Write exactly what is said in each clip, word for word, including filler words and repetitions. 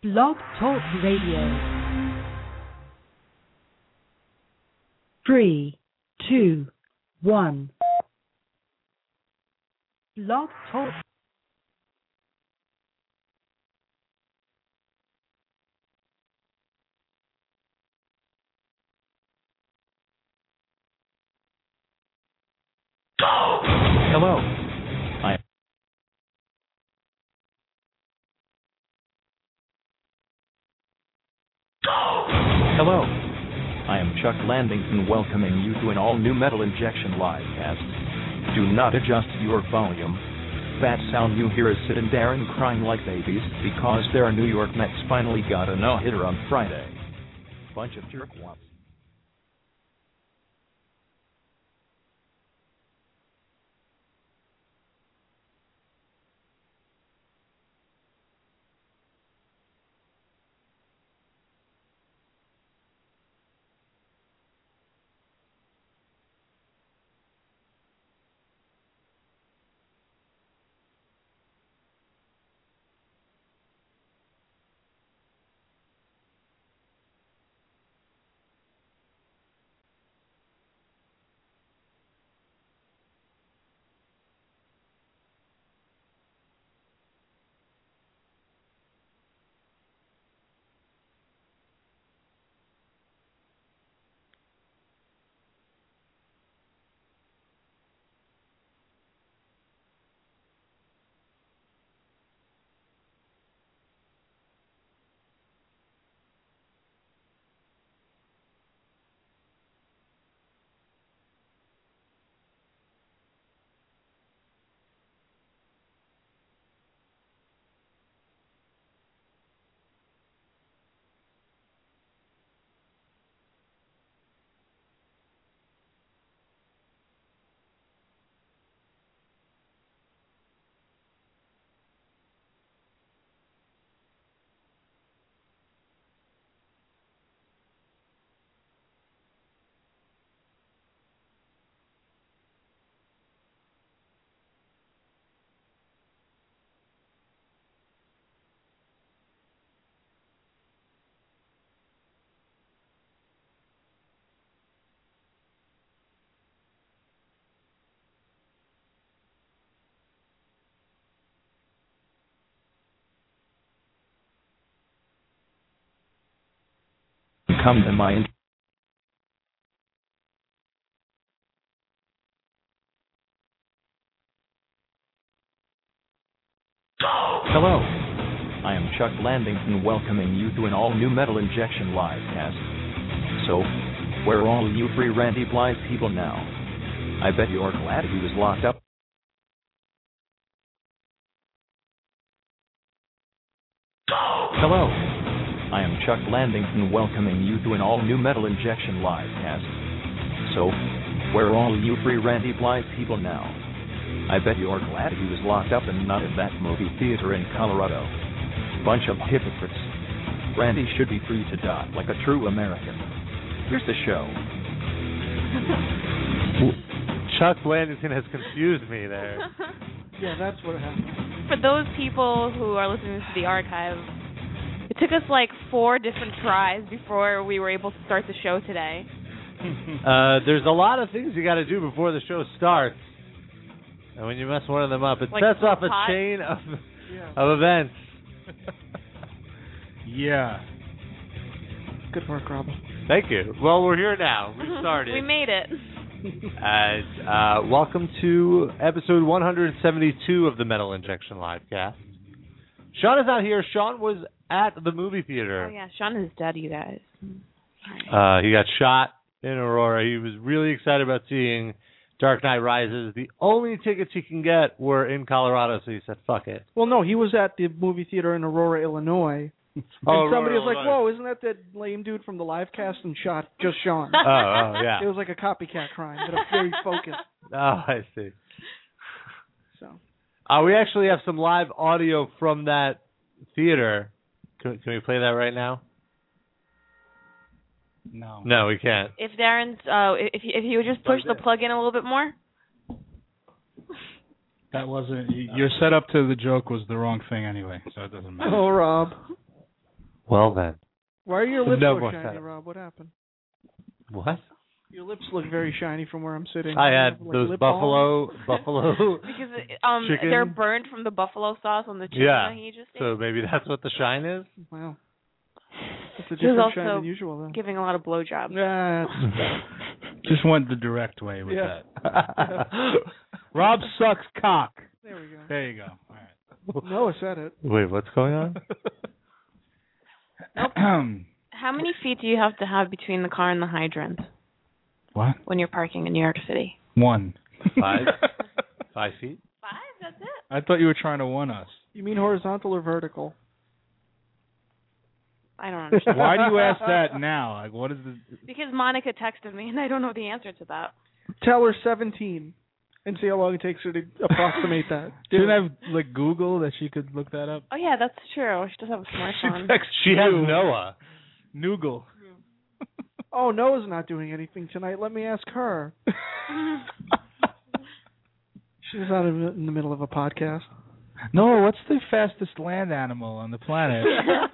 Blog Talk Radio. Three, two, one. Blog Talk. Hello. I Hello. I am Chuck Landington welcoming you to an all-new Metal Injection livecast. Do not adjust your volume. That sound you hear is Sid and Darren crying like babies because their New York Mets finally got a no-hitter on Friday. Bunch of jerkwads. Come to my Hello. I am Chuck Landington welcoming you to an all-new Metal Injection livecast. So, where are all you free Randy Blythe people now? I bet you're glad he was locked up. Hello. I am Chuck Landington welcoming you to an all-new Metal Injection livecast. So, where are all you free Randy Blythe people now? I bet you're glad he was locked up and not in that movie theater in Colorado. Bunch of hypocrites. Randy should be free to die like a true American. Here's the show. Chuck Landington has confused me there. Yeah, that's what happened. For those people who are listening to the archive, it took us like four different tries before we were able to start the show today. Uh, there's a lot of things you got to do before the show starts. And when you mess one of them up, it like sets off a pot? chain of Yeah. of events. Yeah. Good work, Rob. Thank you. Well, we're here now. We started. We made it. And uh, welcome to episode one seventy-two of the Metal Injection Livecast. Sean is out here. Sean was at the movie theater. Oh, yeah. Sean is dead, you guys. Uh, he got shot in Aurora. He was really excited about seeing Dark Knight Rises. The only tickets he can get were in Colorado, so he said, fuck it. Well, no, he was at the movie theater in Aurora, Illinois. And Oh, somebody Aurora, was like, right. whoa, isn't that that lame dude from the live cast and shot just Sean? Oh, oh, yeah. It was like a copycat crime, but very focused. Oh, I see. So. Uh, we actually have some live audio from that theater. Can, can we play that right now? No. No, we can't. If Darren's, uh, if you, if you would just push the plug in a little bit more. That wasn't. Your setup to the joke was the wrong thing anyway, so it doesn't matter. Oh, Rob. Well then. Why are your lips No so more shiny, setup. Rob? What happened? What? Your lips look very shiny from where I'm sitting. I You had have, like, those lip buffalo balm? buffalo. Because um, Chicken? they're burned from the buffalo sauce on the chicken Yeah. that he just ate. So maybe that's what the shine is. Wow. It's a He was different shine also than usual, then. giving a lot of blowjobs. Yeah, that's- Just went the direct way with Yeah. that. Rob sucks cock. there we go. There you go. All right. Noah said it. Wait, what's going on? How many feet do you have to have between the car and the hydrant What? when you're parking in New York City? One. Five? Five feet? Five, that's it. I thought you were trying to one us. You mean horizontal or vertical? I don't understand. Why do you ask that now? Like, what is the? Because Monica texted me, and I don't know the answer to that. Tell her seventeen and see how long it takes her to approximate that. Didn't have like Google that she could look that up. Oh, yeah, that's true. She does have a smartphone. She has Noah. Noogle. Oh, Noah's not doing anything tonight. Let me ask her. She's not in in the middle of a podcast. No, what's the fastest land animal on the planet?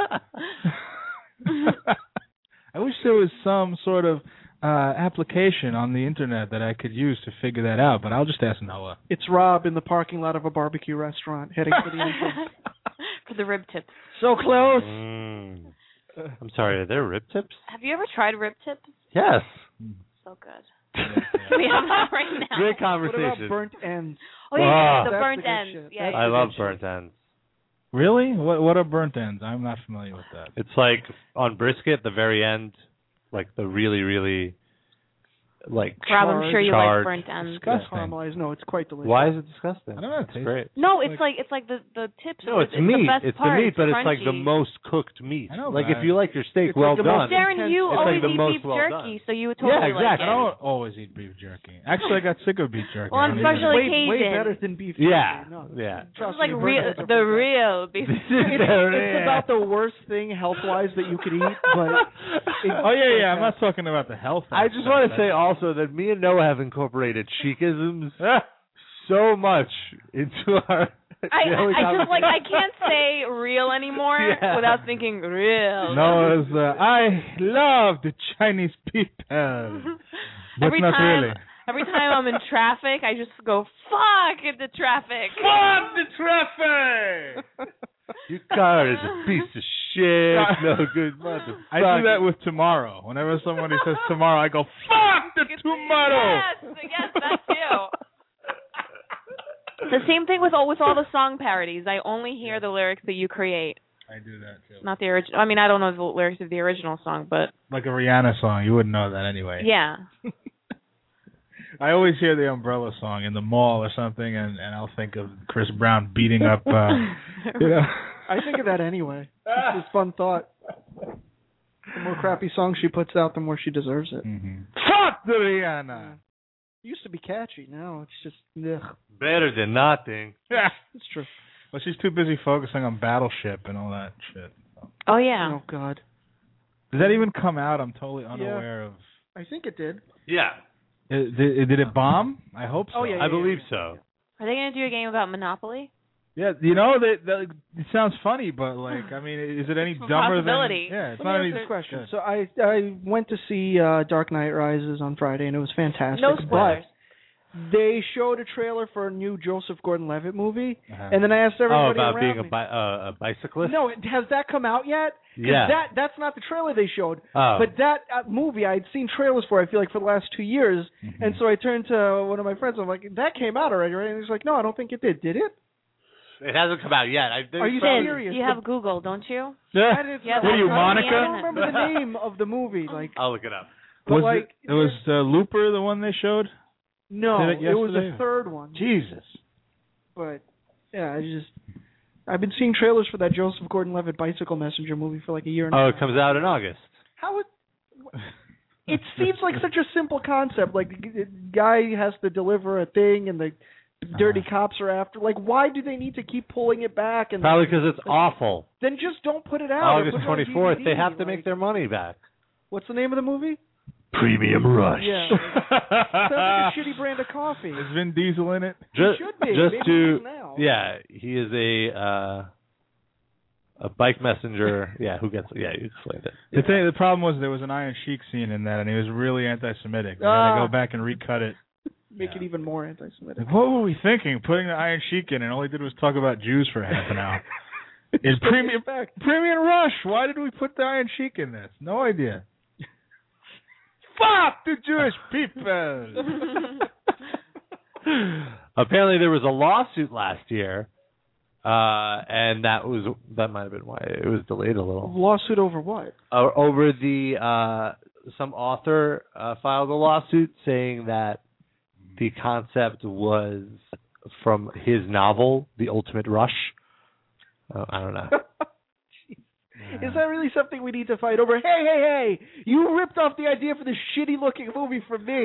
I wish there was some sort of uh, application on the internet that I could use to figure that out, but I'll just ask Noah. It's Rob in the parking lot of a barbecue restaurant heading for the entrance. For the rib tips. So close. Mm. I'm sorry, are there rib tips? Have you ever tried rib tips? Yes. So good. We have that right now. Great What conversation. about burnt ends? Oh, yeah, Ah. the That's burnt the good ends. shit. Yeah, That's yeah. I the love good burnt shit. ends. Really? What What are burnt ends? I'm not familiar with that. It's like on brisket, the very end, like the really, really, like Rob, I'm sure you charred. like burnt ends. Disgusting. Caramelized. No, it's quite delicious. Why is it disgusting? I don't know. It It's tastes- great. No, it's Like- like it's like the the tips. No, it's it's meat. The best It's part. the meat, but it's like the crunchy. most cooked meat. I know, like but if you like your steak It's well like the most done. Darren, you It's always like the eat most beef well jerky, done. so you would totally Yeah, like exactly. I it. don't always eat beef jerky. Actually, I got sick of beef jerky. Well, I on don't eat special it. way, way occasion. better than beef Yeah, jerky. No, yeah. It's trust like me, real, burnt ends are the pretty real beef. This is It's, the- it's about the worst thing health-wise that you could eat, but it, Oh yeah, yeah. I'm not talking about the health. I just want to say also that me and Noah have incorporated cheekisms so much into our. I, daily I, I just like I conversation. can't say real anymore Yeah. without thinking real. No, it's, uh, I love the Chinese people, but every not time, really. every time I'm in traffic, I just go fuck in the traffic. Fuck the traffic! Your car is a piece of shit. No good motherfucker. I do that with tomorrow. Whenever somebody says tomorrow, I go fuck the tomorrow. Yes, yes, that's you. The same thing with all with all the song parodies. I only hear the lyrics that you create, I do that too. not the original. I mean, I don't know the lyrics of the original song, but Like a Rihanna song, you wouldn't know that anyway. yeah. I always hear the Umbrella song in the mall or something, and, and I'll think of Chris Brown beating up, uh, you know. I think of that anyway. It's just fun thought. The more crappy songs she puts out, the more she deserves it. Mm-hmm. Fuck the Rihanna. It used to be catchy. Now it's just, ugh. Better than nothing. Yeah. It's true. Well, she's too busy focusing on Battleship and all that shit. Oh yeah. Oh, God. Did that even come out? I'm totally unaware of. I think it did. Yeah, It, did, did it bomb? I hope so. Oh, yeah, I believe so. Are they gonna do a game about Monopoly? Yeah, you know that, that it sounds funny, but like, I mean, is it any It's a dumber possibility. than? Yeah, it's Let not me any ask you a question. Good. So I I went to see uh, Dark Knight Rises on Friday, and it was fantastic. No spoilers. But they showed a trailer for a new Joseph Gordon-Levitt movie, Uh-huh. and then I asked Oh, everybody about around being a, me. bi- uh, a bicyclist? No, it- has that come out yet? 'Cause Yeah. That that's not the trailer they showed. Oh. But that uh, movie I'd seen trailers for. I feel like for the last two years, Mhm. and so I turned to one of my friends. I'm like, that came out already, right? And he's like, no, I don't think it did. Did it? It hasn't come out yet. I, Are you Finn, serious? you have Google, don't you? Yeah. I didn't- Yeah, What are you, that's on the Monica? I don't internet. remember the name of the movie. Like, I'll look it up. but Was like it, it was uh, Looper, the one they showed? no, Did it it was yesterday? a third one. Jesus. But yeah, I just I've been seeing trailers for that Joseph Gordon-Levitt Bicycle Messenger movie for like a year and a Oh, half. it comes out in August. How it it seems like such a simple concept. Like the guy has to deliver a thing, and the dirty Uh-huh. cops are after. Like, why do they need to keep pulling it back? And Probably because it's awful. then just don't put it out. or August put it on twenty-fourth, D V D, they have to like- make their money back. What's the name of the movie? Premium Rush. Yeah, sounds like a shitty brand of coffee. Is Vin Diesel in it? Just, should be. just Maybe to, he is now. yeah, he is a, uh, a bike messenger. Yeah, who gets? Yeah, you explained it. The thing, the problem was there was an Iron Sheik scene in that, and he was really anti-Semitic. We Ah. had to go back and recut it. Make Yeah. it even more anti-Semitic. Like, what were we thinking? Putting the Iron Sheik in, and all he did was talk about Jews for half an hour. It's premium back. Premium Rush. Why did we put the Iron Sheik in this? No idea. Fuck the Jewish people. Apparently, there was a lawsuit last year, uh, and that was that might have been why it was delayed a little. Lawsuit over what? Uh, over the uh, some author uh, filed a lawsuit saying that the concept was from his novel, The Ultimate Rush. Uh, I don't know. Is that really something we need to fight over? Hey, hey, hey! You ripped off the idea for this shitty-looking movie from me.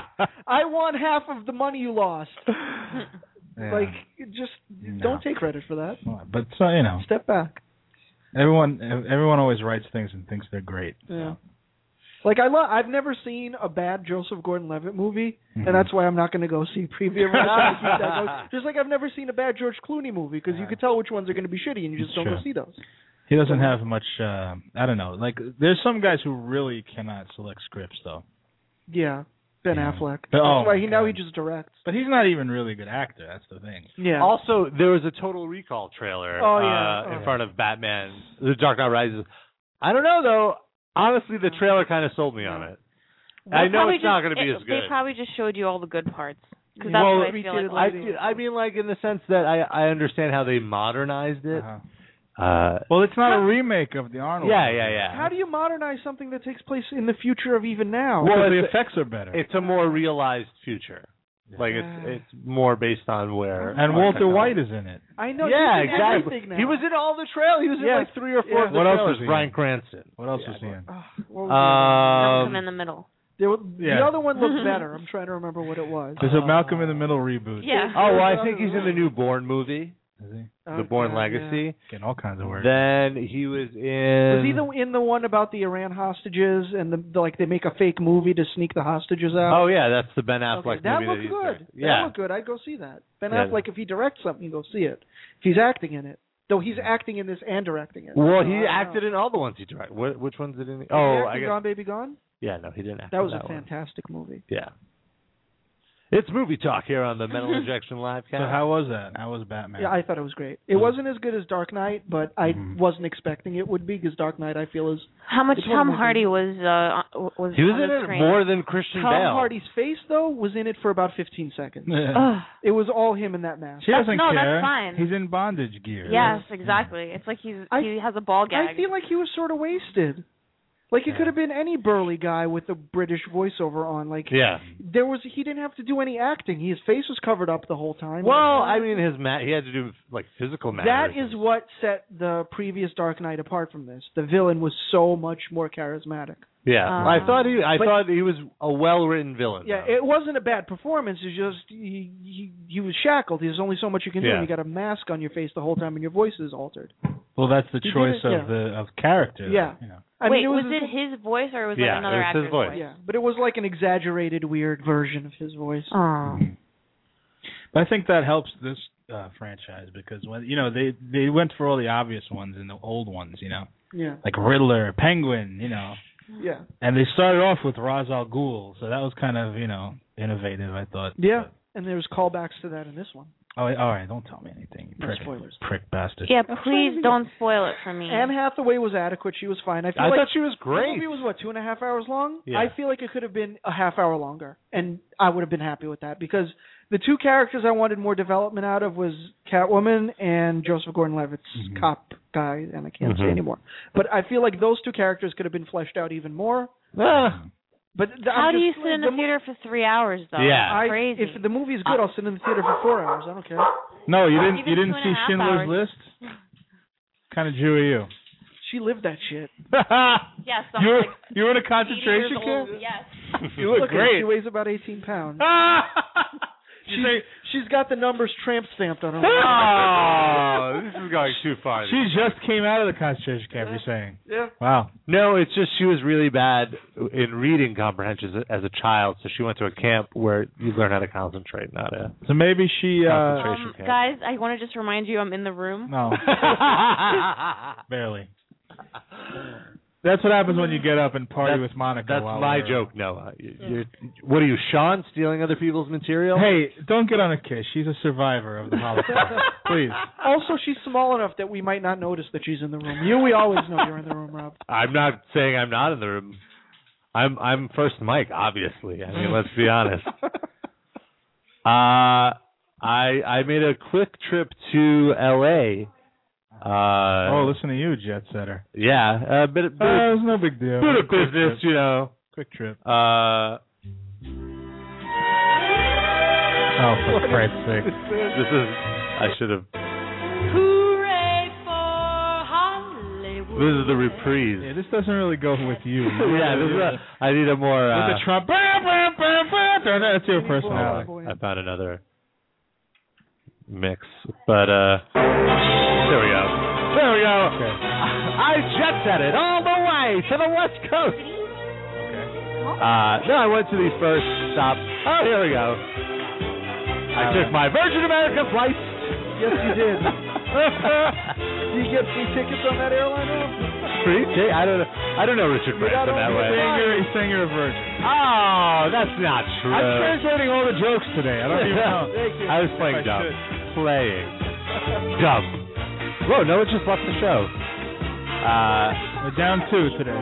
I want half of the money you lost. Yeah. Like, just No. don't take credit for that. But so you know, Step back. everyone everyone always writes things and thinks they're great. Yeah. Like I love. I've never seen a bad Joseph Gordon-Levitt movie, Mhm. and that's why I'm not going to go see Preview. Just like I've never seen a bad George Clooney movie because you could tell which ones are going to be shitty, and you just It's don't true. go see those. He doesn't have much. Uh, I don't know. Like there's some guys who really cannot select scripts though. Yeah, Ben Yeah. Affleck. But- oh, that's why he now God. he just directs. But he's not even really a good actor. That's the thing. Yeah. Also, there was a Total Recall trailer Oh, yeah. uh, Oh. in front of Batman, The Dark Knight Rises. I don't know, though. Honestly, the trailer kind of sold me on it. I know Probably it's not just- going to be it- as good. They probably just showed you all the good parts. Because Yeah. that's Well, what I feel like. I, lady. I mean, like, in the sense that I, I understand how they modernized it. Uh-huh. Uh, Well, it's not a remake of the Arnold. yeah, movie. yeah, yeah. How do you modernize something that takes place in the future of even now? Well, Because the it's- effects are better. It's a more realized future. Like, it's Yeah. it's more based on where... and Walter White is in it. I know. Yeah, he's in exactly. everything now. He was in all the trailers. He was Yeah. in like three or four Yeah. of the What else trailers. was he in? Bryan Cranston. What else Yeah, was he in? Ugh, what was the other Malcolm Um, in the Middle. There were- Yeah. The other one looked better. I'm trying to remember what it was. There's a Malcolm in the Middle reboot. Yeah. oh, well, I think he's in the new Bourne movie, Is he? The Oh, Bourne God, Legacy. yeah. Getting all kinds of work. Then he was in... Was he the, in the one about the Iran hostages and the, the like they make a fake movie to sneak the hostages out? Oh, yeah, that's the Ben Affleck Okay, that movie. looked he's good. directing. That Yeah. looked good. I'd go see that. Ben Yeah. Affleck, if he directs something, you go see it. If he's acting in it, though he's acting in this and directing it. Well, So, he I don't acted know. in all the ones he directed. What, which ones did he? Did he Oh, act I in guess. Gone Baby Gone. Yeah, no, he didn't act. That in was a that one. fantastic movie. Yeah. It's movie talk here on the Metal Injection Live So cast. how was that? How was Batman? Yeah, I thought it was great. It wasn't as good as Dark Knight, but I Mhm. wasn't expecting it would be because Dark Knight I feel is How much It's one of Tom my Hardy was uh was he was on in the it screen? more than Christian Tom Bale. Hardy's face though was in it for about fifteen seconds. Yeah. Ugh. It was all him in that mask. She That's- doesn't no, that's care. fine. He's in bondage gear. Yes, exactly. It's like he's I- he has a ball gag. I feel like he was sort of wasted. Like it Yeah. could have been any burly guy with a British voiceover on. Like Yeah. there was, he didn't have to do any acting. His face was covered up the whole time. Well, I mean, his ma- he had to do like physical that mannerisms. is what set the previous Dark Knight apart from this. The villain was so much more charismatic. Yeah, Uh, I thought he. I but- thought he was a well-written villain. Yeah, though. it wasn't a bad performance. It's just he he, he was shackled. There's only so much you can do. Yeah. And you got a mask on your face the whole time, and your voice is altered. Well, that's the He did choice it, yeah. of the of character. Yeah. You know. I Wait, mean, it was, was it his voice or was Yeah, it another it was his actor's voice. Yeah, but it was like an exaggerated, weird version of his voice. Oh. Mhm. But I think that helps this uh, franchise because when you know they they went for all the obvious ones and the old ones, you know, Yeah, like Riddler, Penguin, you know, yeah, and they started off with Ra's al Ghul, so that was kind of you know innovative, I thought. yeah. But- And there's callbacks to that in this one. oh, all right, don't tell me anything, you No prick, spoilers. prick bastard. Yeah, trying to please be don't spoil it for me. Anne Hathaway was adequate. She was fine. I feel I like thought she was the great. movie was what two and a half hours long. Yeah. I feel like it could have been a half hour longer, and I would have been happy with that because the two characters I wanted more development out of was Catwoman and Joseph Gordon-Levitt's Mhm. cop guy, and I can't say Mhm. anymore. But I feel like those two characters could have been fleshed out even more. Ah. But th- How I'm do you just- sit in the theater for three hours though? Yeah. I, Crazy. if the movie's good, I'll sit in the theater for four hours. I don't care. No, you didn't. Even You didn't two and see a half Schindler's hours. List. Kind of Jew are you? She lived that shit. Yes, I'm you were like you were in a eighty concentration years old. camp. Yes. You look Look at her, great. She weighs about eighteen pounds. she say She's got the numbers tramp stamped on her. Oh, this is going too far. She just came out of the concentration camp, you're saying? Yeah. Wow. No, it's just she was really bad in reading comprehension as a, as a child, so she went to a camp where you learn how to concentrate, not a So maybe she, uh, concentration Um, camp. guys, I want to just remind you I'm in the room. no, barely. That's what happens when you get up and party That's- with Monica. That's while my we're- joke, Noah. You, you're, what are you, Sean, stealing other people's material? Hey, don't get on a kiss. She's a survivor of the Holocaust. Please. Also, she's small enough that we might not notice that she's in the room. You, we always know you're in the room, Rob. I'm not saying I'm not in the room. I'm I'm first mic, obviously. I mean, let's be honest. Uh, I I made a quick trip to L A. Uh, Oh, listen to you, jet setter. yeah, a bit, bit, Uh, it's no big deal. bit of Quick business, trip. you know. Quick trip. Uh, Oh, for Christ's sake. this is I should have. Hooray for Hollywood. This is the reprise. Yeah, this doesn't really go with you. yeah, this is a, I need a more. Uh, With the Trump. Bam, bam, bam, bam. That's your oh, personality. I found another mix, but uh, there we go. There we go. Okay. I jet set it all the way to the West Coast. Okay. Uh, no, I went to the first stop. Oh, here we go. I took my Virgin America flight. Yes, you did. Do you get free tickets on that airline, Rob? Free? Okay, I don't know. I don't know Richard You're Branson not that on way. the Saying you're, he's saying you're a virgin. Oh, that's not true. I'm translating all the jokes today. I don't even know. Thank you. I was playing I dumb. should. Playing dumb. Whoa, no, it just left the show. Uh, We're down two today.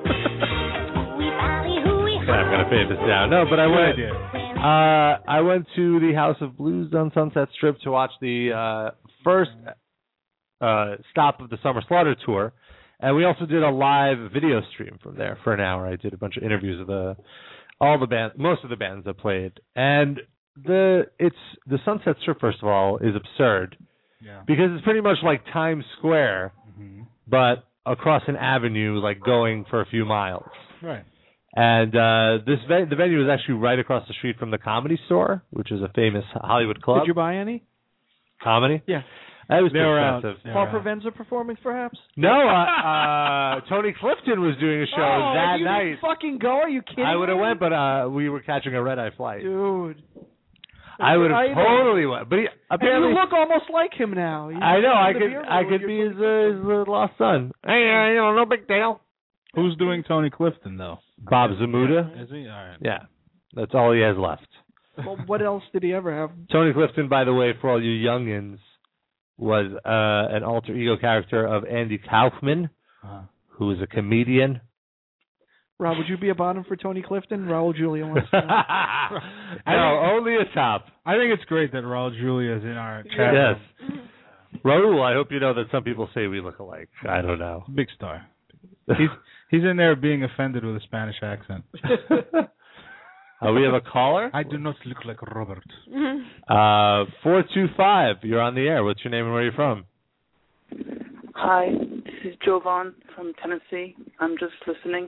I'm gonna fade this down. No, but I Good went. idea. Uh, I went to the House of Blues on Sunset Strip to watch the uh, first uh, stop of the Summer Slaughter tour, and we also did a live video stream from there for an hour. I did a bunch of interviews of the all the bands, most of the bands that played, and the it's the Sunset Strip. First of all, is absurd Yeah. because it's pretty much like Times Square, Mm-hmm. but across an avenue, like going for a few miles. Right. And uh, this ve- the venue is actually right across the street from the Comedy Store, which is a famous Hollywood club. Did you buy any? Comedy? Yeah. That was They too were out. expensive. They were Paul out. Provenza performing, perhaps? No, uh, uh, Tony Clifton was doing a show oh, that you night. didn't fucking go? Are you kidding? I would have me? went, but uh, we were catching a red eye flight. Dude. I would have I- totally went, but he, And apparently you look almost like him now. You I know I the could beard I with could your be his, Tony uh, his uh, lost son. Hey, uh, you know, no big deal. Who's doing Tony Clifton, though? Bob Zamuda. Is he? All right. Yeah, that's all he has left. Well, what else did he ever have? Tony Clifton, by the way, for all you youngins, was uh, an alter ego character of Andy Kaufman, Uh-huh. who is a comedian. Rob, would you be a bottom for Tony Clifton? Raul Julia wants to know. No, only a top. I think it's great that Raul Julia is in our chat. Yes. Raul, I hope you know that some people say we look alike. I don't know. Big star. He's he's in there being offended with a Spanish accent. Uh, we have a caller. I do not look like Robert. Uh, four two five. You're on the air. What's your name and where are you from? Hi, this is Jovan from Tennessee. I'm just listening.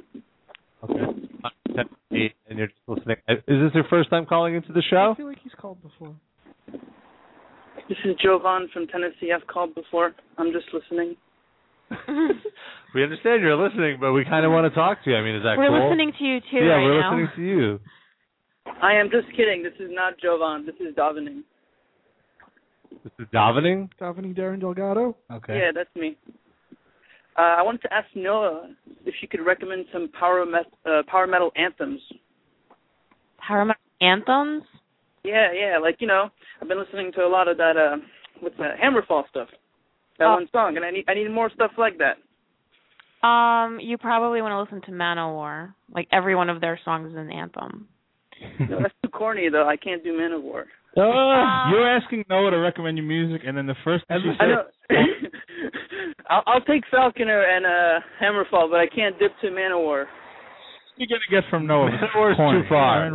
Okay. And you're just listening. Is this your first time calling into the show? I feel like he's called before. This is Jovan from Tennessee. I've called before. I'm just listening. We understand you're listening, but we kind of want to talk to you. I mean, is that We're cool? listening to you too yeah, right we're now. listening to you. I am just kidding. This is not Jovan. This is Davening. This is davening. Davening Darren Delgado. Okay. Yeah, that's me. Uh, I wanted to ask Noah if she could recommend some power, met- uh, power metal anthems. Power metal anthems? Yeah, yeah. Like, you know, I've been listening to a lot of that, uh, what's that, Hammerfall stuff. That Oh. one song, and I need I need more stuff like that. Um, you probably want to listen to Manowar. Like every one of their songs is an anthem. No, that's too corny, though. I can't do Manowar. Ah. You're asking Noah to recommend you music, and then the first thing she I said, know. I'll, I'll take Falconer and uh, Hammerfall, but I can't dip to Manowar. you're going to get from Noah. Manowar's Corny. too far.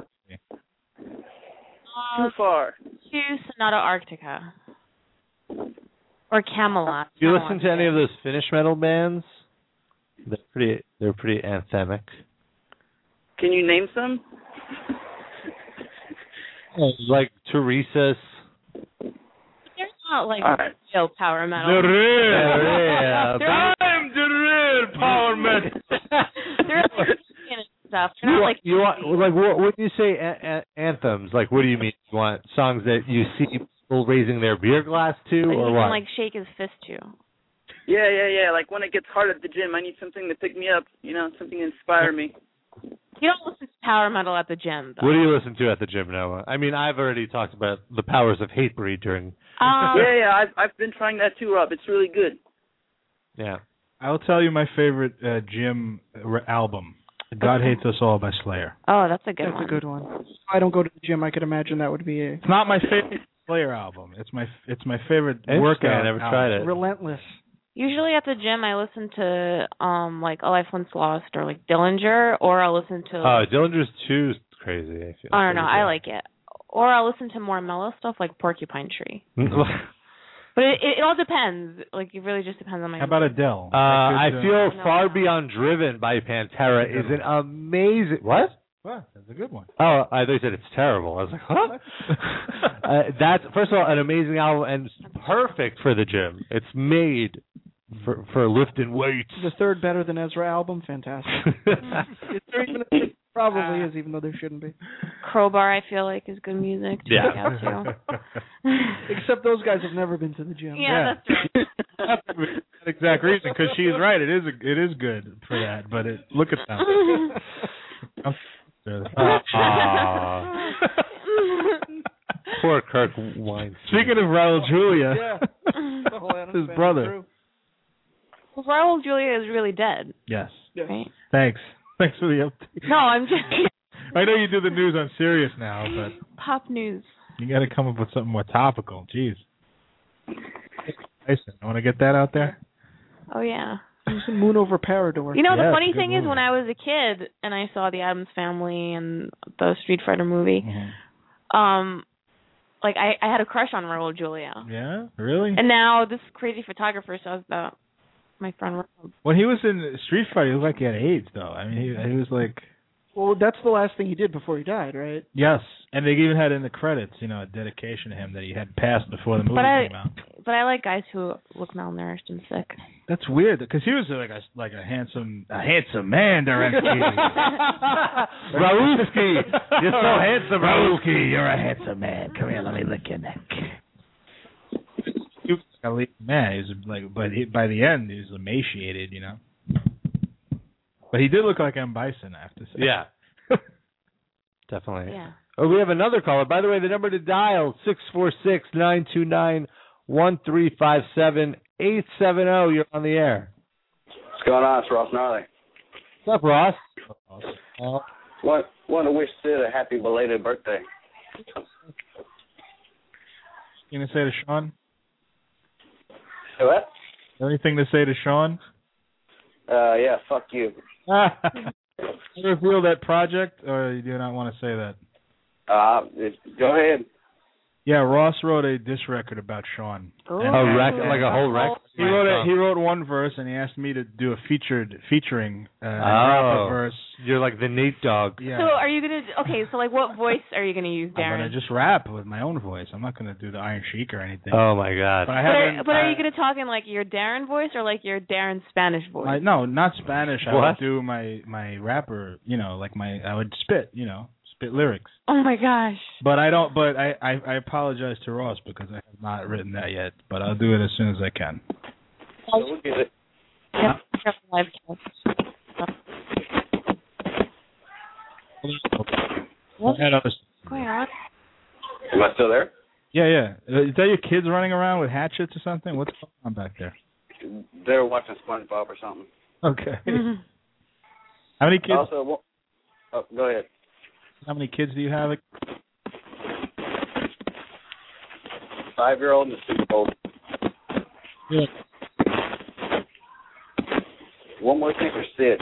Uh, Too far. to Sonata Arctica. Or Camelot. Do you I don't listen want to any say. of those Finnish metal bands? They're pretty. They're pretty anthemic. Can you name some? Like Teresa's. There's not like All right. real power metal. The real, Yeah, They're- I'm the real power metal. They're like and stuff. They're You not want, like you want like what, when you say a- a- anthems, like what do you mean? You want songs that you see people raising their beer glass to, like, or he what? can like shake his fist to. Yeah, yeah, yeah. Like when it gets hard at the gym, I need something to pick me up. You know, something to inspire me. You don't listen to power metal at the gym, though. What do you listen to at the gym, Noah? I mean, I've already talked about the powers of Hatebreed during. Um, yeah, yeah. I've I've been trying that too, Rob. It's really good. Yeah. I'll tell you my favorite uh, gym r- album, God Hates Us All by Slayer. Oh, that's a good That's one. a good one. If I don't go to the gym, I could imagine that would be a It's not my favorite Slayer album. It's my it's my favorite Interesting, workout I never album. tried it. relentless. Usually at the gym, I listen to um like A Life Once Lost or like Dillinger, or I'll listen to. Oh, Dillinger's two is crazy. I feel. I don't know. I like it. Or I'll listen to more mellow stuff like Porcupine Tree. But it, it, it all depends. Like it really just depends on my. How about Adele? Uh, I could, uh, feel No, Far no. Beyond Driven by Pantera is an amazing. What? What? That's a good one. Oh, I thought you said it's terrible. I was like, huh? uh, that's first of all an amazing album and it's perfect for the gym. It's made for for lifting weights. The third better than Ezra album, fantastic. Is there even a, it probably is, even though there shouldn't be. Crowbar, I feel like, is good music to Yeah. check out too. Except those guys have never been to the gym. Yeah, that's right. That's the exact reason, because she's right. It is a, it is good for that, but it, look at them. Aw. Poor Kirk Weinstein. Speaking of Raul Julia, Yeah. The whole Adams his family brother. crew. Well, Raul Julia is really dead, Yes. right? Thanks. Thanks for the update. No, I'm just I know you do the news on Sirius now, but pop news. you got to come up with something more topical. Jeez. Tyson, I want to get that out there. Oh yeah. It was Moon over Parador. You know, Yeah, the it's funny a good thing is, movie. when I was a kid and I saw the Addams Family and the Street Fighter movie, Mm-hmm. um, like I, I had a crush on Raul Julia, Yeah, really? and now this crazy photographer says that my friend Raul. When he was in Street Fighter, he looked like he had AIDS, though. I mean, he, he was like, Well, that's the last thing he did before he died, right? yes. And they even had in the credits, you know, a dedication to him that he had passed before the movie But I- came out. But I like guys who look malnourished and sick. That's weird, because he was like a like a handsome a handsome man, Derensky. Raulsky, you're so handsome, Raulsky, you're a handsome man. Come here, let me lick your neck. He was like a leading man. He was like, but he, by the end, he was emaciated, you know. But he did look like M. Bison, I have to say. Yeah. Definitely. Yeah. Oh, we have another caller. By the way, the number to dial six four six nine two nine one three five seven eight seven zero. You're on the air. What's going on? It's Ross Gnarly. What's up, Ross? Want, want to wish Sid a happy belated birthday. You gonna say to Sean? Say what? Anything to say to Sean? Uh, yeah, fuck you. You reveal that project, or you do not want to say that? Uh, go ahead. Yeah, Ross wrote a diss record about Sean. Ooh. And- A record, like a whole record. He wrote a, he wrote one verse, and he asked me to do a featured featuring uh, Oh. rap a verse. You're like the Nate Dogg. Yeah. So are you gonna? Okay, so like, what voice are you gonna use, I'm Darren? gonna just rap with my own voice. I'm not gonna do the Iron Sheik or anything. Oh my God. But I But are, haven't. but are I- you gonna talk in like your Darren voice or like your Darren Spanish voice? my, no, not Spanish. I What? would do my my rapper. You know, like my I would spit. You know, spit lyrics. Oh my gosh. But I don't. But I, I I apologize to Ross because I have not written that yet. But I'll do it as soon as I can. So we'll get it. Yep. Live cast. What's I had other- going on? Am I still there? Yeah, yeah. Uh, Is that your kids running around with hatchets or something? What's going on back there? They're watching SpongeBob or something. Okay. Mhm. How many kids? Also, well, oh, go ahead. How many kids do you have? Five-year-old and a six-year-old. Yeah. One more thing for Sid.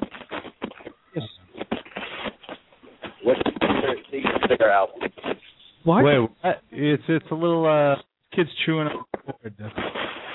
What's your favorite Secret Cigar album? What? Wait, what? It's it's a little uh. Kids chewing on the board. That's-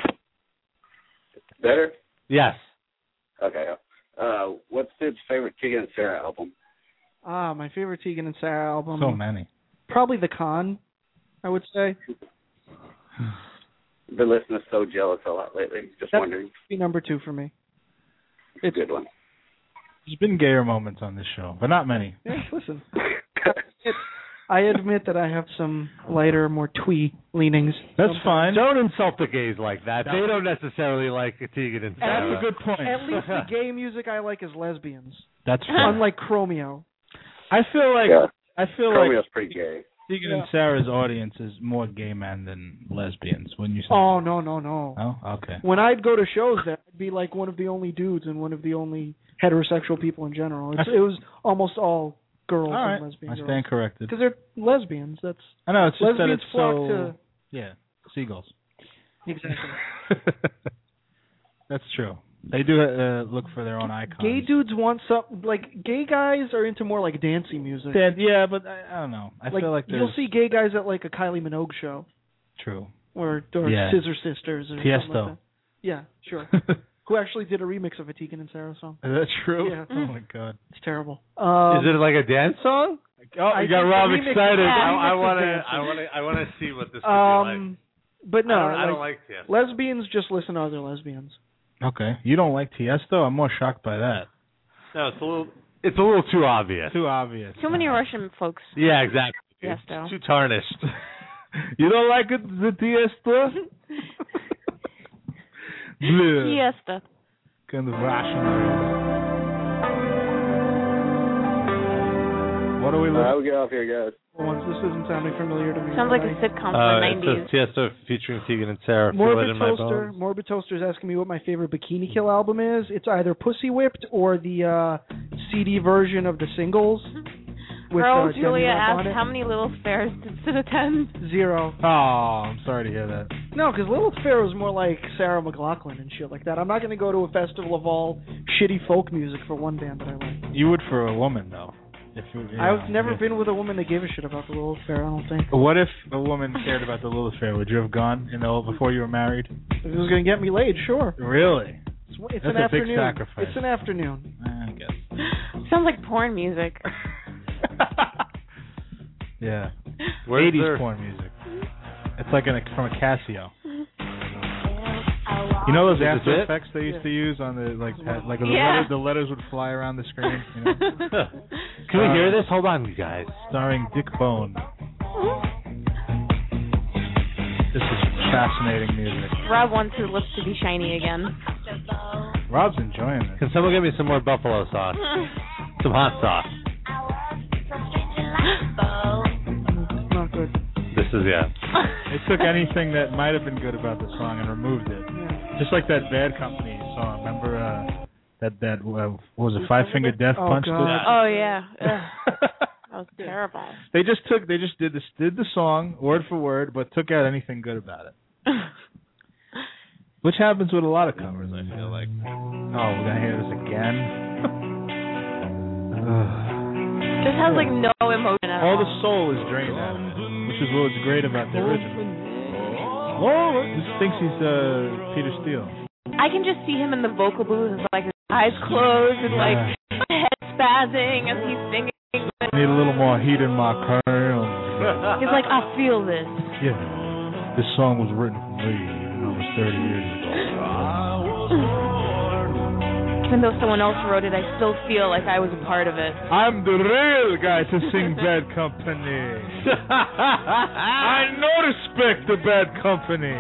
Better? Yes. Okay. Uh, what's Sid's favorite Tegan and Sarah album? Ah, my favorite Tegan and Sarah album. So many. Probably The Con, I would say. Been listening to So Jealous a lot lately. Just That's wondering. be number two for me. It's a good one. There's been gayer moments on this show, but not many. Yeah, listen. It, I admit that I have some lighter, more twee leanings. That's fine. Don't insult the gays like that. They don't necessarily like Tegan and Sarah. That's a good point. At least the gay music I like is lesbians. That's true. Unlike Chromeo. I feel like Yeah. I feel Chromeo's like pretty gay. Tegan Yeah. and Sarah's audience is more gay men than lesbians. Wouldn't you say? Oh, no, no, no. Oh, okay. When I'd go to shows there, I'd be like one of the only dudes and one of the only heterosexual people in general. It's, it was almost all girls All right. and lesbian I girls. stand corrected. Because they're lesbians. That's I know it's just that lesbians it's flock so to yeah, seagulls. exactly. That's true. They do uh, look for their own icons. Gay dudes want some like gay guys are into more like dancey music. That- yeah, but I, I don't know. I feel like there's you'll see gay guys at like a Kylie Minogue show true. or or Yeah. Scissor Sisters or something Tiesto. like that. Yeah, sure. Who actually did a remix of a Tegan and Sarah song? Is that true? Yeah. Oh my god. It's terrible. Um, Is it like a dance song? Oh, I you got think Rob the remix- excited. the I, remix I is want to. dancing. I want to. I want to see what this would Um, but be no, like. I don't, I like, don't like Tiesto. lesbians just listen to other lesbians. Okay. You don't like Tiesto? I'm more shocked by that. No, it's a little. It's a little too obvious. Too obvious. Too many Russian folks. Yeah, exactly. Tiesto. It's too tarnished. You don't like it, the Tiesto? Bleh. Fiesta. Kind of rational. What are we All right, looking we get off here, guys. Once this isn't sounding familiar to me. Sounds like a Bye. sitcom from Uh, the it nineties. says Tiesto featuring Tegan and Sarah. Feel it Morbid in my Toaster. bones. Morbid Toaster is asking me what my favorite Bikini Kill album is. It's either Pussy Whipped or the uh, C D version of the singles. With, Girl, uh, Demi Julia Lovato asked on it. how many little fairs did Sid attend? Zero. Oh, I'm sorry to hear that. No, because Lilith Fair was more like Sarah McLachlan and shit like that. I'm not going to go to a festival of all shitty folk music for one band that I like. You would for a woman, though. If you, you I've know, never if- been with a woman that gave a shit about the Lilith Fair, I don't think. What if a woman cared about the Lilith Fair? Would you have gone, you know, before you were married? If it was going to get me laid, sure. Really? It's, it's That's an a big afternoon. sacrifice. It's an afternoon. I guess. Sounds like porn music. Yeah. Where's eighties their- porn music. It's like an, from a Casio. You know those Is After it? Effects they used Yeah. to use on the like uh, like the Yeah. letters, the letters would fly around the screen. You know? Can we hear this? Hold on, you guys. Starring Dick Bone. This is fascinating music. Rob wants his lips to be shiny again. Rob's enjoying this. Can someone get me some more buffalo sauce? Some hot sauce. Not good. This is yeah. They took anything that might have been good about the song and removed it. Yeah. Just like that Bad Company song. Remember uh, that that uh, what was it? Five Finger Death Oh, Punch. God. Oh yeah. Ugh. That was terrible. They just took they just did this did the song word for word, but took out anything good about it. Which happens with a lot of covers, I feel like. Oh, we're gonna hear this again. This has like no emotion at all. All the soul is drained out of it, which is what's great about the original. Oh, this thinks he's uh, Peter Steele. I can just see him in the vocal booth with like his eyes closed and like head spazzing as he's singing. I need a little more heat in my kernel. He's like, I feel this. Yeah, this song was written for me almost thirty years ago. Even though someone else wrote it, I still feel like I was a part of it. I'm the real guy to sing Bad Company. I know respect the Bad Company.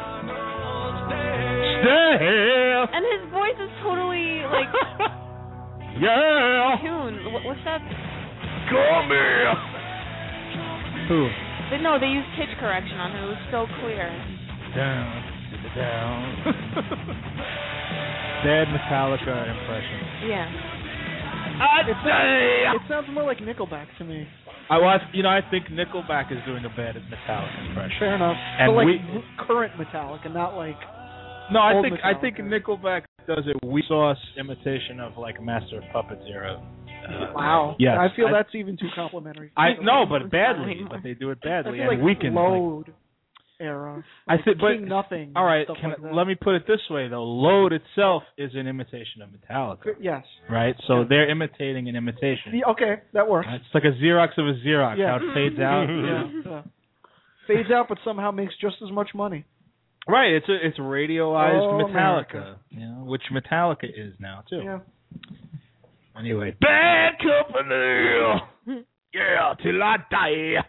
Stay. And his voice is totally like Yeah. tuned. What, what's that? Come here. Who? They, no, they used pitch correction on him. It was so clear. Down. Down. Bad Metallica impression. Yeah. It sounds, it sounds more like Nickelback to me. I watch. You know, I think Nickelback is doing a bad Metallica impression. Fair enough. And but like we- current Metallica, not like No, I old think I Metallica. think Nickelback does a weak sauce imitation of like Master of Puppets era. Uh, wow. Yes, I feel I- that's even too complimentary. I no, but It's badly. fine. But they do it I badly feel and like weakens. Like, Load era. I Like think, but King Nothing. all right. stuff Can, like that. let me put it this way though. Load itself is an imitation of Metallica, Yes. right? So Yeah. they're imitating an imitation. The, okay, that works. It's like a Xerox of a Xerox. Yeah. How it fades out. Yeah. Yeah. Yeah. Fades out, but somehow makes just as much money. Right, it's a it's radioized Oh, Metallica, America. you know, which Metallica is now too. Yeah. Anyway, Bad Company, yeah, till I die.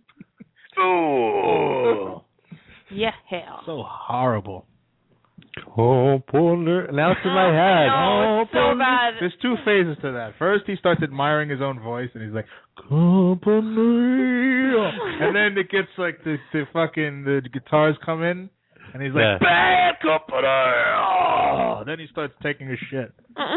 Oh, Yeah, hell. so horrible. Oh, Ponder. Now it's in my head. No, it's so bad. There's two phases to that. First, he starts admiring his own voice, and he's like, Company. And then it gets like the, the fucking the guitars come in, and he's like, Yeah. Bad Company. Oh. Then he starts taking a shit.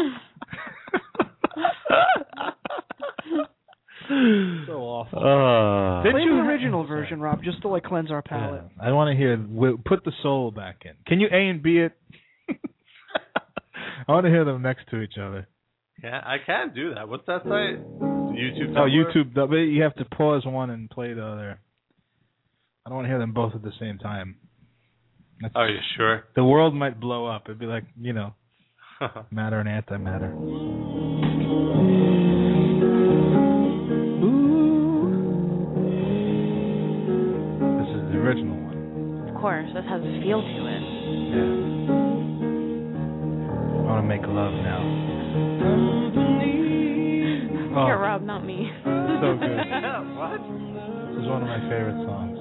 So awful. Uh, Did Play you- the original version, Rob, just to like cleanse our palate. Yeah, I want to hear. w- Put the soul back in. Can you A and B it? I want to hear them next to each other. yeah, I can do that. What's that site? YouTube. Oh, Tumblr? YouTube. dub- You have to pause one and play the other. I don't want to hear them both at the same time. That's, Are you sure? the world might blow up. It'd be like, you know, matter and antimatter. This is the original one. Of course, this has a feel to it. Yeah. I want to make love now. Oh, You're Rob, not me. so good. What? This is one of my favorite songs.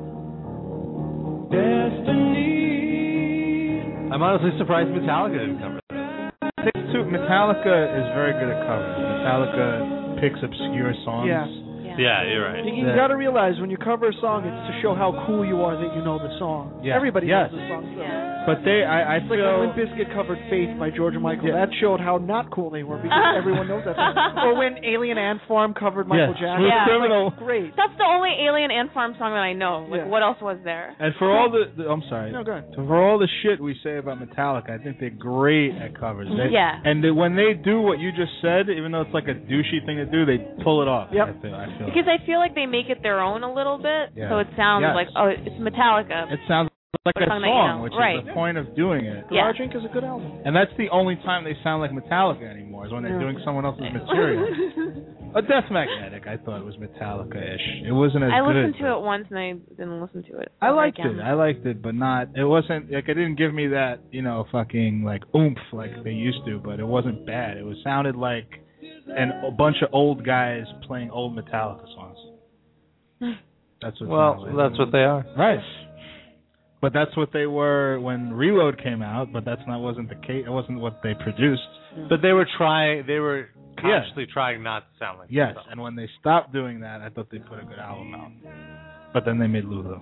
I'm honestly surprised Metallica didn't cover that. I think too, Metallica is very good at covers. Metallica picks obscure songs. Yeah. Yeah, you're right. You, you Yeah. got to realize when you cover a song, it's to show how cool you are that you know the song. Yeah. Everybody Yes. knows the song. So. Yeah. But they, I, I It's like feel. when Limp Bizkit covered Faith by George Michael. Yeah. That showed how not cool they were because everyone knows that song. Or when Alien Ant Farm covered Michael Yeah. Jackson. Smooth Yeah. Criminal. Like, great. That's the only Alien Ant Farm song that I know. Like, Yeah. what else was there? And for all the, the, I'm sorry. No, go ahead. So for all the shit we say about Metallica, I think they're great at covers. They, Yeah. And they, when they do what you just said, even though it's like a douchey thing to do, they pull it off. Yep. I feel. I feel. Because I feel like they make it their own a little bit, Yeah. so it sounds Yes. like, oh, it's Metallica. It sounds like But a song that you song, know. which Right. is the point of doing it. Yeah. Garage Inc is a good album. And that's the only time they sound like Metallica anymore, is when they're Yeah. doing someone else's material. A Death Magnetic, I thought it was Metallica-ish. It wasn't as I good. listened to it once and I didn't listen to it. I ever liked again. it. I liked it, but not. It wasn't like it didn't give me that, you know, fucking like oomph like they used to. But it wasn't bad. It was sounded like an, a bunch of old guys playing old Metallica songs. That's what. Well, sounded like. that's what they are. Right. But that's what they were when Reload came out. But that's not wasn't the case. It wasn't what they produced. But they were trying. They were Yeah. consciously trying not to sound like Yes. themselves. And when they stopped doing that, I thought they put a good album out. But then they made Lulu.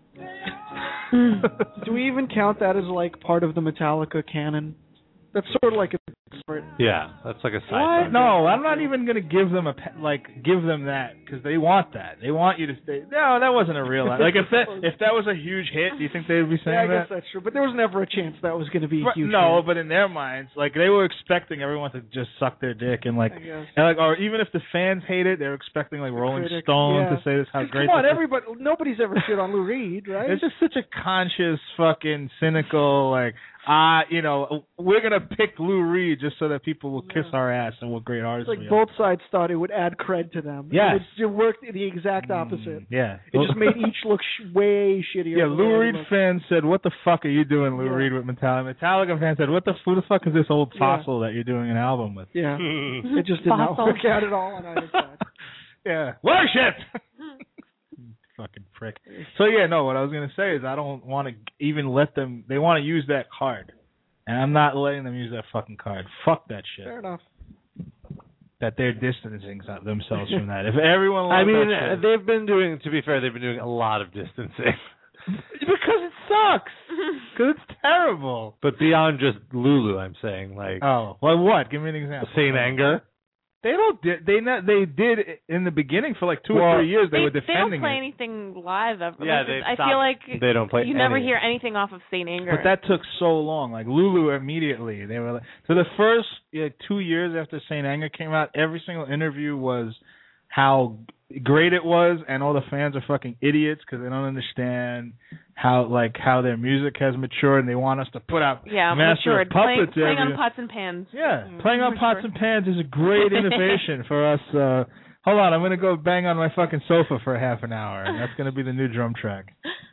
Do we even count that as like part of the Metallica canon? That's sort of like a sort. Yeah, that's like a side. What? project. No, I'm not even gonna give them a pe- like give them that because they want that. They want you to stay. No, that wasn't a real like if that if that was a huge hit, do you think they would be saying Yeah, I that? guess that's true. But there was never a chance that was going to be a Right, huge. no, hit. but in their minds, like they were expecting everyone to just suck their dick and like, I guess. and like, or even if the fans hate it, they're expecting like Rolling critic, Stone yeah. to say this how great. Come on, this is. everybody. Nobody's ever shit on Lou Reed, right? It's just such a conscious, fucking cynical, like, ah, you know, we're gonna pick Lou Reed just so that people will kiss our ass and what great artists It's we like are. both sides thought it would add cred to them. Yes. And it, it worked the exact opposite. Mm, yeah. It just made each look sh- way shittier. Yeah, than Lou the Reed other looked. fans said, "What the fuck are you doing, Lou Yeah. Reed, with Metallica?" Metallica fans said, "What the who the fuck is this old Yeah. fossil that you're doing an album with?" Yeah, it just did not Fossil. work out at all on either side. Yeah, worship. Fucking prick. So yeah, no. What I was gonna say is I don't want to even let them. They want to use that card, and I'm not letting them use that fucking card. Fuck that shit. Fair enough. That they're distancing themselves from that. If everyone, I loves mean, that shit, they've been doing. To be fair, they've been doing a lot of distancing. because it sucks. Because it's terrible. But beyond just Lulu, I'm saying, like Oh, well, what? Give me an example. Saint Anger. They don't. Di- they not. They did in the beginning for like two Well, or three years. They, They, were they don't defending play it. anything live ever. Yeah, Like, they've I stopped. feel like They don't play you never any. hear anything off of Saint Anger. But that took so long. Like Lulu immediately, they were like, so the first yeah, two years after Saint Anger came out, every single interview was how great it was, and all the fans are fucking idiots because they don't understand how like how their music has matured, and they want us to put out yeah, Master matured. of Puppets. Playing, playing every- on pots and pans. yeah, Mm, playing on pots matured. and pans is a great innovation for us uh, Hold on, I'm gonna go bang on my fucking sofa for half an hour, and that's gonna be the new drum track.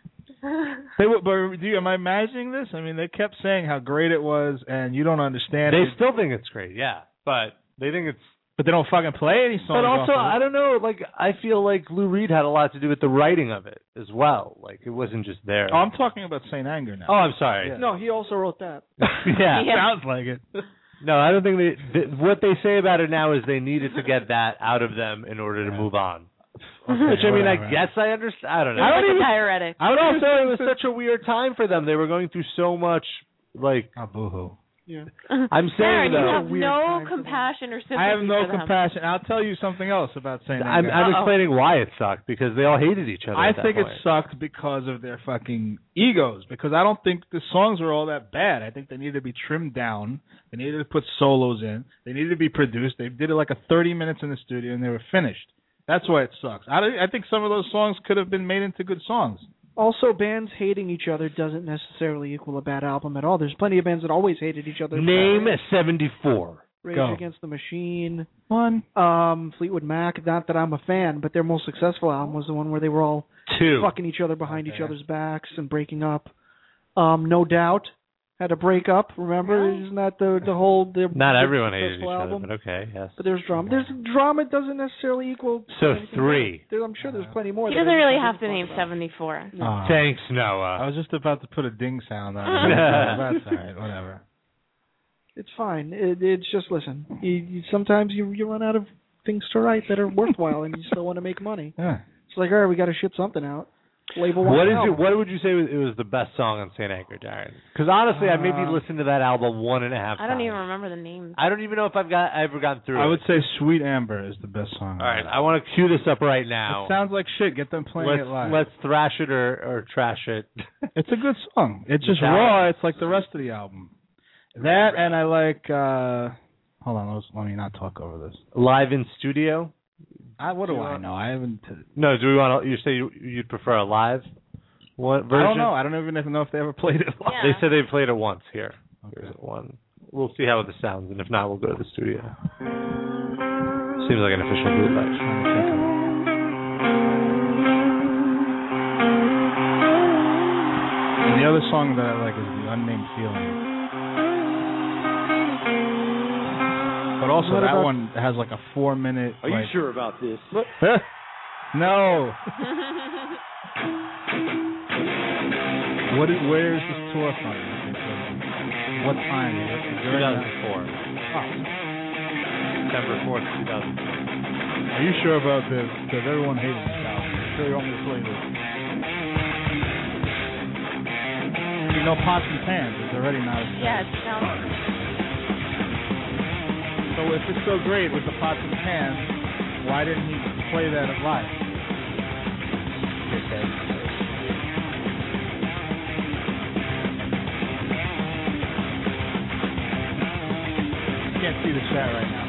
They, but do you, am I imagining this? I mean, they kept saying how great it was, and you don't understand. They it. still think it's great, yeah, but they think it's. But they don't fucking play any songs. But also, off of it. I don't know. Like, I feel like Lou Reed had a lot to do with the writing of it as well. Like, it wasn't just there. Oh, I'm talking about Saint Anger now. Oh, I'm sorry. Yeah. No, he also wrote that. yeah, Yeah. Sounds like it. No, I don't think they. Th- what they say about it now is they needed to get that out of them in order to move on. Okay, Which I mean, whatever. I guess I understand. I don't know. It's I like don't a even. diuretic. I would also. It was such a weird time for them. They were going through so much. Like, Oh, boo-hoo. Yeah. I'm Darren, saying you though. have Weird no time for them. compassion or sympathy I have no for them. compassion. I'll tell you something else about Saint I'm, Anger. I'm Uh-oh. explaining why it sucked because they all hated each other. I at that think point. it sucked because of their fucking egos. Because I don't think the songs were all that bad. I think they needed to be trimmed down. They needed to put solos in. They needed to be produced. They did it like a thirty minutes in the studio and they were finished. That's why it sucks. I, I think some of those songs could have been made into good songs. Also, bands hating each other doesn't necessarily equal a bad album at all. There's plenty of bands that always hated each other. Name seventy-four. Rage Go. Against the Machine, One. um, Fleetwood Mac. Not that I'm a fan, but their most successful album was the one where they were all Two. fucking each other behind Okay. each other's backs and breaking up. Um, No Doubt had a breakup. Remember, Really? isn't that the the whole? Their, Not their everyone hated each successful other, album? but okay, yes. But there's drama. There's drama doesn't necessarily equal. So anything three. else. There, I'm sure there's plenty more. He that doesn't I really didn't have to talk name about. seventy-four. Oh. Thanks, I Noah. was just about to put a ding sound on it. That's all right. Whatever. It's fine. It, it's just listen. You, you, sometimes you you run out of things to write that are worthwhile, and you still want to make money. Yeah. It's like, all right, we got to ship something out. Label one What is out. it? What would you say was, it was the best song on Saint Anger, Darren? Because honestly, I maybe Uh, listened to that album one and a half I times. don't even remember the names. I don't even know if I've got I ever gotten through I it. would say Sweet Amber is the best song. All right, I want to cue this up right now. It sounds like shit. Get them playing let's it live. let's thrash it or, or trash it. It's a good song. It's just Without- raw. It's like the rest of the album. That and I like. uh Hold on. Let's, let me not talk over this. Live in studio? I, what do I know? I haven't. No, do we want to? You say you, you'd prefer a live what version? I don't know. I don't even know if they ever played it live. Yeah. They said they played it once here. Okay. Here's one. We'll see how this sounds, and if not, we'll go to the studio. Seems like an official bootleg. And the other song that I like is The Unnamed Feeling. But also What that about- one has like a four minute. Are you like, sure about this? No. What? Is, where is this tour from? What time? Is it two during thousand that- four. Oh. September fourth, two thousand four. Are you sure about this? Because everyone hated this album. I'm sure you want me to play this. You know, Pots and Pans is already not as Yeah, it sounds. So if it's so great with the Pots and Pans, why didn't he play that live? Okay. Can't see the chat right now.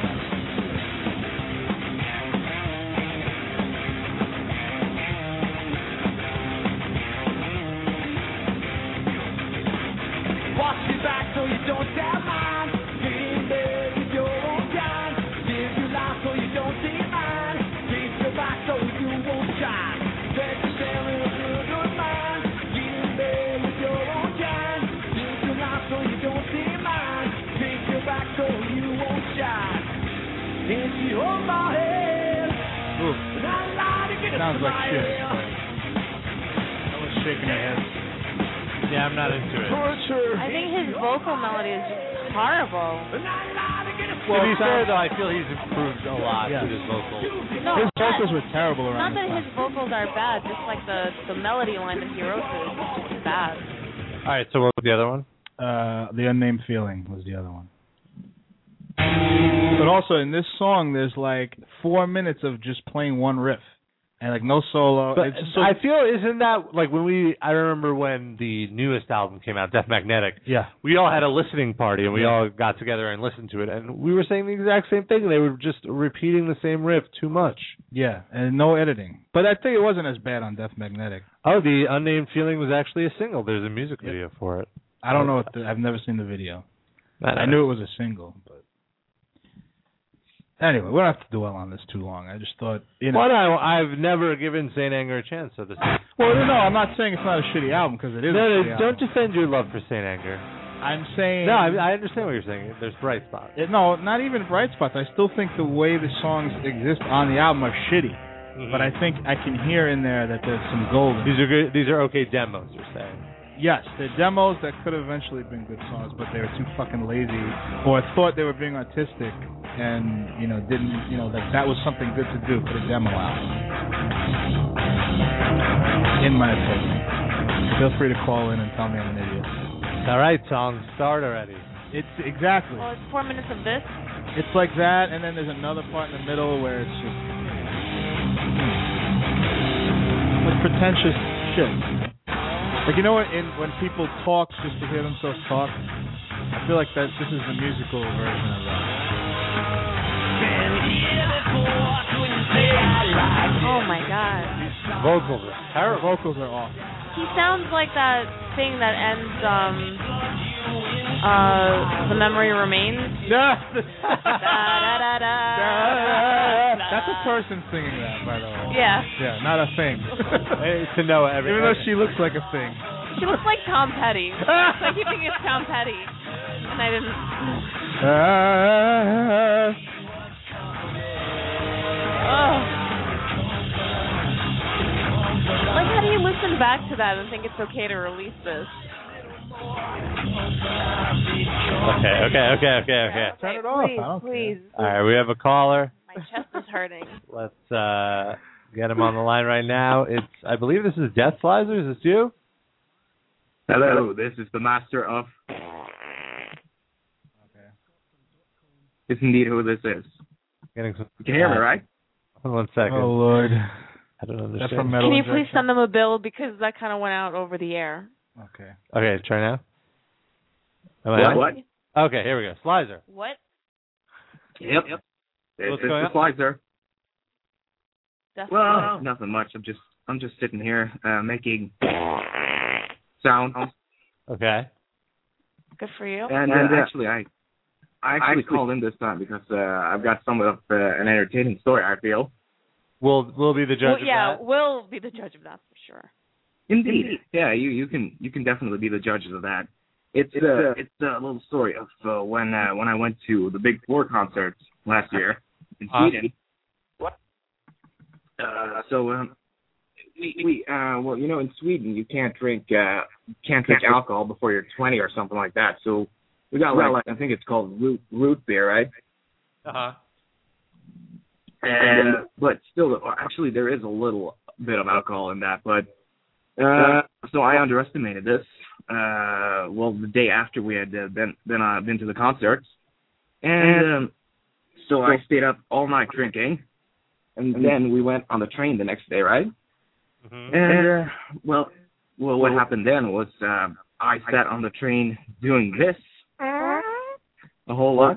Watch your back so you don't tell mine. Get in there with your own kind. Live your life so you don't see mine. Face your back so you won't shine. Set yourself in a good, good mind. Get in there with your own kind. Live your life so you don't see mine. Face your back so you won't shine. And she hold my head. Ooh, And I lie to get a sounds like smile. shit. I was shaking her head. Yeah, I'm not into it. Torture. I think his vocal melody is just horrible. And I lie to get a Well, to be it fair sounds- though, I feel he's improved a lot Yeah. with his vocals. No, His not, vocals were terrible not around that this his time. vocals are bad, just like the the melody line that he wrote to is just bad. All right, so what was the other one? Uh, The Unnamed Feeling was the other one. But also in this song, there's like four minutes of just playing one riff, and like no solo. But it's just so, I feel isn't that like when we? I remember when the newest album came out, Death Magnetic. yeah. We all had a listening party and we Yeah. all got together and listened to it, and we were saying the exact same thing. They were just repeating the same riff too much. Yeah, and no editing. But I think it wasn't as bad on Death Magnetic. Oh, the Unnamed Feeling was actually a single. There's a music video for it. I don't know. If the, I've never seen the video. I knew it was a single, but Anyway, we don't have to dwell on this too long. I just thought, you know. Well, no, I've never given Saint Anger a chance, so to say. Well, no, I'm not saying it's not a shitty album because it is. No, a no, shitty don't album. defend your love for Saint Anger. I'm saying. No, I, I understand what you're saying. There's bright spots. It, no, not even bright spots. I still think the way the songs exist on the album are shitty. Mm-hmm. But I think I can hear in there that there's some gold. These are good. These are okay demos. You're saying. Yes, they're demos that could have eventually been good songs, but they were too fucking lazy, or thought they were being artistic, and you know didn't, you know that that was something good to do. Put a demo out. In my opinion. Feel free to call in and tell me I'm an idiot. All right, song, start already. It's exactly. Well, it's four minutes of this. It's like that, and then there's another part in the middle where it's just like pretentious shit. Like, you know what, in, when people talk just to hear themselves talk, I feel like that this is the musical version of that. Oh my god. Vocals are terrible. Vocals are awful. He sounds like that thing that ends, um, uh, The Memory Remains. da, da, da, da, da, That's a person singing that, by the way. Yeah. Yeah, not a thing. To know every. Even though she looks like a thing. She looks like Tom Petty. I keep thinking it's Tom Petty. And I didn't. Oh. Like, how do you listen back to that and think it's okay to release this? Okay, okay, okay, okay, okay. Turn it off. Please, I don't please. All right, we have a caller. My chest is hurting. Let's uh, get him on the line right now. It's, I believe this is Death Slicer. Is this you? Hello, this is the master of. Okay. It's indeed who this is. Getting some. You can hear me, right? Hold on one second. Oh Lord. I don't understand. That's from Metal Can you Injection? please send them a bill because that kind of went out over the air? Okay. Okay, try now. Am I What? on? What? Okay, here we go. Slicer. What? Yep. yep. This What's is going the on? slicer. That's Well, nothing much. I'm just, I'm just sitting here uh, making sound. Okay. good for you. And, uh, actually, I, I actually called in this time because uh, I've got somewhat of uh, an entertaining story. I feel. We'll we'll be the judge Well, of yeah, that. we'll be the judge of that for sure. Indeed. Yeah, you, you can you can definitely be the judges of that. It's it's, uh, it's a little story of uh, when uh, when I went to the Big Four concerts last year in Uh, Sweden. What? Uh, so um, we, we uh, well, you know, in Sweden you can't drink uh, can't drink alcohol before you're twenty or something like that. So we got like I think it's called root root beer, right? Uh huh. And uh, but still, actually, there is a little bit of alcohol in that. But uh, so I underestimated this. Uh, well, the day after we had uh, been been uh, been to the concerts, and um, so I stayed up all night drinking, and then we went on the train the next day, right? Mm-hmm. And uh, well, well, what happened then was uh, I sat on the train doing this a whole lot,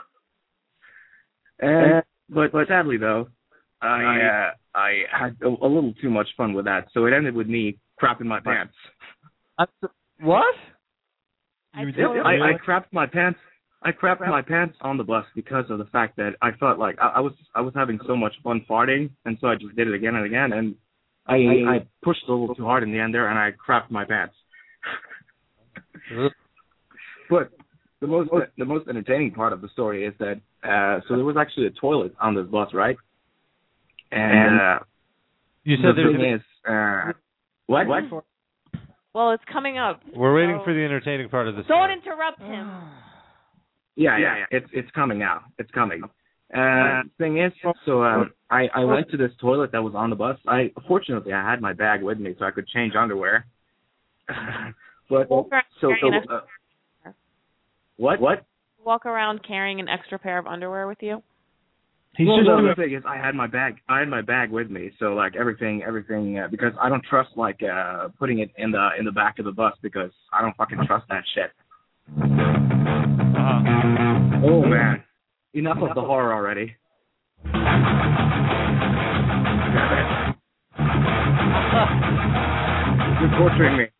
and. But, but sadly, though, I uh, I had a, a little too much fun with that, so it ended with me crapping my pants. What? I, You totally- did? I, I crapped my pants. I crapped my pants on the bus because of the fact that I felt like I, I was I was having so much fun farting, and so I just did it again and again, and I I pushed a little too hard in the end there, and I crapped my pants. But the most the most entertaining part of the story is that uh, so there was actually a toilet on this bus, right? And uh, You the said there's. thing is, uh, what? What? well, it's coming up. We're waiting so- for the entertaining part of this. Don't interrupt him. Yeah, yeah, yeah. It's it's coming now. It's coming. Uh, thing is, so um, I I went to this toilet that was on the bus. I fortunately I had my bag with me, so I could change underwear. But Walk around so carrying an so. extra- Uh, what? What? Walk around carrying an extra pair of underwear with you. He's well, just no, doing the thing is, I had my bag. I had my bag with me, so like everything, everything, uh, because I don't trust like uh putting it in the in the back of the bus because I don't fucking trust that shit. Uh-huh. Oh man, enough of the horror already. You're torturing me.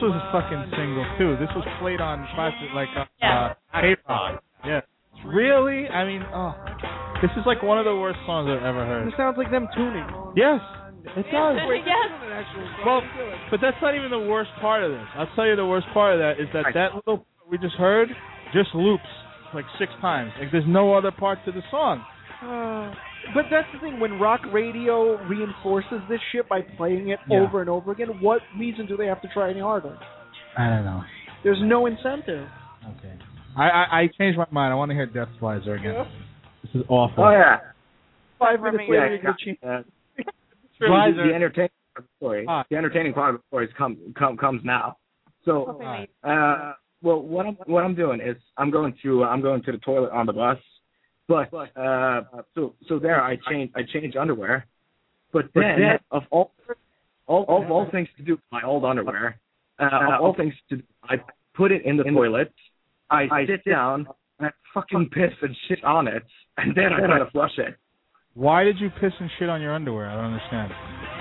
was a fucking single too. This was played on five, like uh, Yeah. uh, K-Rock. Yeah. Really? I mean, oh, this is like one of the worst songs I've ever heard. It sounds like them tuning. Yes, it does. Yes. Well, but that's not even the worst part of this. I'll tell you the worst part of that is that that little part we just heard just loops like six times. Like there's no other part to the song. Uh, but that's the thing. When rock radio reinforces this shit by playing it Yeah. over and over again, what reason do they have to try any harder? I don't know. There's no incentive. Okay. I, I, I changed my mind. I want to hear Death Slicer again. Yeah. This is awful. Oh yeah. Five minutes Yeah, later, you get a chance. Uh, Really the, the entertaining part of the story. Ah. The entertaining part of the story come, come comes now. So, Okay. uh, well, what I'm what I'm doing is I'm going to I'm going to the toilet on the bus, but uh, so so there I change I change underwear, but then of all all all, all things to do with my old underwear, uh, of all things to do, I put it in the toilet, I, I sit down, and I fucking piss and shit on it, and then I try to flush it. Why did you piss and shit on your underwear? I don't understand.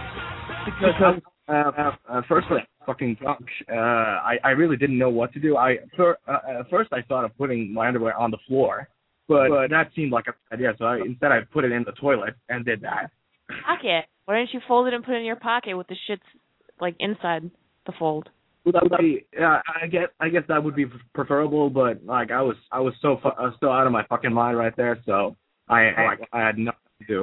Because uh, uh, uh, firstly, I'm fucking drunk. Uh, I I really didn't know what to do. I fir- uh, at first I thought of putting my underwear on the floor, but, but that seemed like a bad idea. So I, instead, I put it in the toilet and did that. Pocket. Why didn't you fold it and put it in your pocket with the shits like inside the fold? Well, that would be, uh, I guess I guess that would be preferable, but like I was I was so fu- I was so out of my fucking mind right there, so I like I had nothing to do.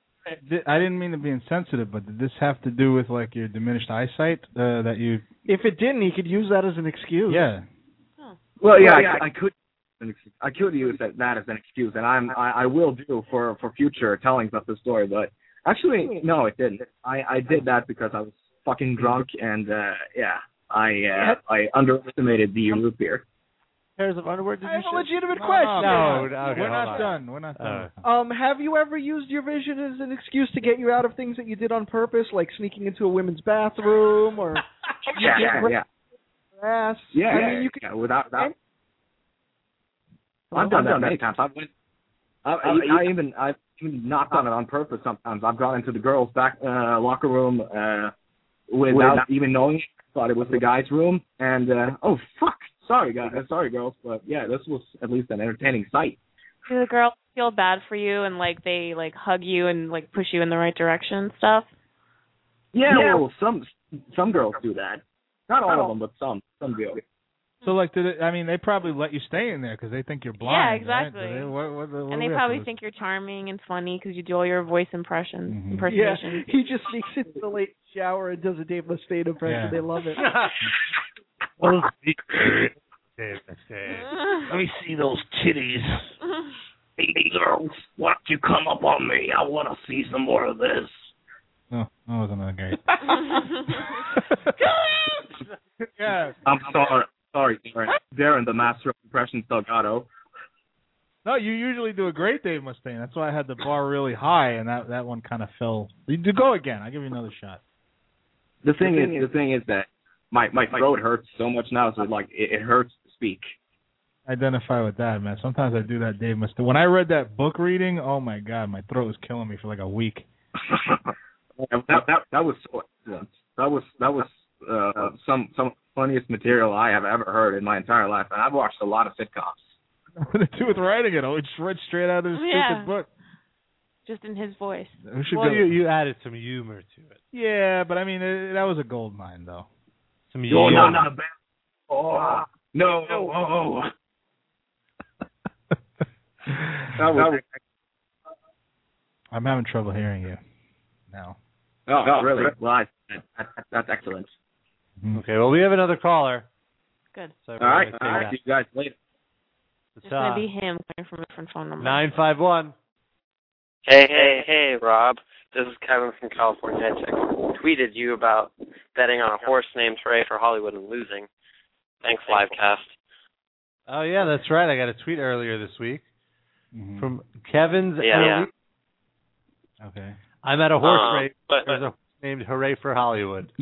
I didn't mean to be insensitive, but did this have to do with like your diminished eyesight uh, that you? If it didn't, he could use that as an excuse. Yeah. Well, yeah, I, I could I could use that, that as an excuse, and I'm I, I will do for for future tellings of the story. But actually, no, it didn't. I I did that because I was fucking drunk, and uh, yeah, I uh, I underestimated the root beer. Pairs of underwear. Did I you Oh, have a shit? legitimate No, question. No, no, okay, We're hold not on. done. We're not done. Uh, Um, have you ever used your vision as an excuse to get you out of things that you did on purpose, like sneaking into a women's bathroom or Yeah, yeah, yeah. ass? Yeah, I yeah, mean, you could. yeah, without that. Well, I've done that many times. I've went, I, I, I even I've even not done it on purpose. Sometimes I've gone into the girls' back uh, locker room uh, without even knowing it. Thought it was the guys' room, and uh, oh fuck, sorry guys, sorry girls, but yeah, this was at least an entertaining sight. Do the girls feel bad for you and like they like hug you and like push you in the right direction and stuff? Yeah, well, some some girls do that. Not all of them, but some some do. So like, did it, I mean, they probably let you stay in there because they think you're blind. Yeah, exactly. Right? They, what, what, what And they probably think you're charming and funny because you do all your voice impressions, Mhm. Yeah, impersonations. he just sneaks into the late shower and does a Dave Mustaine impression. Yeah. They love it. Well, let me see those titties. Hey girls, why don't you come up on me? I want to see some more of this. No, that wasn't that great. Yeah. I'm sorry, sorry, Darren. Darren, the master of impression Delgado. No, you usually do a great Dave Mustaine. That's why I had the bar really high, and that that one kind of fell. You do go again. I'll give you another shot. The thing is, the thing is that my my throat hurts so much now, so like it, it hurts to speak. Identify with that, man. Sometimes I do that Dave Mustaine. When I read that book reading, oh my god, my throat was killing me for like a week. that, that that was so excellent. That was that was uh, some some funniest material I have ever heard in my entire life, and I've watched a lot of sitcoms. What did it do with writing it? Oh, it's read straight out of his Yeah. stupid book. Just in his voice. We should Well, go- you, you added some humor to it. Yeah, but I mean, it, that was a gold mine, though. Some Oh, humor. no, no, bad. Oh, no, oh, oh. That was, I'm having trouble hearing you now. oh, really? Well, I, that, that's excellent. Okay, well, we have another caller. Good. So All right, we're all gonna right. say See you guys later. that. It's going to be him coming from a different phone number. nine five one. Hey, hey, hey, Rob. This is Kevin from California. I text- tweeted you about betting on a horse named Hooray for Hollywood and losing. Thanks, Livecast. Oh, yeah, that's right. I got a tweet earlier this week Mhm. from Kevin's. Yeah, yeah. Okay. I'm at a horse Um, race. but- There's a horse named Hooray for Hollywood.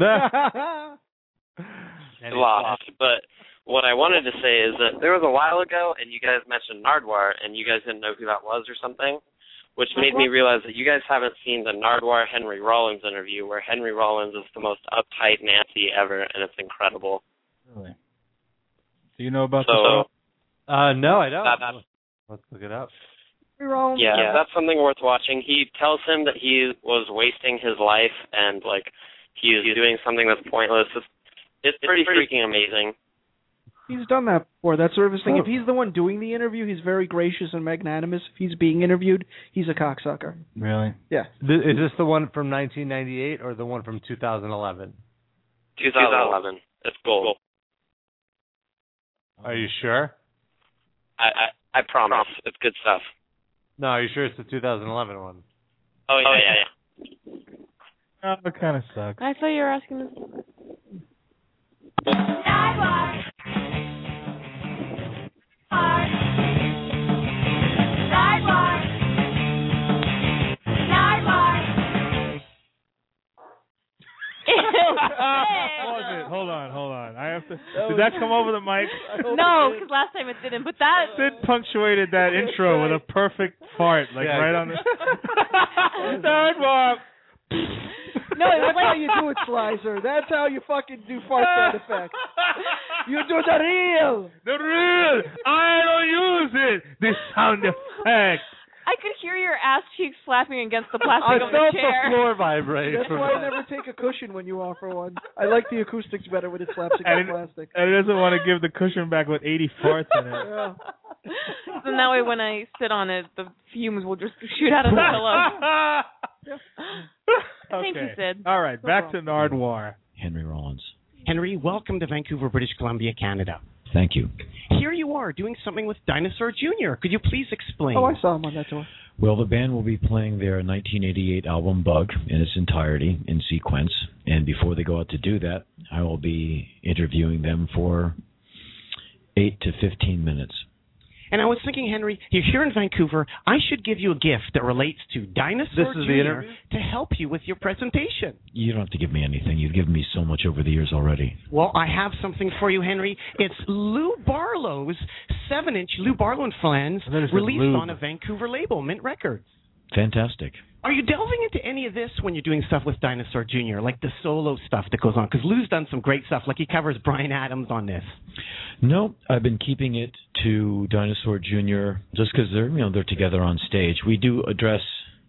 And he Lost. But what I wanted to say is that there was a while ago, and you guys mentioned Nardwuar, and you guys didn't know who that was or something, which made me realize that you guys haven't seen the Nardwuar Henry Rollins interview, where Henry Rollins is the most uptight Nancy ever, and it's incredible. Really? Do you know about So, the show? Uh, no, I don't. That, that's, Let's look it up. yeah, yeah, that's something worth watching. He tells him that he was wasting his life and like he is doing something that's pointless. It's, it's pretty freaking amazing. He's done that before. That sort of his thing. Oh. If he's the one doing the interview, he's very gracious and magnanimous. If he's being interviewed, he's a cocksucker. Really? Yeah. Th- is this the one from nineteen ninety-eight or the one from two thousand eleven? twenty eleven. It's gold. Are you sure? I, I I promise. It's good stuff. No, are you sure it's the two thousand eleven one? Oh yeah, yeah, yeah. Oh, it kind of sucks. I thought you were asking this. Pause it. Hold on, hold on. I have to. Did that come over the mic? No, because last time it didn't. But that. Sid punctuated that intro with a perfect fart, like Yeah. right on the sidewalk. No, that's how you do it, Slicer. That's how you fucking do fart sound effects. You do the real. The real. I don't use it. The sound effect. I could hear your ass cheeks slapping against the plastic I of the felt chair. the floor vibrate. That's from why I that. never take a cushion when you offer one. I like the acoustics better when it slaps against And, plastic. and it doesn't want to give the cushion back with eighty farts in it. Yeah. So that way, when I sit on it, the fumes will just shoot out of the pillow. Thank you, Okay. Sid. All right, back to Nardwuar. Henry Rollins. Henry, welcome to Vancouver, British Columbia, Canada. Thank you. Here you are doing something with Dinosaur Junior Could you please explain? Oh, I saw him on that tour. Well, the band will be playing their nineteen eighty-eight album Bug in its entirety in sequence. And before they go out to do that, I will be interviewing them for eight to fifteen minutes. And I was thinking, Henry, you're here in Vancouver. I should give you a gift that relates to Dinosaur This is the Junior interview? to help you with your presentation. You don't have to give me anything. You've given me so much over the years already. Well, I have something for you, Henry. It's Lou Barlow's seven-inch Lou Barlow and Friends There's a released lube. on a Vancouver label, Mint Records. Fantastic. Are you delving into any of this when you're doing stuff with Dinosaur Junior, like the solo stuff that goes on? Because Lou's done some great stuff, like he covers Bryan Adams on this. No, I've been keeping it to Dinosaur Junior just because they're, you know, they're together on stage. We do address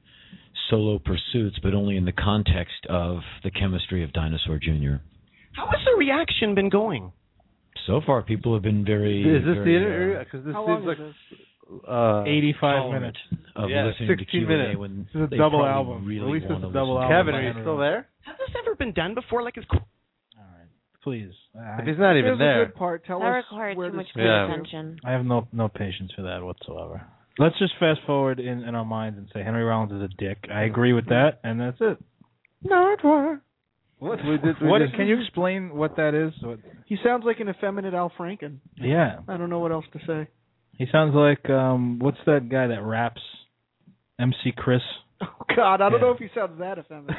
solo pursuits, but only in the context of the chemistry of Dinosaur Junior How has the reaction been going? So far, people have been very. Is this very, the interview? uh, Because this How seems long like is this? uh, eighty-five tolerant minutes. of Yeah, listening to sixteen Q and A minutes. when This is a they double probably album. really At least it's want a to double listen. album. Kevin, are you still there? Has this ever been done before? Like, it's cool. All right, please. I, If he's not even Here's there. a good part. Tell That us required where too this much came Yeah. from. attention. I have no no patience for that whatsoever. Let's just fast forward in, in our minds and say Henry Rollins is a dick. I agree with that, and that's it. Nardwuar. What? We did, we What did- can you explain what that is? What, He sounds like an effeminate Al Franken. yeah, I don't know what else to say. he sounds like um, what's that guy that raps? M C Chris. Oh God, I don't Yeah. know if he sounds that effeminate.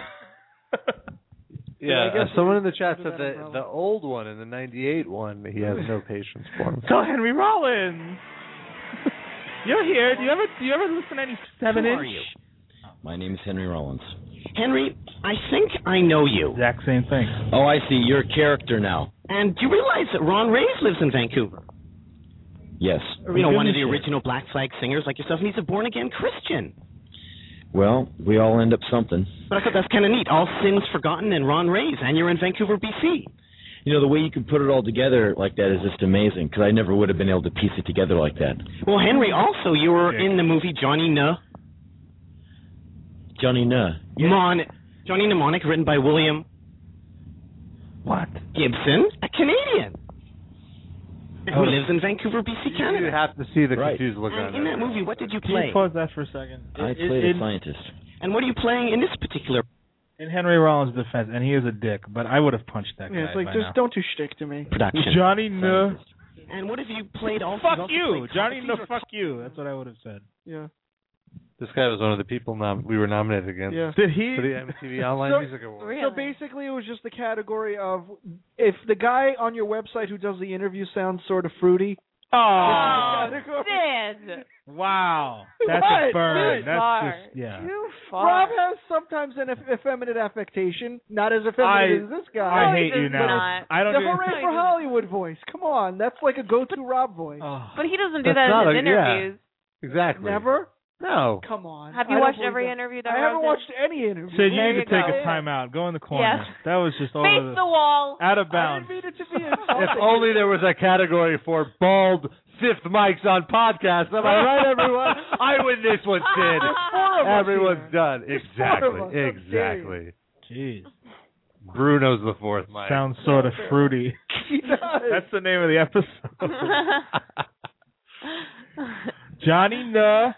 Yeah, I guess uh, someone in the it's chat under said that the umbrella. the old one in the ninety-eight one he has no patience for. So Henry Rollins, you're here. Do you ever do you ever listen to any seven Who inch? are you? My name is Henry Rollins. Henry, I think I know you. Exact same thing. Oh, I see. You're a character now. And do you realize that Ron Reyes lives in Vancouver? Yes. You know, one of the Goodness, original Black Flag singers like yourself, and he's a born-again Christian. Well, we all end up something. But I thought that's kind of neat. All sins forgotten and Ron Reyes, and you're in Vancouver, B C. You know, the way you can put it all together like that is just amazing, because I never would have been able to piece it together like that. Well, Henry, also, you were Yeah. in the movie Johnny Nuh. Johnny Nuh. Mon- Johnny Mnemonic, written by William What? Gibson, a Canadian who Oh. lives in Vancouver, B C, You Canada. have to see the Right. confused look And on in it. that movie, what did you Can play? you pause that for a second? I It- played it- a scientist. And what are you playing in this particular? In Henry Rollins' defense, and he is a dick, but I would have punched that Yeah, guy it's like by just now. don't do shtick to me. Production. Johnny No. And what have you played also? Fuck also you, played Johnny No. comedies or- Fuck you. That's what I would have said. Yeah. This guy was one of the people nom- we were nominated against Yeah. Did he? for the M T V Online So- Music Award. Really? So basically, it was just the category of if the guy on your website who does the interview sounds sort of fruity, Oh, Sid. Wow. That's What? a burn. Too That's far. just, yeah. Too far. Rob has sometimes an eff- effeminate affectation, not as effeminate I- as this guy. I No, he hate you does now. not. I don't the even- Hooray No, he for doesn't. Hollywood voice. Come on, that's like a go-to Rob voice. Oh. But he doesn't do That's that not in his a- yeah. interviews. Exactly. Never? No. Come on. Have I you don't watched believe every that. interview that I Rob haven't did? watched any interview. Sid, you There need you to take go. a timeout. Go in the corner. Yes. That was just all Face of the wall. out of I bounds. didn't mean it to be If insulting. only there was a category for bald fifth mics on podcasts. Am I right, everyone? I win this one, Sid. There's four of us Everyone's here. done. There's four of Exactly. us. How dare Exactly. Jeez. Bruno's the fourth mic. Sounds sort of fruity. He does. That's the name of the episode. Johnny Nuh.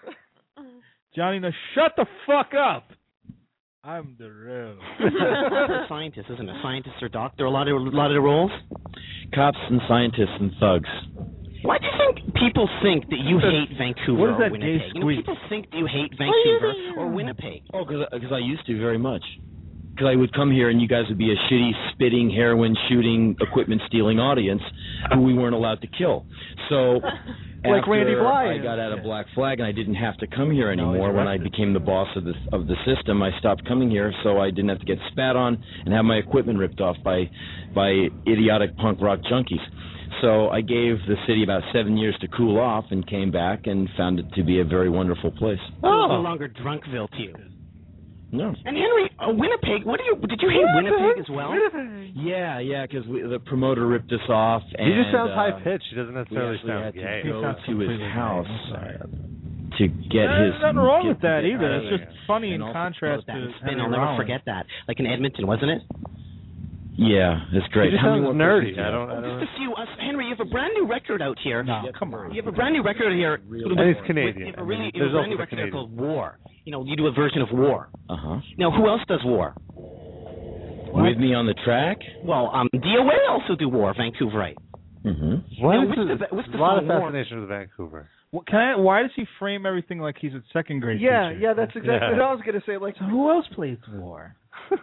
Johnny Nuh, shut the fuck up. I'm the real. a scientist, isn't it? Scientist or doctor, a lot of a lot of the roles. Cops and scientists and thugs. Why do you think people think that you hate Vancouver What is or that Winnipeg? gay You know, squeak? people think that you hate Vancouver or Winnipeg. Oh, because I used to very much. Because I would come here and you guys would be a shitty, spitting, heroin shooting, equipment stealing audience who we weren't allowed to kill. So Like after Randy Bly I is. got out of Black Flag and I didn't have to come here No, anymore. he's When I arrested. became the boss of the of the system, I stopped coming here, so I didn't have to get spat on and have my equipment ripped off by by idiotic punk rock junkies. So I gave the city about seven years to cool off and came back and found it to be a very wonderful place. Oh. It's no longer Drunkville to you. No. And Henry, uh, Winnipeg. What do you? Did you hate Winnipeg as well? Yeah, yeah, because the promoter ripped us off. And, He just sounds uh, high pitched. He doesn't we necessarily actually sound had gay. to go sounds to his completely house gay. I'm sorry. uh, to get There's his. nothing wrong get- with that to get either. out It's of just there. funny And in also- contrast That to spin, Henry I'll never Rollins. forget that. Like in Edmonton, wasn't it? Yeah, it's great. He just How many sounds more nerdy. persons do you I have? don't. I Just don't. a few. Us, Henry, you have a brand new record out here. No, come on. You have a brand new record here. Really? And he's with- Canadian. You have I a mean, really, you there's have a brand new also the record here called Canadian. War. You know, you do a version of War. Uh huh. Now, who else does War? With me on the track. Well, um, D O A also do War, Vancouverite. Mm-hmm. What Now, is what's this? the- what's the a lot of song War? fascination with Vancouver. What, can I, why does he frame everything like he's a second grade Yeah, teacher? yeah, that's exactly Yeah. what I was going to say. Like, So who else plays war?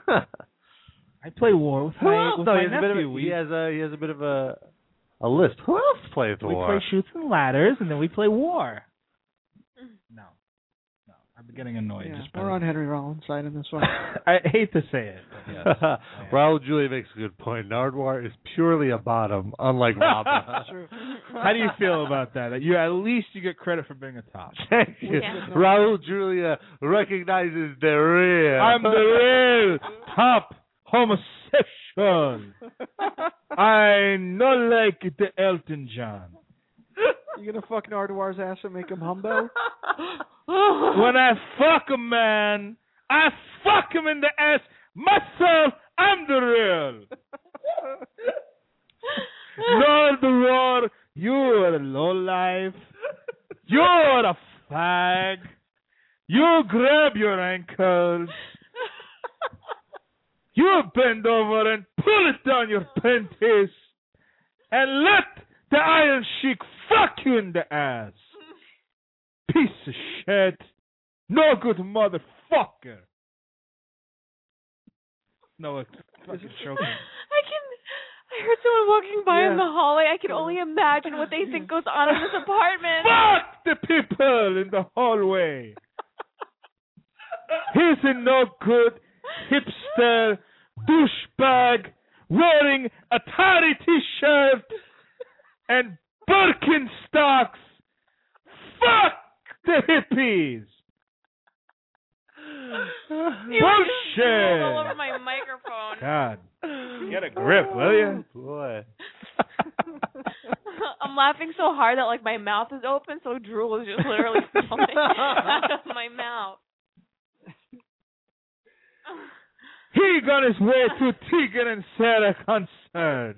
I play war with Who my, else? with No, my he has a bit of nephew. a, we he has a he has a bit of a a list. Who else plays we war? play shoots and ladders, and then we play war. No, no, I'm getting annoyed. yeah, just by we're on Henry Rollins' side in this one. I hate to say it. But yes. Raul Julia makes a good point. Nardwar is purely a bottom, unlike Rob. True. How do you feel about that? That you at least you get credit for being a top. Thank you. Yeah. Raul Julia recognizes the real. I'm the real top homosexual. I not like the Elton John. You gonna fuck Nardwar's ass and make him humbo? When I fuck a man, I fuck him in the ass myself. I'm the real. Nardwar, you're a lowlife. You're a fag. You grab your ankles. You bend over and pull it down your panties and let the Iron Sheik fuck you in the ass. Piece of shit. No good motherfucker. No, it's fucking joking. I can. I heard someone walking by in Yeah. the hallway. I can only imagine what they think goes on in this apartment. Fuck the people in the hallway. He's a no good hipster douchebag wearing a Atari t-shirt and Birkenstocks. Fuck the hippies. You all Bullshit. over my microphone. God, get a grip, will you? Boy. I'm laughing so hard that like my mouth is open, so drool is just literally falling out of my mouth. He got his way to Tegan and Sarah concert.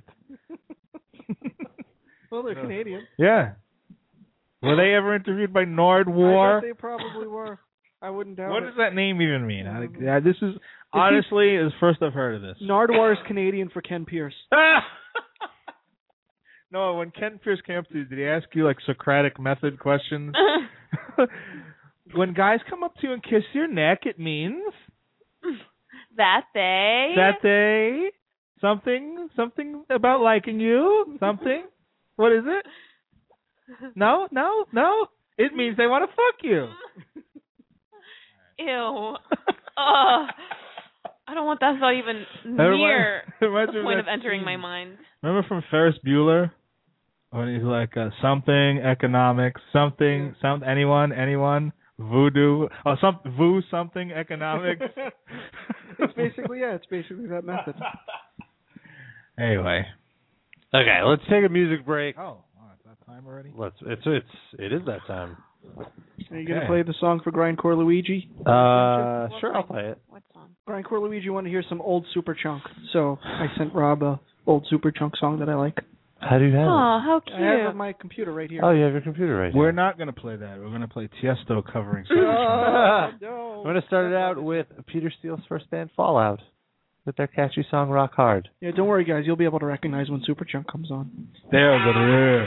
Well, they're Canadian. Yeah. Were they ever interviewed by I Nardwar? bet they probably were. I wouldn't doubt What it. does that name even mean? I, yeah, this is honestly is the first I've heard of this. Nardwar is Canadian for Ken Pierce. No, when Ken Pierce came up to you, did he ask you like Socratic method questions? When guys come up to you and kiss your neck, it means That they. that they something something about liking you. Something. What is it? No, no, no. It means they want to fuck you. Ew. Ugh. I don't want that thought even That near reminds- the reminds me point of of that entering scene. my mind. Remember from Ferris Bueller when he's like uh, something economics, something, some anyone, anyone, voodoo, or some voo something economics. It's basically yeah, it's basically that method. Anyway. Okay, let's take a music break. Oh, oh it's that time already. Let's. It's it's it is that time. Are you gonna Okay. play the song for Grindcore Luigi? Uh, sure, I'll play it. What song? Grindcore Luigi wanted to hear some old Superchunk, so I sent Rob a old Superchunk song that I like. How do you have Oh, how cute. I have it on my computer right it? here. Oh, you have your computer right We're here. not going to play that. We're going to play Tiesto covering Oh, Supertramp. no. I'm going to start it out with Peter Steele's first band, Fallout, with their catchy song "Rock Hard." Yeah, don't worry, guys. You'll be able to recognize when Superchunk comes on. There's it is.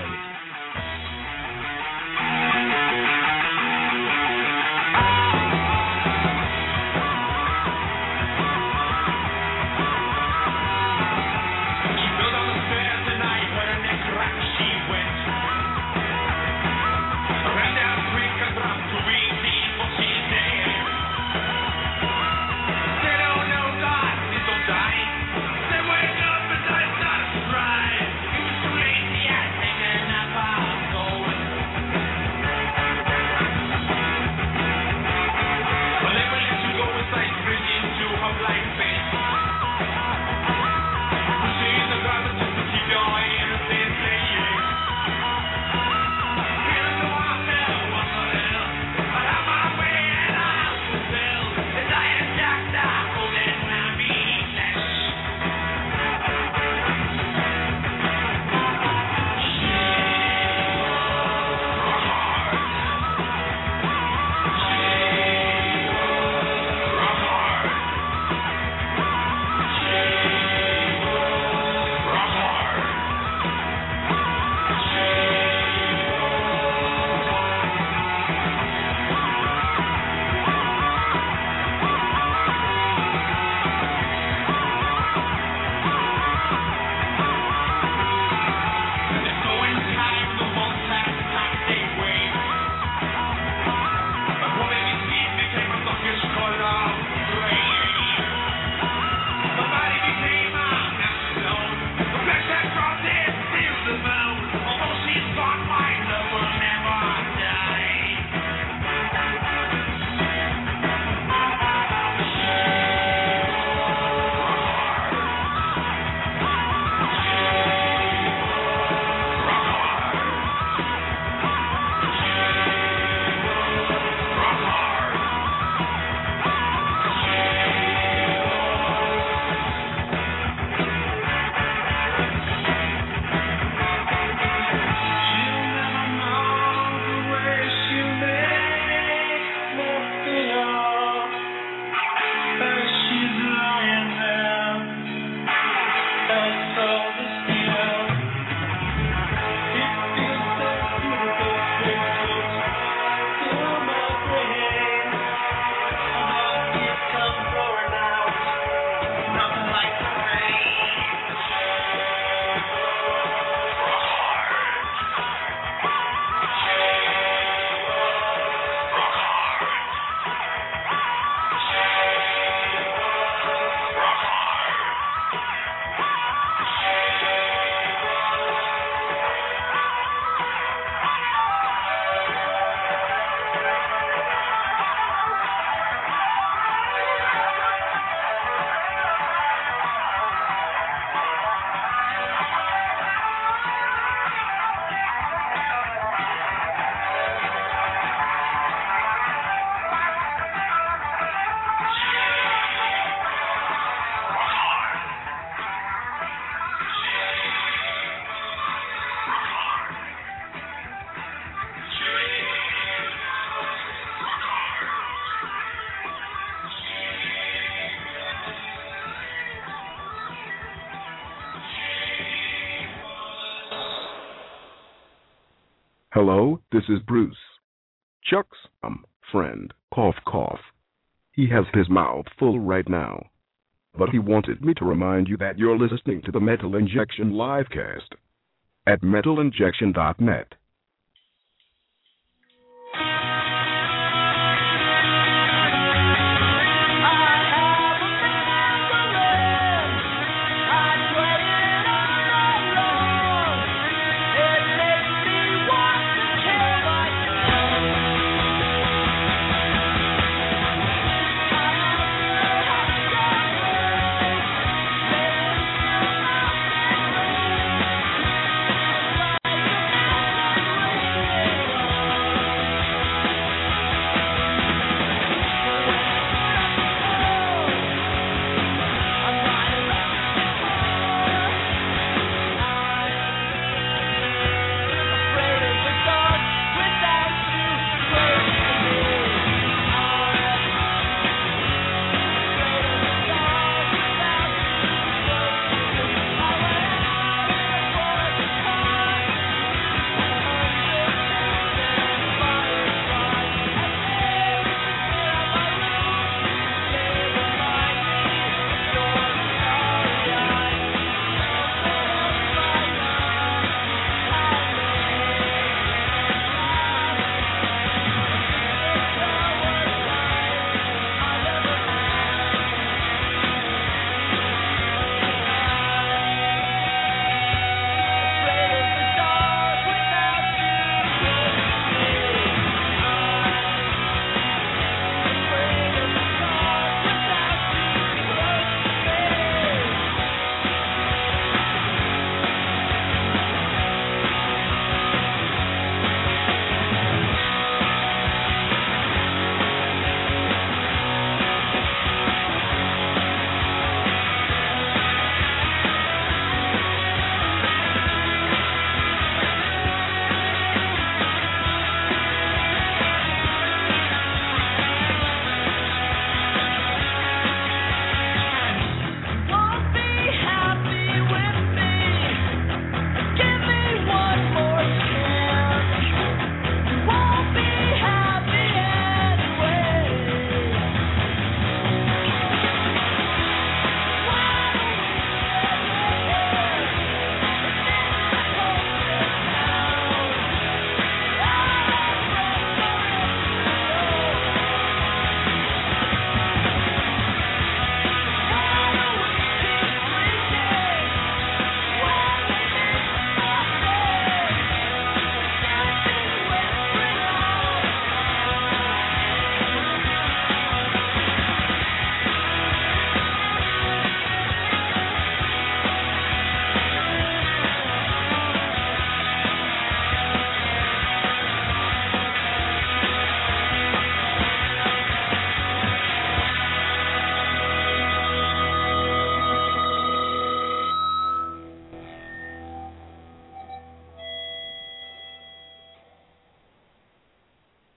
Hello, this is Bruce. Chuck's um, friend, cough cough. He has his mouth full right now. But he wanted me to remind you that you're listening to the Metal Injection livecast at metal injection dot net.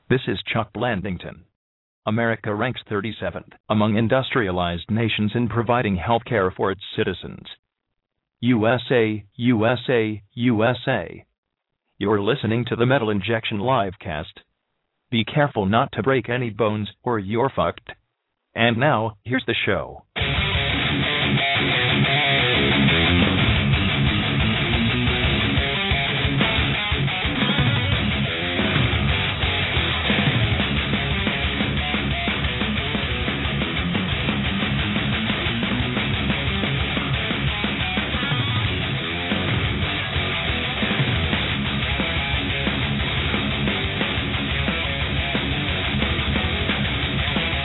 This is Chuck Blandington. America ranks thirty-seventh among industrialized nations in providing health care for its citizens. U S A, U S A, U S A. You're listening to the Metal Injection Livecast. Be careful not to break any bones or you're fucked. And now, here's the show.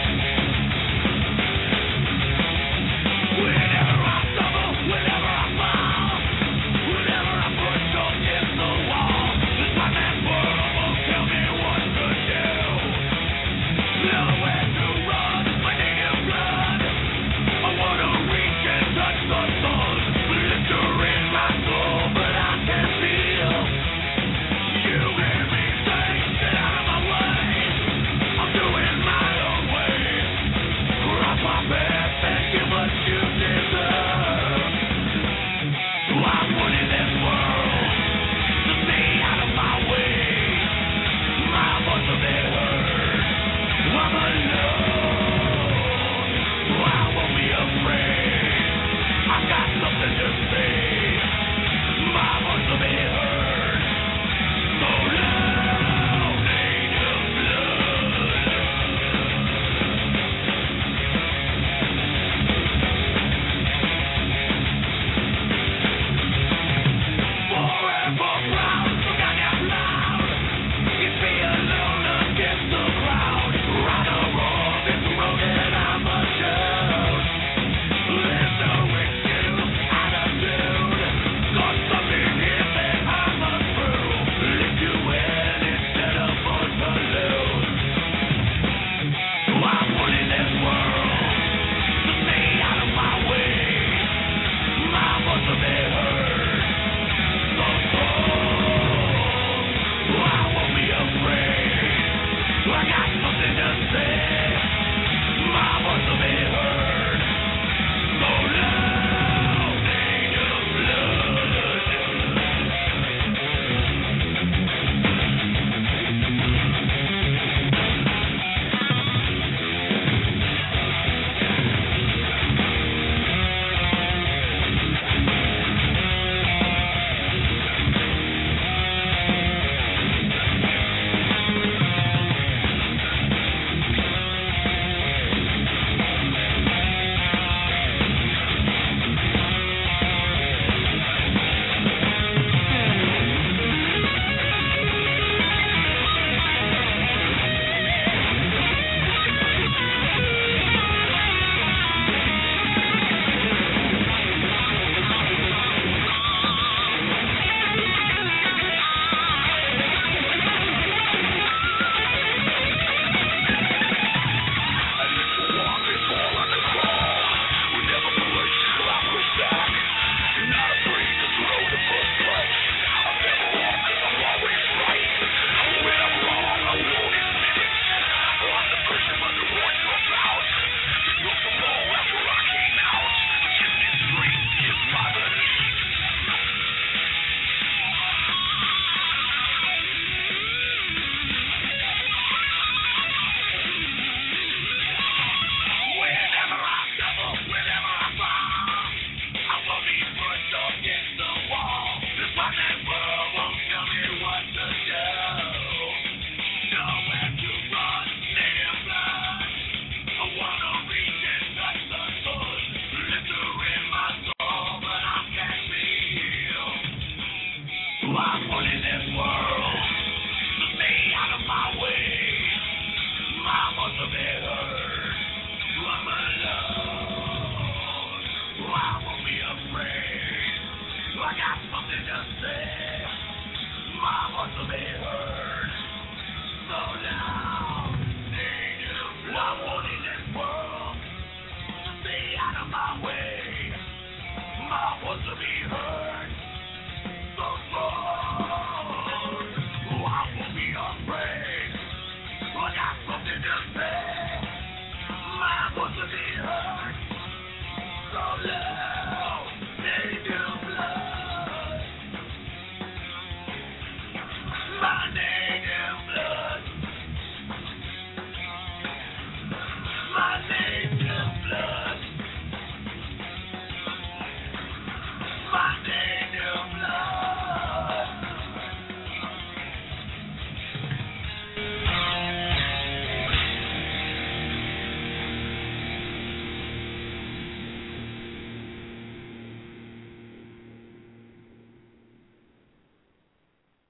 Whenever I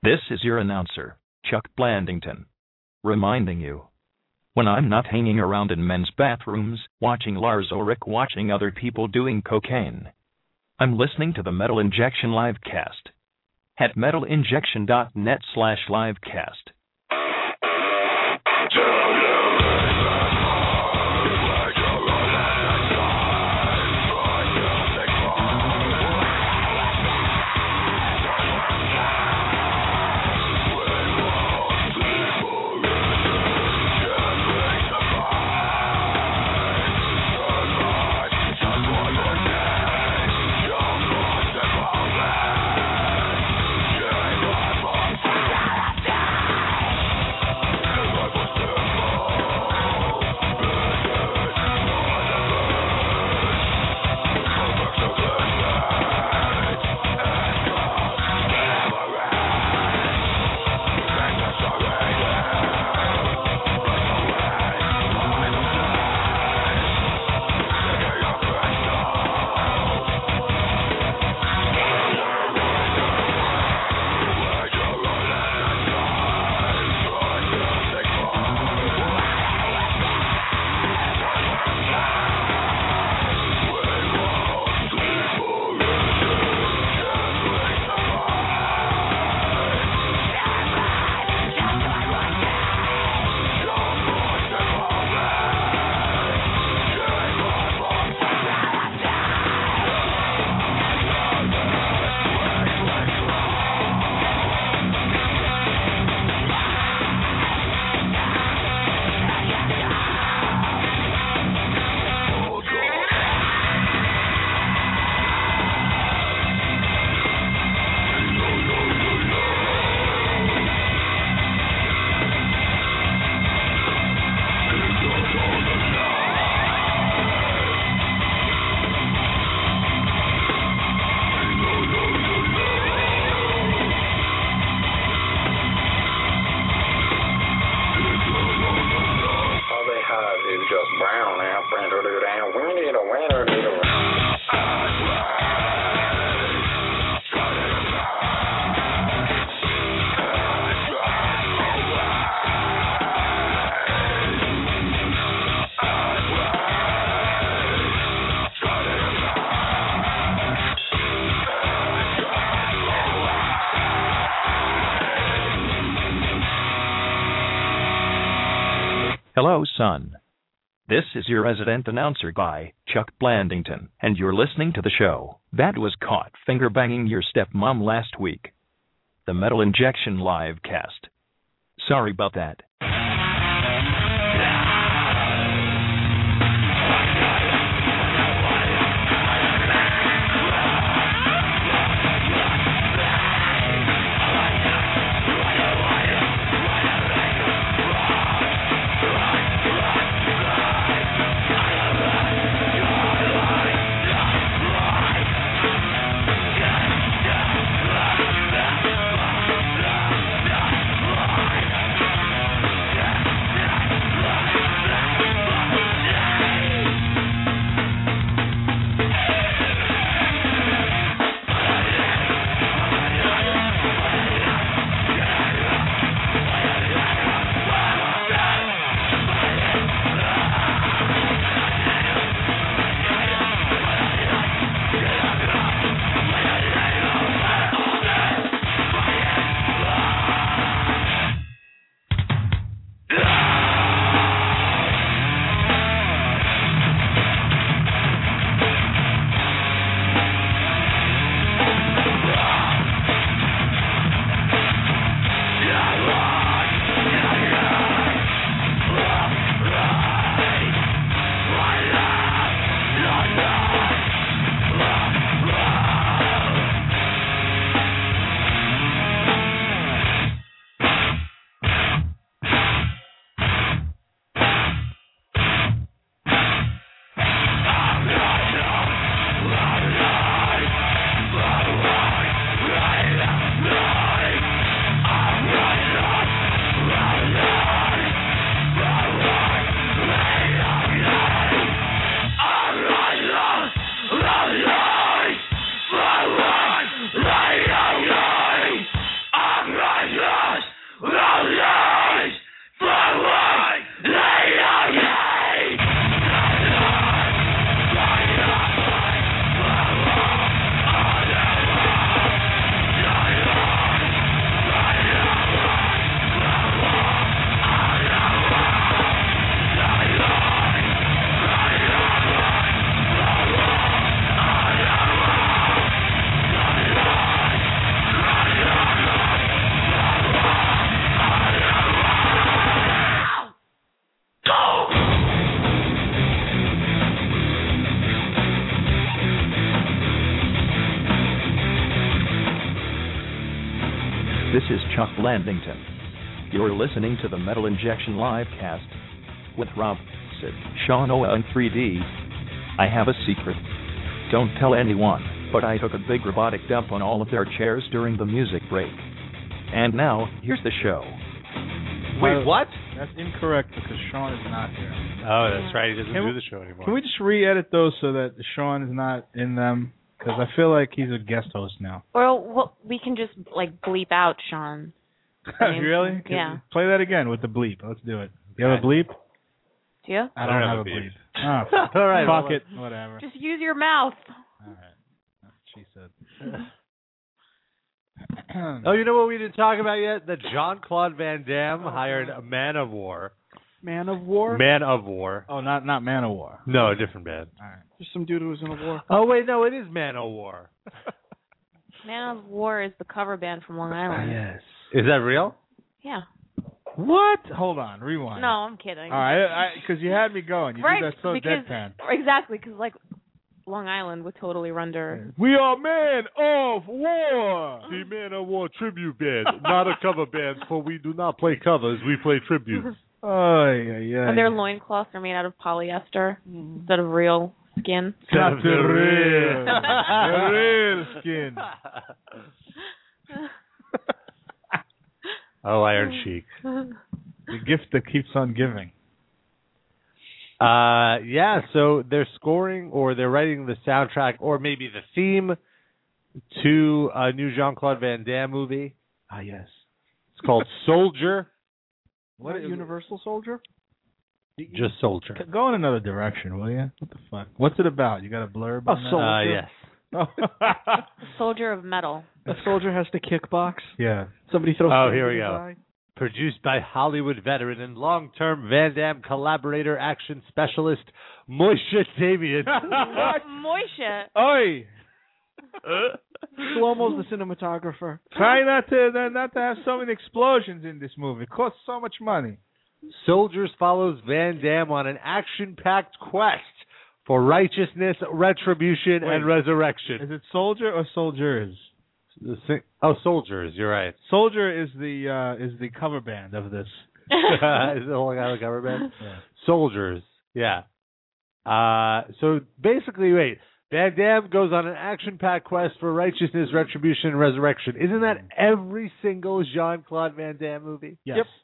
This is your announcer, Chuck Blandington, reminding you. When I'm not hanging around in men's bathrooms, watching Lars Ulrich watching other people doing cocaine, I'm listening to the Metal Injection Livecast at metalinjection.net slash livecast. Hello, son. This is your resident announcer guy, Chuck Blandington, and you're listening to the show that was caught finger-banging your stepmom last week. The Metal Injection Livecast. Sorry about that. Yeah. Chuck Landington. You're listening to the Metal Injection Livecast with Rob, Sid, Sean Oa, and three D. I have a secret. Don't tell anyone, but I took a big robotic dump on all of their chairs during the music break. And now, here's the show. Wait, what? That's incorrect because Sean is not here. Oh, that's right. He doesn't Can do we- the show anymore. Can we just re-edit those so that Sean is not in them? Because I feel like he's a guest host now. Or well, we can just like bleep out Sean. I mean, Really? Can Yeah. we play that again with the bleep. Let's do it. You have a bleep? Do you? I don't, have, a bleep. Oh, All right, fuck well, it. Whatever. Just use your mouth. All right. That's what she said. Oh, you know what we didn't talk about yet? That Jean-Claude Van Damme hired a Man of War. Man of War? Man of War. Oh, not not Man of War. No, a different band. All right. There's some dude who was in a war. Oh, wait, no, it is Man of War. Man of War is the cover band from Long Island. Yes. Is that real? Yeah. What? Hold on. Rewind. No, I'm kidding. All right. Because you had me going. You right, did that so because, deadpan. Exactly, because like Long Island would totally render. We are Man of War. The Man of War tribute band, not a cover band, for we do not play covers, we play tributes. Oh, yeah, yeah. And their loincloths are made out of polyester instead of real skin. Not the real. The real skin. Oh, Iron Sheik. The gift that keeps on giving. Uh, yeah, so they're scoring or they're writing the soundtrack or maybe the theme to a new Jean-Claude Van Damme movie. Ah, yes. It's called Soldier. What, Universal Soldier? Just Soldier. Go in another direction, will you? What the fuck? What's it about? You got a blurb? A on that? soldier. Uh, yes. Soldier of metal. A soldier has to kickbox. Yeah. Somebody throws. Oh, sand here in we his go. eye. Produced by Hollywood veteran and long-term Van Damme collaborator action specialist Moishe Damian. Moishe. Oi! Shlomo's the cinematographer. Try not to not to have so many explosions in this movie. It costs so much money. Soldiers follows Van Damme on an action-packed quest for righteousness, retribution, Wait. and resurrection. Is it Soldier or Soldiers? The sing- oh, Soldiers, you're right. Soldier is the uh, is the cover band of this. Is it the whole guy the cover band? Yeah. Soldiers, yeah. Uh, so basically, wait, Van Damme goes on an action-packed quest for righteousness, retribution, and resurrection. Isn't that every single Jean-Claude Van Damme movie? Yes. Yep.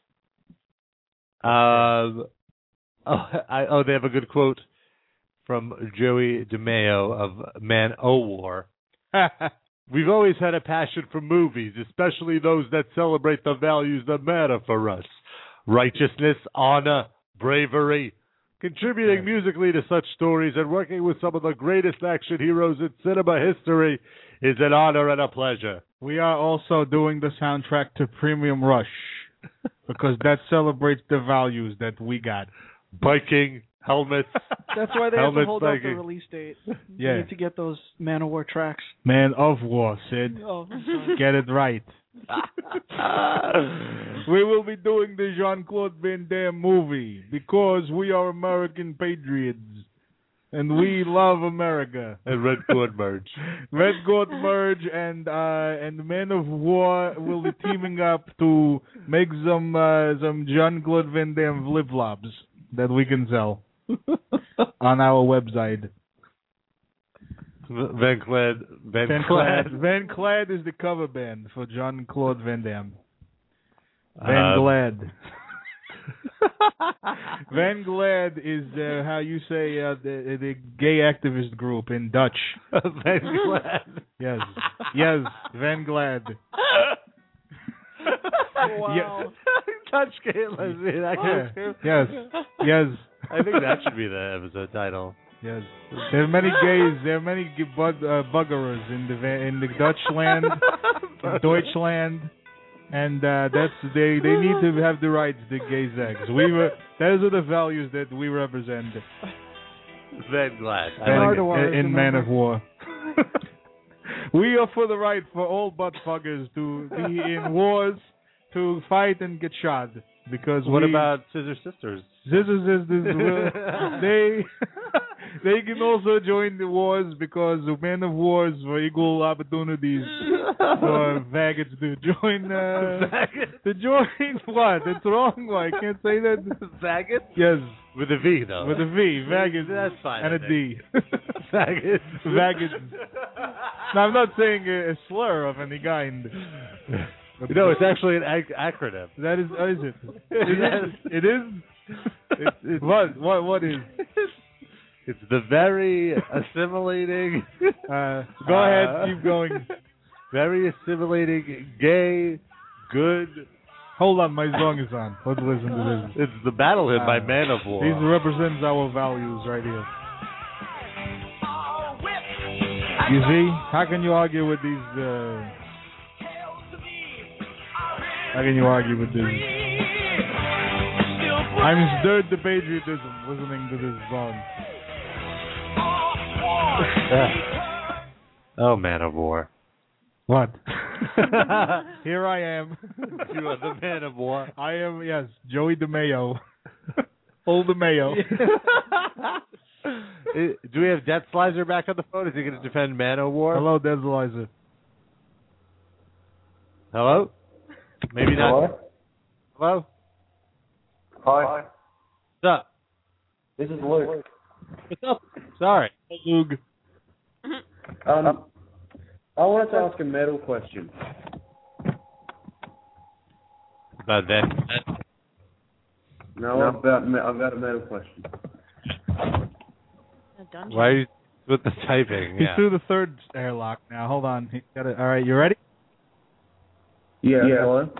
Um, oh, I, oh, they have a good quote from Joey DeMeo of Man O' War. We've always had a passion for movies, especially those that celebrate the values that matter for us. Righteousness, honor, bravery. Contributing Right. musically to such stories and working with some of the greatest action heroes in cinema history is an honor and a pleasure. We are also doing the soundtrack to Premium Rush because that celebrates the values that we got. Biking, helmets. That's why they have to Helmet hold up the biking. release date. Yeah. You need to get those Man of War tracks. Man of War, Sid. Oh, I'm sorry. Get it right. We will be doing the Jean-Claude Van Damme movie because we are American patriots and we love America. And Red Court merge. Red Court merge and uh, and Men of War will be teaming up to make some uh, some Jean-Claude Van Damme flip-flops that we can sell on our website. Van Clad. Van, Van Clad. Clad. Van Clad is the cover band for Jean-Claude Van Damme. Van Uh, Glad. Van Glad is uh, how you say uh, the, the gay activist group in Dutch. Van Glad. Yes. Yes, Van Glad. Wow. Touch gay lesbian Yeah. activist. Yes. Yes. I think that should be the episode title. Yes. There are many gays. There are many g- bug, uh, buggerers in the va- in the Dutch land, in Deutschland, and uh, that's they they need to have the rights to gay sex. We were those are the values that we represent. Van Glad. I Van- like it. War in, is in the Man number. of War. We are for the right for all butt fuckers to be in wars, to fight and get shot. Because What we, about Scissor Sisters? Scissor Sisters? will- they They can also join the wars because the men of wars for equal opportunities for faggots to join. Uh, to join what? It's wrong. I can't say that. Faggots? Yes. With a V, though. With a V. Faggots. That's fine. And I a think. D. Faggots. Faggots. Now, I'm not saying a, a slur of any kind. No, it's actually an ac- acronym. That is, what is it? It is. It is. It, it, what? What? What is? It's the very assimilating. Uh, go uh, ahead, keep going. Very assimilating, gay, good. Hold on, my song is on. Let's listen to this. It's the battle hymn uh, by Man of War. These represents our values right here. You see, how can you argue with these? Uh, how can you argue with this? I'm stirred to patriotism listening to this song. Oh, Man of War. What? Here I am. You are the Man of War. I am, yes, Joey DeMayo. Old DeMayo. Do we have Death Slicer back on the phone? Is he going to defend Man of War? Hello, Death Slicer. Hello? Maybe not. Hello? Hello? Hi. What's up? This is Luke. What's up? Sorry. Luke. Um, I wanted to ask a metal question. About that? No, no. about me- I've got a metal question. Why are you with the typing? He's yeah. through the third airlock now. Hold on. He got it. All right, you ready? Yeah. yeah. Hello?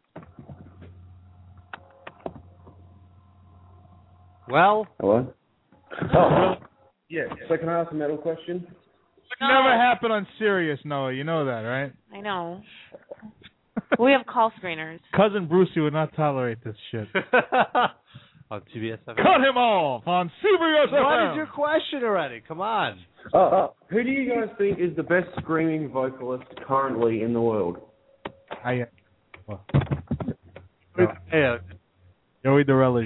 Well? Hello? Oh, yeah. So can I ask a metal question? It never happened on Sirius, Noah. You know that, right? I know. We have call screeners. Cousin Brucey would not tolerate this shit. On T B S F M. Cut him off on C B S F M. What is your question already? Come on. Uh, uh, who do you guys think is the best screaming vocalist currently in the world? I. Uh, well, hey, Joey DeRelish.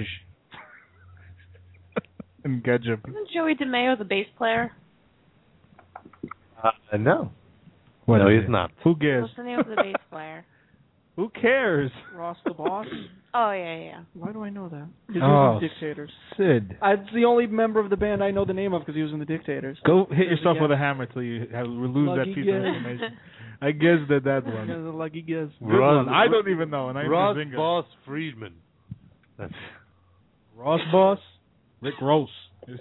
And Ketchup. Isn't Joey DeMayo the bass player? Uh, no. What no, is he's it? not. Who cares? What's the name of the bass player? Who cares? Ross the Boss. Oh, yeah, yeah. Why do I know that? Because Oh, he was in Dictators. Sid. I, it's the only member of the band I know the name of because he was in the Dictators. Go hit yourself with a hammer till you have, lose Lucky that piece guess. of information. I guess that that one. That's a lucky guess. Good Ross, one. I don't even know. And I'm Ross Bazinga. Boss Friedman. That's Ross Boss? Rick Ross.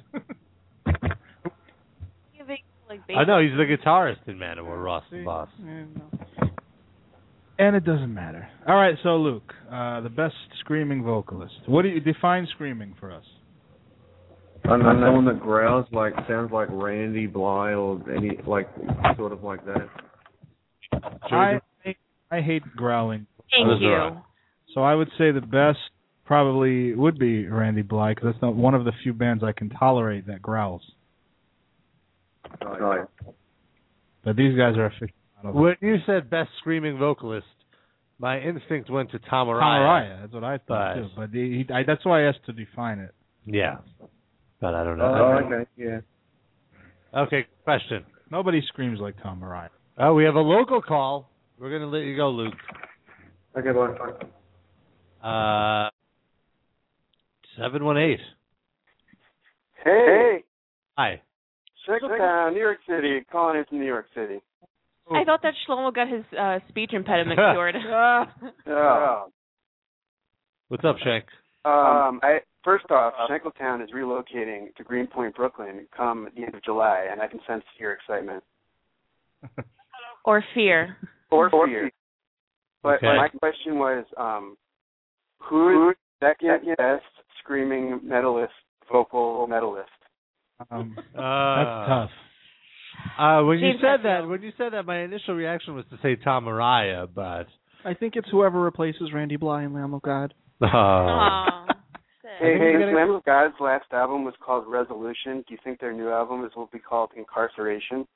Like I know, he's the guitarist in Man of War, Ross the Boss. And it doesn't matter. All right, so Luke, uh, the best screaming vocalist. What do you define screaming for us? I know someone that growls like sounds like Randy Bly or any like sort of like that. I I hate growling. Thank you. Right. So I would say the best probably would be Randy Bly because that's not one of the few bands I can tolerate that growls. Right. But these guys are aficionados. When you said best screaming vocalist, my instinct went to Tom Araya. Tom Araya, that's what I thought But- too. But he, he, I, that's why I asked to define it. Yeah. But I don't know. Oh, okay. Yeah. Okay, question. Nobody screams like Tom Araya. Oh, we have a local call. We're going to let you go, Luke. Okay, bye. Uh, seven one eight. Hey. Hi. Shankletown, New York City. Calling in from New York City. I thought that Shlomo got his uh, speech impediment cured. Yeah. What's up, Shank? Um, I first off, Shankletown is relocating to Greenpoint, Brooklyn, come the end of July, and I can sense your excitement. Or fear. Or fear. But Okay. my question was, um, who's the second best screaming medalist, vocal medalist? Um, Uh, that's tough. Uh, when you James said Hetfield. that, when you said that, my initial reaction was to say Tom Araya, but I think it's whoever replaces Randy Bly in Lamb of God. oh, Aw. Hey, think hey, we're getting- Lamb of God's last album was called Resolution. Do you think their new album is will be called Incarceration?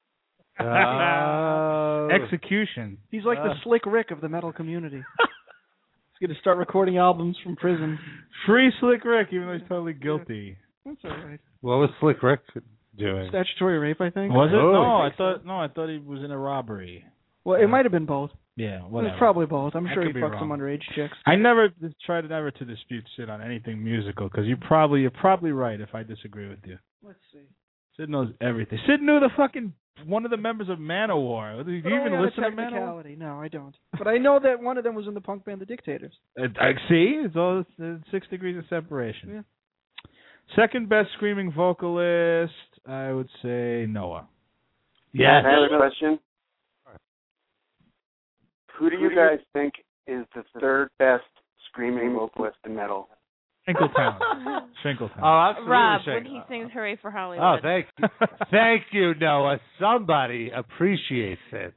Oh. Execution. He's like Uh. the Slick Rick of the metal community. He's going to start recording albums from prison. Free Slick Rick, even though he's totally guilty. That's all right. What was Slick Rick doing. Statutory rape, I think. Was it? Oh, no, I I think thought no, I thought he was in a robbery. Well, it might have been both. Yeah, It whatever. was probably both. I'm I sure he could be fucked wrong. some underage chicks. I never tried never to dispute Sid on anything musical because you probably you're probably right if I disagree with you. Let's see. Sid knows everything. Sid knew the fucking one of the members of Manowar. Do you But even only on a listen to Manowar? technicality. No, I don't. But I know that one of them was in the punk band The Dictators. Uh, I see. It's all uh, six degrees of separation. Yeah. Second best screaming vocalist, I would say Noah. Yes. I have a question. Who do you guys think is the third best screaming vocalist in metal? Shinkletown. Shinkletown. Oh, absolutely. Rob, Shane. when he sings "Hooray for Hollywood." Oh, thank you, thank you, Noah. Somebody appreciates it.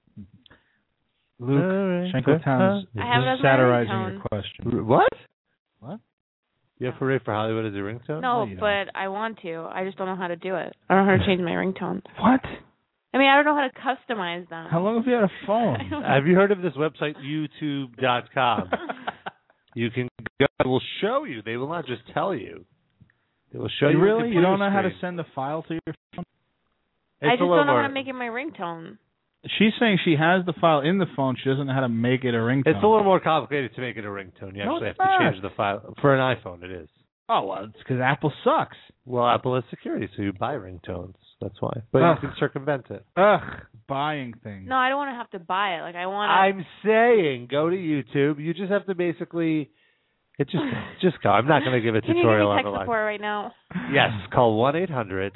Luke, Shinkletown is I have it as my satirizing ringtone. your question. What? What? You have Hooray for Hollywood as a ringtone? No, you don't. but I want to. I just don't know how to do it. I don't know how to change my ringtone. What? I mean, I don't know how to customize them. How long have you had a phone? Have you heard of this website, YouTube dot com? You can go. They will show you. They will not just tell you. They will show you. You a really? You computer don't know how to screen. send a file to your phone? I It's just a little don't know more, how to make it my ringtone. She's saying she has the file in the phone. She doesn't know how to make it a ringtone. It's a little more complicated to make it a ringtone. You No, actually it's have not. to change the file. For an iPhone, it is. Oh, well, it's because Apple sucks. Well, Apple has security, so you buy ringtones. That's why. But Ugh. you can circumvent it. Ugh, buying things. No, I don't want to have to buy it. Like I want to. I'm saying go to YouTube. You just have to basically. It just just go. I'm not going to give a Can you give tutorial me on tech the line. support right now? Yes, call one eight hundred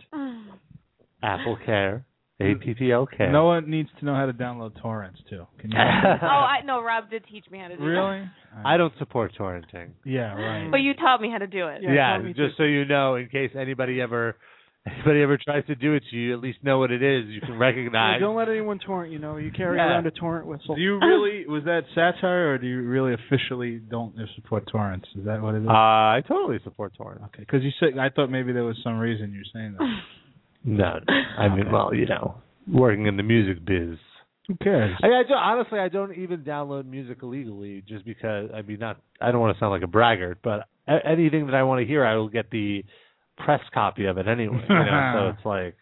Apple Care. A P P L K. No one needs to know how to download torrents too. Can you? Oh, I no. Rob did teach me how to do Really? that. I don't support torrenting. Yeah, right. But you taught me how to do it. Yeah, just so you know, in case anybody ever anybody ever tries to do it to you, at least know what it is. You can Yeah, recognize. don't let anyone torrent you. Know you carry Yeah. around a torrent whistle. Do you really? Was that satire, or do you really officially don't support torrents? Is that what it is? Uh, I totally support torrents. Okay, because you said I thought maybe there was some reason you're saying that. No, I mean, well, you know, working in the music biz. Who cares? I, I don't, honestly, I don't even download music illegally, just because. I mean, not. I don't want to sound like a braggart, but a- anything that I want to hear, I will get the press copy of it anyway. You know, so it's like.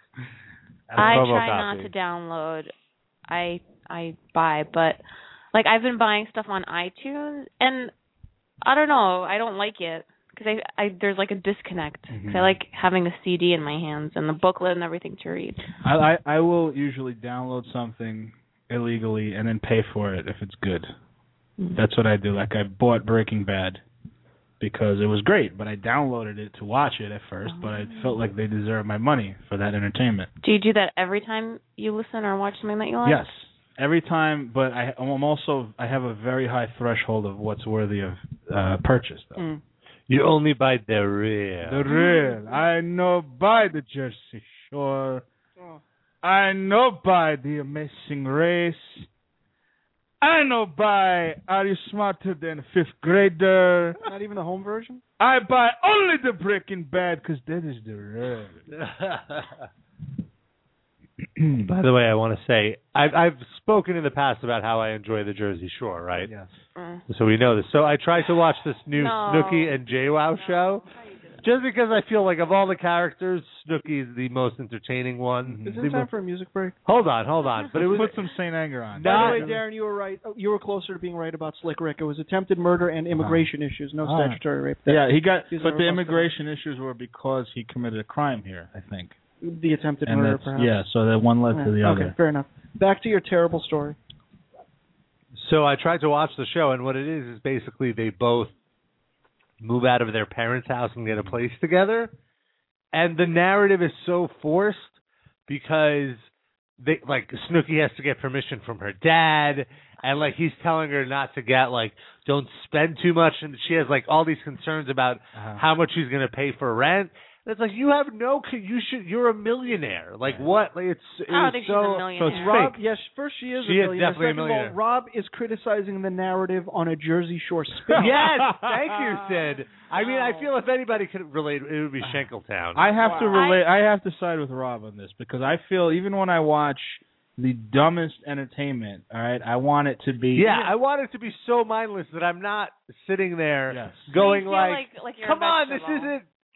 a I promo try copy. not to download. I I buy, but like I've been buying stuff on iTunes, and I don't know. I don't like it because I, I there's like a disconnect. 'Cause Mhm. I like having the C D in my hands and the booklet and everything to read. I, I I will usually download something illegally and then pay for it if it's good. Mm. That's what I do. Like I bought Breaking Bad because it was great, but I downloaded it to watch it at first, but I felt like they deserved my money for that entertainment. Do you do that every time you listen or watch something that you like? Yes. Every time, but I, I'm also I have a very high threshold of what's worthy of uh, purchase. Though. Mm. You only buy the real. The real. I know by the Jersey Shore. Oh. I know by the Amazing Race. I know by Are You Smarter Than a Fifth Grader? Not even the home version. I buy only the Breaking Bad because that is the real. By the way, I want to say I've I've spoken in the past about how I enjoy the Jersey Shore, right? Yes. Mm. So we know this. So I tried to watch this new No. Snooki and JWoww show, just because I feel like of all the characters, Snooki is the most entertaining one. Is The it time mo- for a music break? Hold on, hold on. But it was Put some Saint Anger on. Not- By the way, Darren, you were right. Oh, you were closer to being right about Slick Rick. It was attempted murder and immigration issues, no Ah. statutory rape. Yeah, he got, These but are the robust immigration issues were because he committed a crime here, I think. The attempted And murder, that's, perhaps. yeah, so that one led to the Yeah, other. Okay, fair enough. Back to your terrible story. So I tried to watch the show, and what it is is basically they both move out of their parents' house and get a place together, and the narrative is so forced because they like Snooki has to get permission from her dad, and like he's telling her not to get like don't spend too much, and she has like all these concerns about Uh-huh. how much she's going to pay for rent. And it's like you have no, co- you should, you're a millionaire. Like what? Like it's, it's I don't think she's so, a millionaire. so it's Rob, fake. yes, first she is She a is millionaire. definitely a Second of all, millionaire. Rob is criticizing the narrative on a Jersey Shore spin. Yes, thank you, Sid. I mean, I feel if anybody could relate, it would be Shankletown. I have to Wow. relate. I have to side with Rob on this because I feel even when I watch the dumbest entertainment, all right, I want it to be. yeah, I want it to be so mindless that I'm not sitting there Yes. going You feel like, like, like you're "Come a on, this vegetable. isn't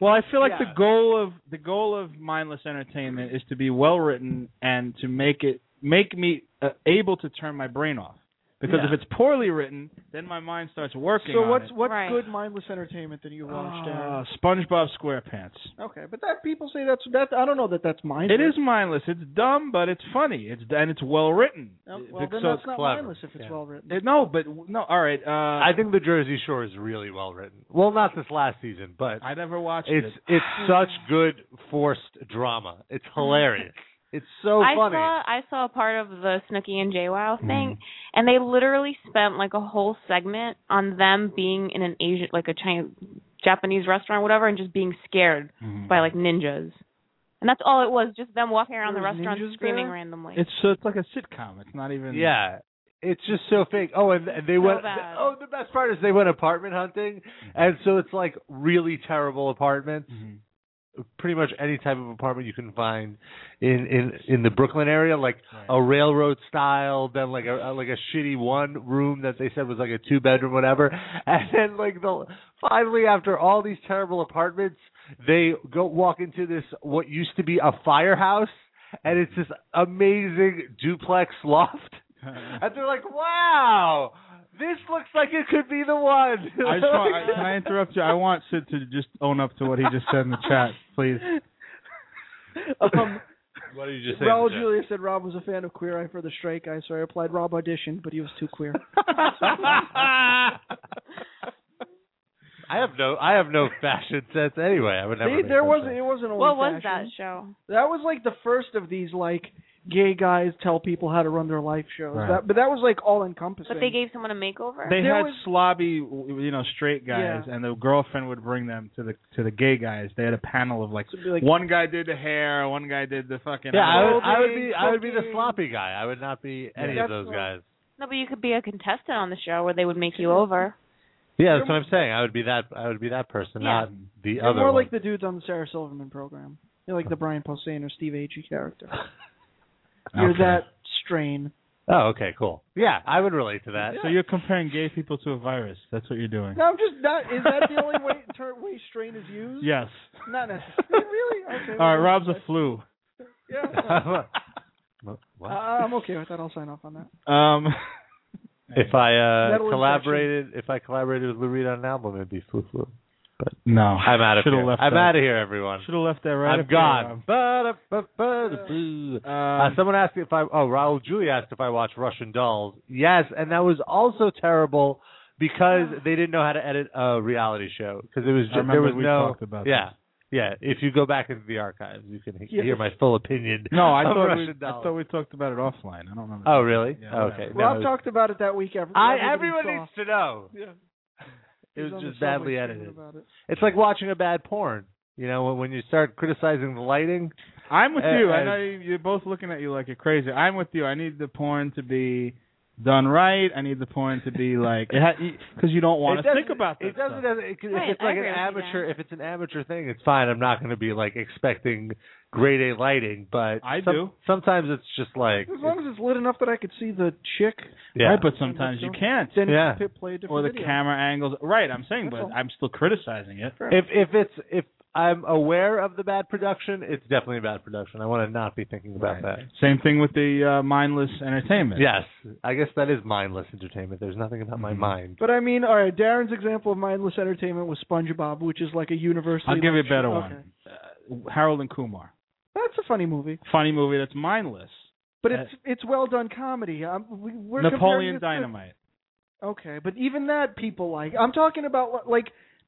Well, I feel like Yeah. the goal of the goal of mindless entertainment is to be well written and to make it make me uh, able to turn my brain off. Because Yeah. if it's poorly written, then my mind starts working. So on what's it. what's Right. good mindless entertainment that you watched, Darren? Uh, SpongeBob SquarePants. Okay, but that people say that's that. I don't know that that's mindless. It is mindless. It's dumb, but it's funny. It's and it's well written. Oh, well, then so that's it's not clever. mindless if it's Yeah. well written. It, no, but no. All right. Uh, I think the Jersey Shore is really well written. Well, not this last season, but I never watched it's it. it's such good forced drama. It's hilarious. It's so I funny. saw I saw a part of the Snooki and JWoww thing, Mhm. and they literally spent like a whole segment on them being in an Asian, like a Chinese, Japanese restaurant, or whatever, and just being scared Mhm. by like ninjas, and that's all it was. Just them walking around the There was restaurant ninjas screaming there? randomly. It's so it's like a sitcom. It's not even. Yeah. It's just so fake. Oh, and, and they So went. bad. Oh, the best part is they went apartment hunting, and so it's like really terrible apartments. Mhm. Pretty much any type of apartment you can find in in in the Brooklyn area, like Right. a railroad style, then like a like a shitty one room that they said was like a two bedroom, whatever, and then like the finally after all these terrible apartments, they go walk into this what used to be a firehouse, and it's this amazing duplex loft, and they're like, wow. This looks like it could be the one. I just want, I, can I interrupt you? I want Sid to just own up to what he just said in the chat, please. Um, What did you just say? Raul Jeff? Julia said Rob was a fan of Queer Eye for the Straight Guy, so I replied Rob auditioned, but he was too queer. I have no, I have no fashion sense anyway. I would never. They, make there that wasn't. joke. It wasn't. What only was that fashion. show? That was like the first of these like gay guys tell people how to run their life shows. Right. That, but that was like all encompassing. But they gave someone a makeover. They There had was- slobby, you know, straight guys, Yeah. and the girlfriend would bring them to the to the gay guys. They had a panel of like, So it'd be like- one guy did the hair, one guy did the fucking. Yeah, I would, I would Clothing, be, I would be the cooking. sloppy guy. I would not be any Yeah, of those that's guys. No, but you could be a contestant on the show where they would make you over. Yeah, that's what I'm saying. I would be that. I would be that person, Yeah. not the You're other more one. like the dudes on the Sarah Silverman program. You're like the Brian Posehn or Steve Agee character. You're Okay. that strain. Oh, okay, cool. Yeah, I would relate to that. So you're comparing gay people to a virus. That's what you're doing. No, I'm just not. Is that the only way ter- way strain is used? Yes. Not necessarily. Really? Okay. All right, well, Rob's a flu. Yeah. What? Uh, I'm okay with that. I'll sign off on that. Um. If I uh, Metal collaborated, if I collaborated with Lou Reed on an album, it'd be Flu Flu. But No. I'm out of Should've here. left I'm that. out of here, everyone. Should have left that right. I'm up there, gone. Rob. Ba-da-ba-ba-da-boo. Uh, Um, someone asked me if I. Oh, Raul Julia asked if I watched Russian Dolls. Yes, and that was also terrible because they didn't know how to edit a reality show because it was I just remember there was we no. talked about yeah, this. yeah. If you go back into the archives, you can he- Yeah. hear my full opinion. No, I of thought Russian we, I Dolls. thought we talked about it offline. I don't remember. Oh, really? Yeah, Oh, whatever. okay. Rob No, talked about it that week. Every, I, everybody everyone saw. needs to know. Yeah. It He was on the just subway badly screaming edited. about it. It's like watching a bad porn. You know, when, when you start criticizing the lighting. I'm with Uh, you. I uh, know you- you're both looking at you like you're crazy. I'm with you. I need the porn to be done right. I need the porn to be like because you don't want It to think doesn't- about that. It doesn't. stuff. It, if Right, it's I like an agree with you, amateur, Dan. if it's an amateur thing, it's fine. I'm not going to be like expecting grade A lighting, but I some- do. Sometimes it's just like As long as it's lit enough that I could see the chick. yeah. Right, but sometimes you can't. Then Yeah. p- play a different Or the video. camera angles. Right, I'm saying, That's but all. I'm still criticizing it. If if it's if I'm aware of the bad production, it's definitely bad production. I want to not be thinking about Right. Same thing with the uh, mindless entertainment. that. Yes, I guess that is mindless entertainment. There's nothing about my Mhm. mind. But I mean, all right. Darren's example of mindless entertainment was SpongeBob, which is like a universally. I'll give you a loved better show. one. Uh, Harold and Kumar. That's a funny movie, Funny movie that's mindless. but it's it's well done comedy. Um, we, we're comparing Napoleon it to- Dynamite. Okay, but even that people like. I'm talking about like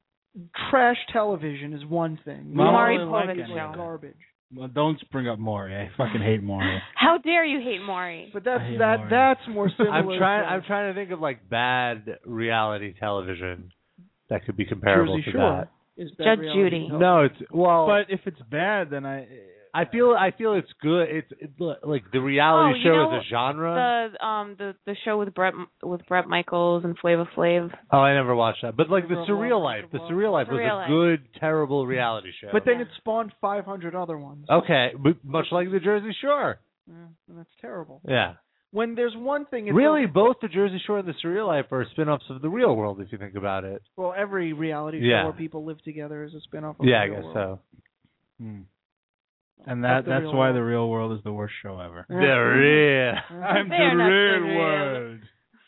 trash television is one thing. Well, I Maury don't really like Povich any show. of that. Garbage. Well, don't bring up Maury. I fucking hate Maury. How dare you hate Maury? But that's I hate that Maury. that's more similar. I'm trying. to I'm trying to think of like bad reality television that could be comparable Jersey to Shore. that. Is bad Judge reality Judy. television. No, it's well. But if it's bad, then I. I feel I feel it's good. It's, it's like the reality Oh, you show know is a genre. The um the the show with Brett with Brett Michaels and Flava Flav. Oh, I never watched that. But like the Never Surreal watched Life, the it. Surreal Life was Surreal a Life. good, terrible reality show. But then it spawned five hundred other ones. okay, but much like the Jersey Shore. Yeah, and that's terrible. Yeah. When there's one thing, it's Really, okay. both the Jersey Shore and the Surreal Life are spin-offs of the Real World, if you think about it. Well, every reality show Yeah. where people live together is a spin-off of Yeah, I the Real guess World. so. Hmm. And That's that the that's real why world. the Real World is the worst show ever. The real. I'm They're the not real so real. world.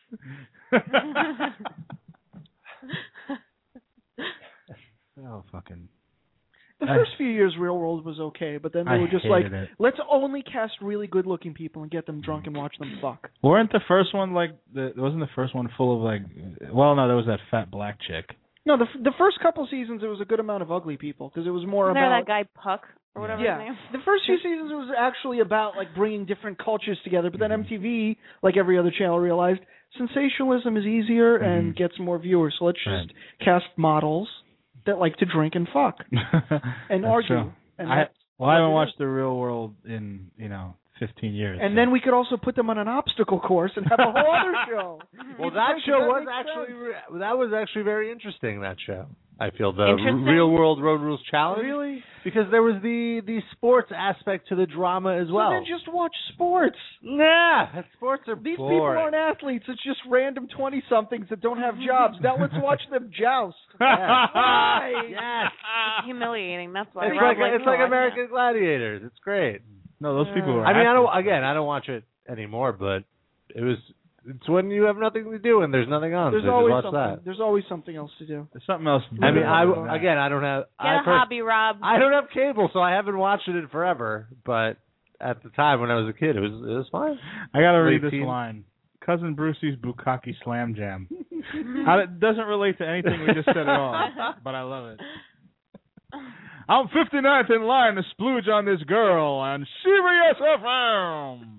Oh, fucking. The I- first few years, Real World was okay, but then they I were just like, hated it. let's only cast really good-looking people and get them drunk and watch them fuck. Weren't the first one like the wasn't the first one full of like well no there was that fat black chick. No, the f- the first couple seasons, it was a good amount of ugly people because it was more Isn't there about that guy Puck or whatever yeah. his name? The first few seasons, it was actually about like bringing different cultures together. But then M T V, like every other channel, realized sensationalism is easier and gets more viewers. So let's just cast models that like to drink and fuck and That's argue. true. And I, that's well, I what haven't it watched is. the Real World in you know fifteen years. And so. then we could also put them on an obstacle course and have a whole other show. Well, Does that show was make actually sense? re- that was actually very interesting. That show, I feel the Interesting? Real World Road Rules Challenge. Really? Because there was the the sports aspect to the drama as well. So then just watch sports. Nah, sports are These boring. people aren't athletes. It's just random twenty-somethings that don't have jobs. Now let's watch them joust. Why? Yes. It's humiliating. That's why. It's Rob like likes it's to like watch American Gladiators. It's great. No, those people were. I mean, I don't. athletes. Again, I don't watch it anymore, but it was. It's when you have nothing to do and there's nothing on. There's so always just watch something. that. The's always something else to do. There's something else. I mean, I Yeah. again, I don't have. Get I a pers- hobby, Rob. I don't have cable, so I haven't watched it in forever. But at the time when I was a kid, it was it was fine. I gotta read Late this teen. line. Cousin Brucey's Bukkake Slam Jam. I, it doesn't relate to anything we just said at all, but I love it. I'm fifty-ninth in line to splooge on this girl on Sirius F M.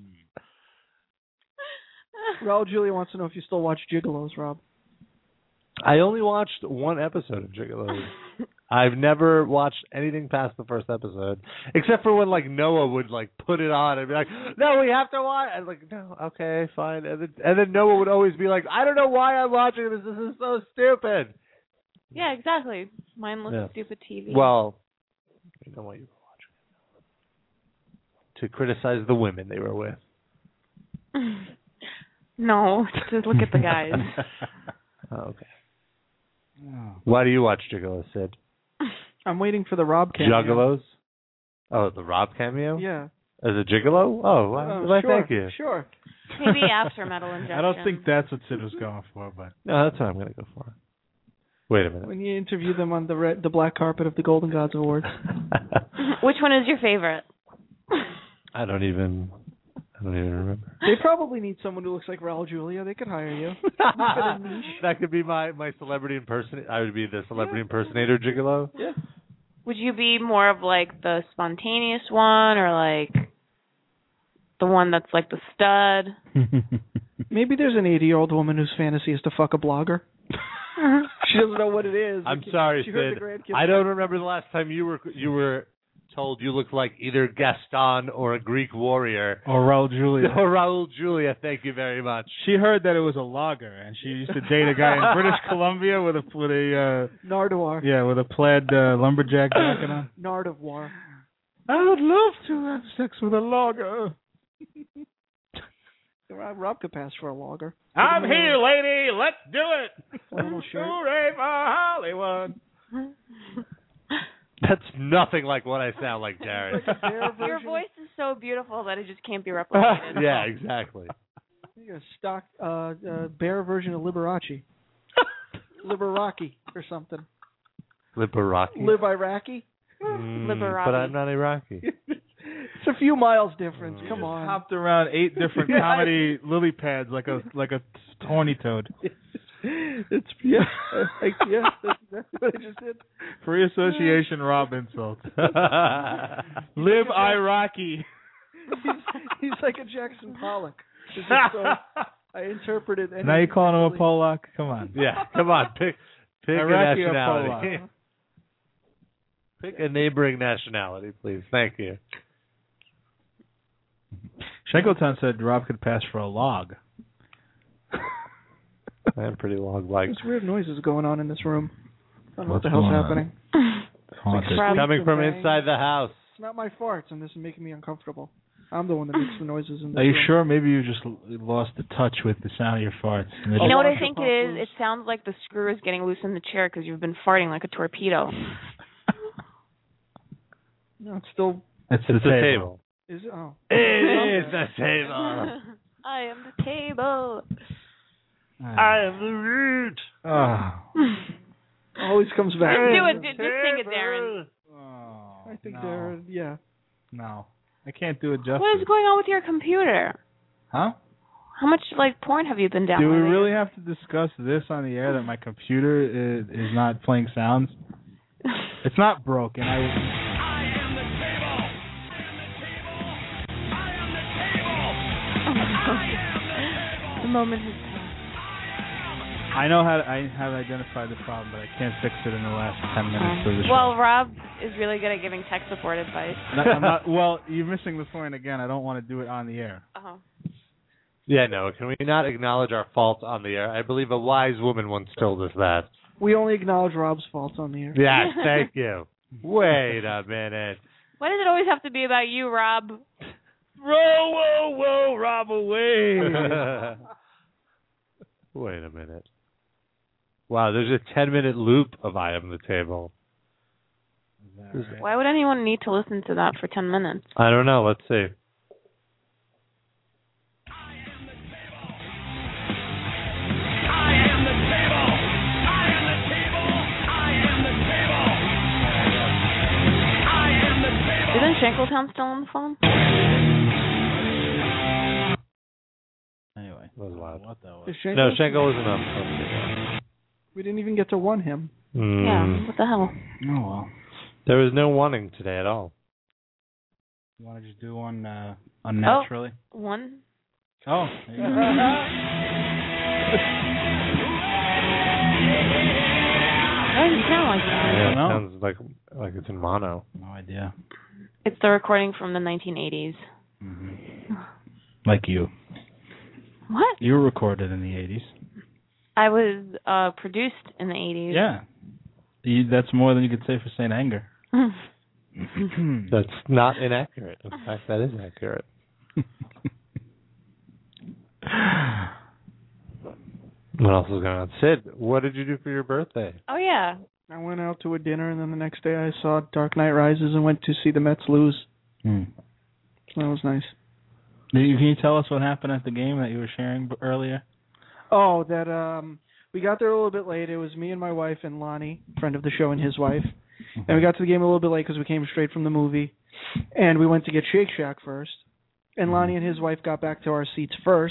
Raul Julia wants to know if you still watch Gigolos, Rob. I only watched one episode of Gigolos. I've never watched anything past the first episode, except for when like Noah would like put it on and be like, "No, we have to watch." I'm like, "No, okay, fine." And then, and then Noah would always be like, "I don't know why I'm watching this. This is so stupid." Yeah, exactly. Mindless, Yeah. stupid T V. Well, you know what you were watching to criticize the women they were with. No, just look at the guys. Oh, okay. Why do you watch Gigolos, Sid? I'm waiting for the Rob cameo. Juggalos? Oh, the Rob cameo? Yeah. As a gigolo? Oh, well, Oh, why, sure, thank you. Sure. Maybe after metal injection. I don't think that's what Sid was going for, but No, that's what I'm going to go for. Wait a minute. When you interview them on the red, the black carpet of the Golden Gods Awards. Which one is your favorite? I don't even. I don't even remember. They probably need someone who looks like Raul Julia. They could hire you. That could be my, my celebrity impersonator. I would be the celebrity impersonator gigolo. Yeah. Would you be more of like the spontaneous one or like the one that's like the stud? Maybe there's an eighty-year-old woman whose fantasy is to fuck a blogger. She doesn't know what it is. I'm She- sorry, she heard Sid. the grandkids I don't remember the last time you were you were told you looked like either Gaston or a Greek warrior. or Raul Julia. Or Raul Julia. Thank you very much. She heard that it was a logger, and she used to date a guy in British Columbia with a with a uh, Nardwar. yeah with a plaid uh, lumberjack jacket on. Nardwar. I would love to have sex with a logger. Rob, Rob could pass for a logger. I'm here, lady. Let's do it. Flannel shirt. Hooray for Hollywood. That's nothing like what I sound like, Jared. Your voice is so beautiful that it just can't be replicated. Yeah, exactly. You're a stock uh, uh, bear version of Liberace. Liberaki or something. Liberaki. Live Iraqi? Mm, Liberati. but I'm not Iraqi. It's a few miles difference. Come on. Hopped around eight different Yeah. comedy lily pads like a like a horny toad. It's yeah, uh, like, yeah. That's exactly what I just did. Free association Rob insult. Live Iraqi. He's, he's like a Jackson Pollock. It's just so, I interpreted. Now you're calling him a Polak? Come on. Yeah, come on, pick pick Iraqi a or nationality. Polak? Pick a neighboring nationality, please. Thank you. Shackleton said Rob could pass for a log. I am pretty log-like. There's weird noises going on in this room. I don't know what What's the hell's going on? happening. Haunted. Like Coming from bang. inside the house. It's not my farts, and this is making me uncomfortable. I'm the one that makes the noises in the Are you room. sure? Maybe you just l- lost the touch with the sound of your farts. And You know what I think it is? It sounds like the screw is getting loose in the chair because you've been farting like a torpedo. No, it's still. It's It's the the table. table. Is it? Oh. It is the table. I am the table. I am the root. Oh. Always comes back. Just do it. Just sing it, Darren. I think no. they're yeah. No. I can't do it justice. What is going on with your computer? Huh? How much like porn have you been Do downloading? we really have to discuss this on the air that my computer is, is not playing sounds? It's not broken. I The moment has passed. I know how to, I have identified the problem, but I can't fix it in the last ten minutes of the show. Well, Rob is really good at giving tech support advice. No, I'm not, well, you're missing the point again. I don't want to do it on the air. Uh-huh. Yeah, no. Can we not acknowledge our faults on the air? I believe a wise woman once told us that. We only acknowledge Rob's faults on the air. Yes, thank you. Wait a minute. Why does it always have to be about you, Rob? Whoa, whoa, whoa, Rob, away. Wait a minute. Wow, there's a ten-minute loop of I Am the Table. Right? Why would anyone need to listen to that for ten minutes? I don't know. Let's see. Isn't Shankletown still on the phone? Anyway. That was loud. What the Is No, Schenkel- Schenkel wasn't up. We didn't even get to one him. Mm. Yeah, what the hell? Oh, well. There was no wanting today at all. You want to just do one uh, unnaturally? Oh, one? Oh, there you go. Why does it sound like that? Yeah, it know. sounds like like it's in mono. No idea. It's the recording from the nineteen eighties. Mm-hmm. Like you. What? You were recorded in the eighties. I was uh, produced in the eighties. Yeah. You, that's more than you could say for Saint Anger. That's not inaccurate. In fact, that is accurate. What else is going on? Sid, what did you do for your birthday? Oh, yeah. I went out to a dinner, and then the next day I saw Dark Knight Rises and went to see the Mets lose. Hmm. So that was nice. Can you tell us what happened at the game that you were sharing b- earlier? Oh, that um, we got there a little bit late. It was me and my wife and Lonnie, friend of the show, and his wife. And we got to the game a little bit late because we came straight from the movie. And we went to get Shake Shack first. And Lonnie and his wife got back to our seats first.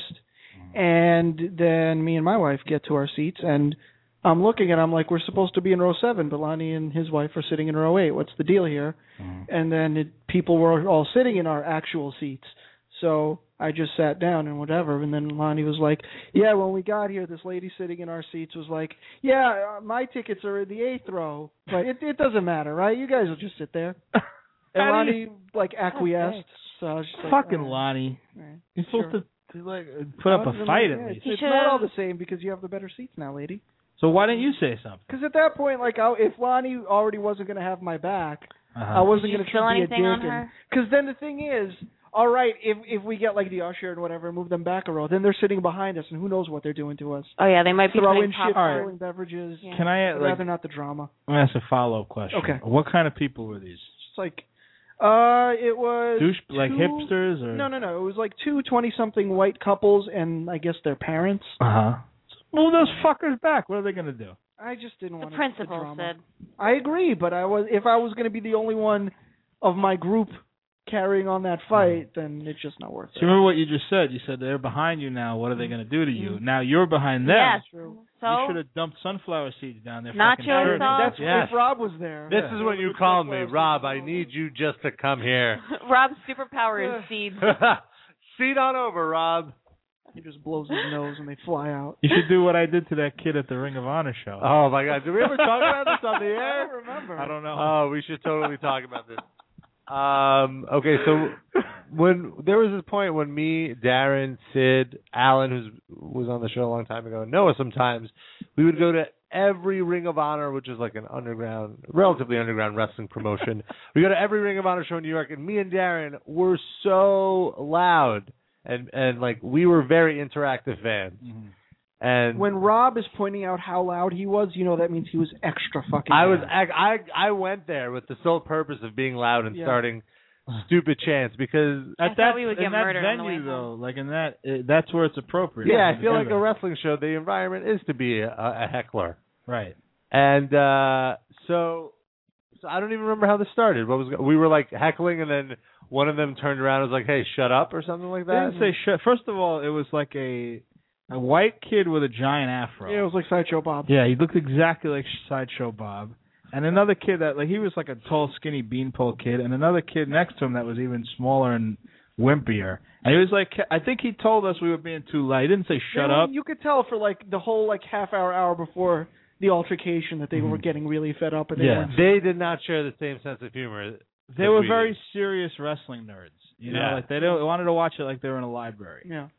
And then me and my wife get to our seats. And I'm looking and I'm like, we're supposed to be in row seven, but Lonnie and his wife are sitting in row eight. What's the deal here? Mm-hmm. And then it, people were all sitting in our actual seats. So I just sat down and whatever. And then Lonnie was like, yeah, when we got here, this lady sitting in our seats was like, yeah, uh, my tickets are in the eighth row. But it, it doesn't matter, right? You guys will just sit there. And How do Lonnie, you- like, acquiesced. So I was just like, Fucking all right. Lonnie. All right. You're supposed Sure. to, to like put up I a wasn't fight like, at yeah, least. It's, it's not all the same because you have the better seats now, lady. So why didn't you say something? Because at that point, like, I, if Lonnie already wasn't going to have my back, Uh-huh. I wasn't Did you going to spill try to be a anything on dick. her? Because then the thing is, all right, if if we get like the usher and whatever, move them back a row, then they're sitting behind us, and who knows what they're doing to us? Oh, yeah, they might be Throwing putting shit, popcorn. throwing beverages. Yeah. Can I I'd like? rather not the drama. I'm gonna ask a follow up question. Okay. What kind of people were these? It's like, uh, it was Douche like two- hipsters or? No, no, no. It was like two twenty-something white couples and I guess their parents. Uh huh. Move those fuckers back. What are they gonna do? I just didn't The want principal the drama. said. I agree, but I was if I was going to be the only one of my group carrying on that fight, then it's just not worth So it. you remember what you just said? You said they're behind you now. What are they gonna do to you? Now you're behind them. Yes. True. So, You should have dumped sunflower seeds down there. Nacho sauce. That's Yes. if Rob was there. This Yeah. is when you call me, Rob. I need you just to come here. Rob's superpower is seeds. Seat on over, Rob. He just blows his nose and they fly out. You should do what I did to that kid at the Ring of Honor show. Oh my God! Did we ever talk about this on the air? I don't remember. I don't know. Oh, we should totally talk about this. Um, okay, so when there was this point when me, Darren, Sid, Alan, who was on the show a long time ago, and Noah sometimes, we would go to every Ring of Honor, which is like an underground, relatively underground wrestling promotion. We go to every Ring of Honor show in New York, and me and Darren were so loud, and and like we were very interactive fans. Mm-hmm. And when Rob is pointing out how loud he was, you know that means he was extra fucking. I was loud. I I went there with the sole purpose of being loud and Yeah. starting stupid chants because At I that, thought we would in get that murdered on the venue, way though, home. like in that, uh, that's where it's appropriate. yeah, I feel like a Together. wrestling show. The environment is to be a, a heckler, Right. and uh, so so I don't even remember how this started. What was we were like heckling, and then one of them turned around and was like, "Hey, shut up," or something like They that. didn't say shit. First of all, it was like a a white kid with a giant afro. Yeah, it was like Sideshow Bob. Yeah, he looked exactly like Sideshow Bob. And another kid that, like, he was like a tall, skinny beanpole kid, and another kid next to him that was even smaller and wimpier. And he was like, I think he told us we were being too loud. He didn't say shut They- up. You could tell for like the whole like half hour, hour before the altercation that they Mm-hmm. were getting really fed up. And they Yeah. weren't- They did not share the same sense of humor. They that were we very did. serious wrestling nerds. You know, Yeah. like they don't, wanted to watch it like they were in a library. Yeah.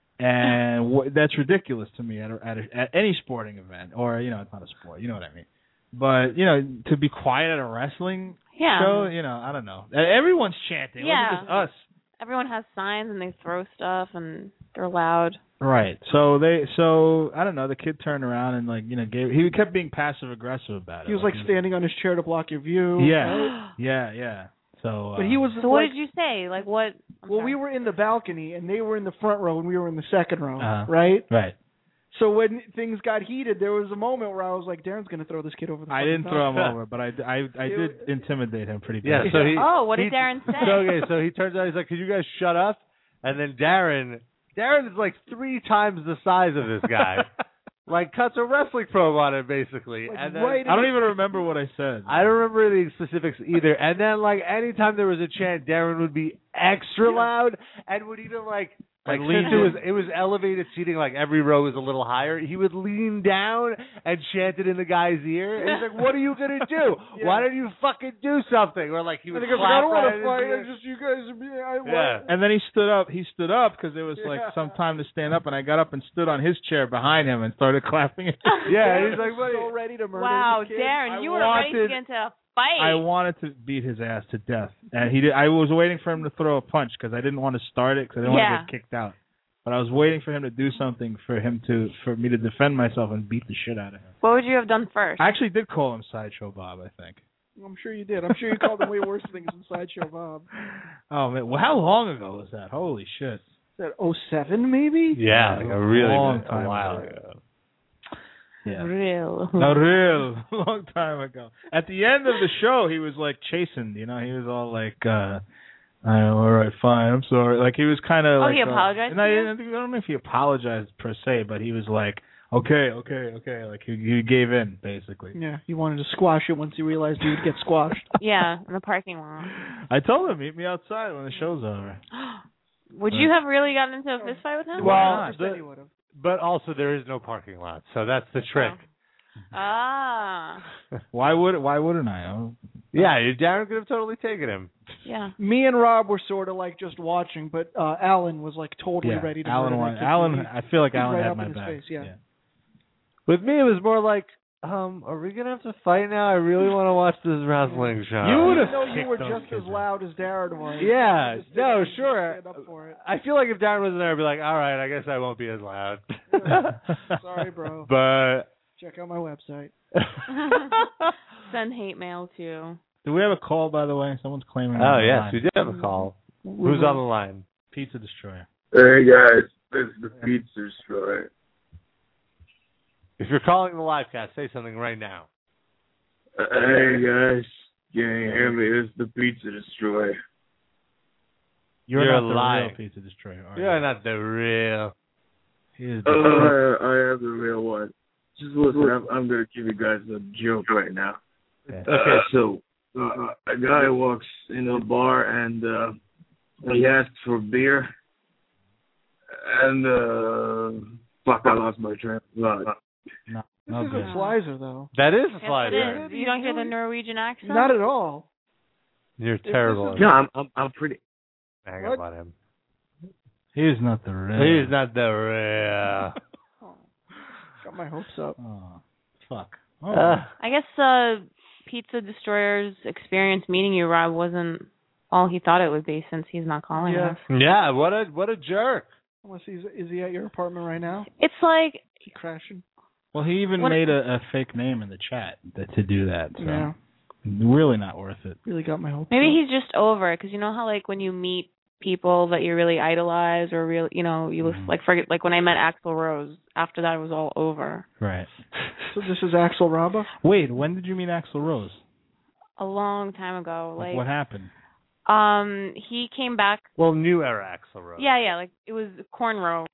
And wh- that's ridiculous to me at, a, at, a, at any sporting event, or you know, it's not a sport. You know what I mean? But you know, to be quiet at a wrestling Yeah. show, you know, I don't know. Everyone's chanting. It Yeah. wasn't just us. Everyone has signs and they throw stuff and they're loud. Right. So they, so I don't know. The kid turned around and like, you know, gave. He kept being passive aggressive about it. He was like standing on his chair to block your view. Yeah. right? Yeah. Yeah. So. But uh, he was. So what like, did you say? Like what? I'm Well, sorry. we were in the balcony and they were in the front row and we were in the second row, Uh-huh. right? Right. So when things got heated, there was a moment where I was like, Darren's going to throw this kid over the I fucking didn't top. throw him over, but I, I, I It did intimidate him pretty Yeah, bad. so he. Oh, what did he- Darren say? So, okay, so he turns out he's like, "Could you guys shut up?" And then Darren, Darren is like three times the size of this guy, like cuts a wrestling probe on him basically. Like, and then, right I don't even remember what I said. I don't remember the specifics either. And then like anytime there was a chant, Darren would be extra loud and would even like. Like Like, since lean it was in. it was elevated seating, like every row was a little higher. He would lean down and chant it in the guy's ear. And he's like, "What are you gonna do? Yeah. Why don't you fucking do something?" Or like he And would he goes, clap I don't want right to in fight. his I ear. just you guys are being. I Yeah. And then he stood up. He stood up because there was like Yeah. some time to stand up, and I got up and stood on his chair behind him and started clapping. Yeah, he's Darren like, was "What?" so ready to murder Wow, the kid. Darren, I you were ready to wanted- get into a fight. I wanted to beat his ass to death, and he did. I was waiting for him to throw a punch because I didn't want to start it because I didn't Yeah. want to get kicked out. But I was waiting for him to do something for him to for me to defend myself and beat the shit out of him. What would you have done first? I actually did call him Sideshow Bob, I think. I'm sure you did. I'm sure you called him way worse things than Sideshow Bob. Oh man, well, how long ago was that? Holy shit! Is that oh seven maybe? Yeah, like a really long a time while ago. ago. Yeah. Real. A real long time ago. At the end of the show, he was like chastened. You know, he was all like, uh, I know, "All right, fine, I'm sorry." Like he was kind of. Oh, like, he uh, apologized and to I, you? I don't know if he apologized per se, but he was like, "Okay, okay, okay." Like he, he gave in basically. Yeah, he wanted to squash it once he realized he would get squashed. Yeah, in the parking lot. I told him, "Meet me outside when the show's over." Would you have really gotten into a fist fight with him? Well, Of course the- he would have. but also there is no parking lot, so that's the trick. Ah. Why would Why wouldn't I? Oh, Yeah, Darren could have totally taken him. Yeah. Me and Rob were sort of like just watching, but uh Alan was like totally yeah, ready to Alan. murder Won, that kid. Alan. He- I feel like he's Alan right had up my in his back. face, yeah. With me, it was more like, um, are we gonna have to fight now? I really want to watch this wrestling show. You would have No, you kicked were those just kids as loud as Darren was. Yeah, Just no, didn't sure. stand up for it. I feel like if Darren wasn't there, I'd be like, all right, I guess I won't be as loud. Sorry, bro. But Check out my website. Send hate mail to. Do we have a call, by the way? Someone's claiming. oh on the yes, line. we did have a call. Who's on the line? Pizza Destroyer. Hey guys, this is the Pizza Destroyer. If you're calling the live cast, say something right now. Hey guys, can you hear me? This is the Pizza Destroyer. You're, You're not the lying. real Pizza Destroyer, are You're you? not the real. He is Oh, the- I, I am the real one. Just listen, I'm, I'm gonna give you guys a joke right now. Okay. Uh, so, uh, a guy walks in a bar and uh, he asks for beer. And, uh, fuck, I lost my train of thought. no, This no is good. a slicer, though. That is a Yes, slider. it is. You don't hear the Norwegian accent? Not at all. You're terrible. No, I'm, I'm, I'm pretty. Hang What? up on him. He's not the real. He's not the real. Oh, got my hopes up. Oh, fuck. Oh. Uh, I guess uh, Pizza Destroyer's experience meeting you, Rob, wasn't all he thought it would be since he's not calling Yeah. us. yeah, what a what a jerk. Unless he's is he at your apartment right now? It's like He crashing. Well, he even What- made a, a fake name in the chat that, to do that. So Yeah. really not worth it. Really got my hopes maybe up. he's just over it because you know how like when you meet people that you really idolize or real, you know, you Mm-hmm. like forget like when I met Axl Rose. After that, it was all over. Right. So this is Axel Raba? Wait, when did you meet Axl Rose? A long time ago, Like, like what happened? um, he came back. Well, new era Axl Rose. Yeah, yeah, like it was cornrow.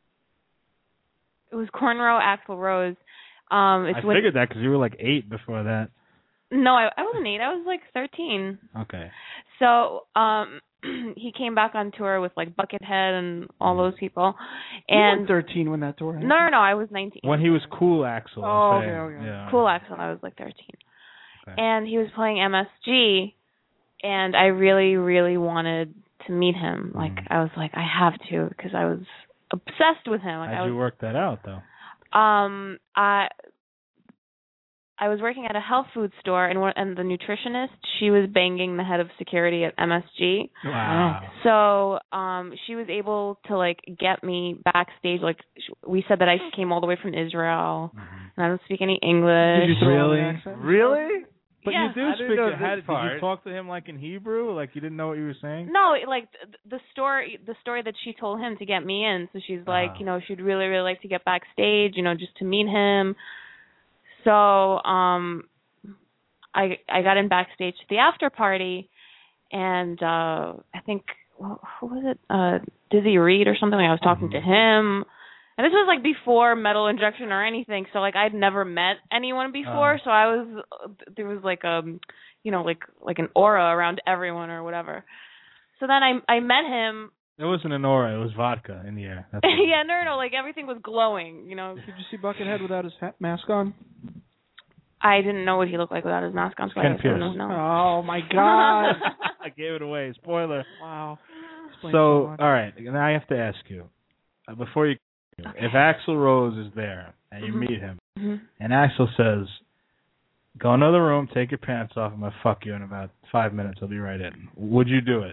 It was cornrow Axl Rose. Um, it's I when, figured that because you were like eight before that. No, I, I wasn't eight. I was like thirteen. Okay. So um, he came back on tour with like Buckethead and all those people. You And weren't thirteen when that tour no, happened. no, no, I was nineteen. When he was Cool Axl. Oh, I'm okay, saying. okay. Yeah. Cool Axl, I was like thirteen. Okay. And he was playing M S G, and I really, really wanted to meet him. Like Mm. I was like, I have to because I was obsessed with him. Like How'd I was. you work that out, though? Um, I I was working at a health food store, and one, and the nutritionist, she was banging the head of security at M S G. Wow. So, um, she was able to like get me backstage. Like sh- we said that I came all the way from Israel, and I don't speak any English. Did you throw on Really? an accent? Really? But Yeah. you do I didn't speak know it. this How, did part. you talk to him like in Hebrew? Like you didn't know what you were saying? No, like th- the story, the story that she told him to get me in. So she's like, Ah. you know, she'd really, really like to get backstage, you know, just to meet him. So, um, I I got in backstage to the after party, and uh I think wh- who was it? Uh, Dizzy Reed or something. I was talking to him, and this was like before Metal Injection or anything. So like I'd never met anyone before. Uh. So I was there was like um, you know, like like an aura around everyone or whatever. So then I I met him. It wasn't an aura. It was vodka in the air. That's what- Yeah, no, no, like everything was glowing. You know, Did you see Buckethead without his hat, mask on? I didn't know what he looked like without his mask on. So Ken I Pierce. don't know. Oh my God! I gave it away. Spoiler. Wow. Explains So, much. all right. Now I have to ask you, uh, before you, if Axl Rose is there and you Mhm. meet him, Mhm. and Axl says, "Go in another room, take your pants off, I'm gonna fuck you in about five minutes. I'll be right in." Would you do it?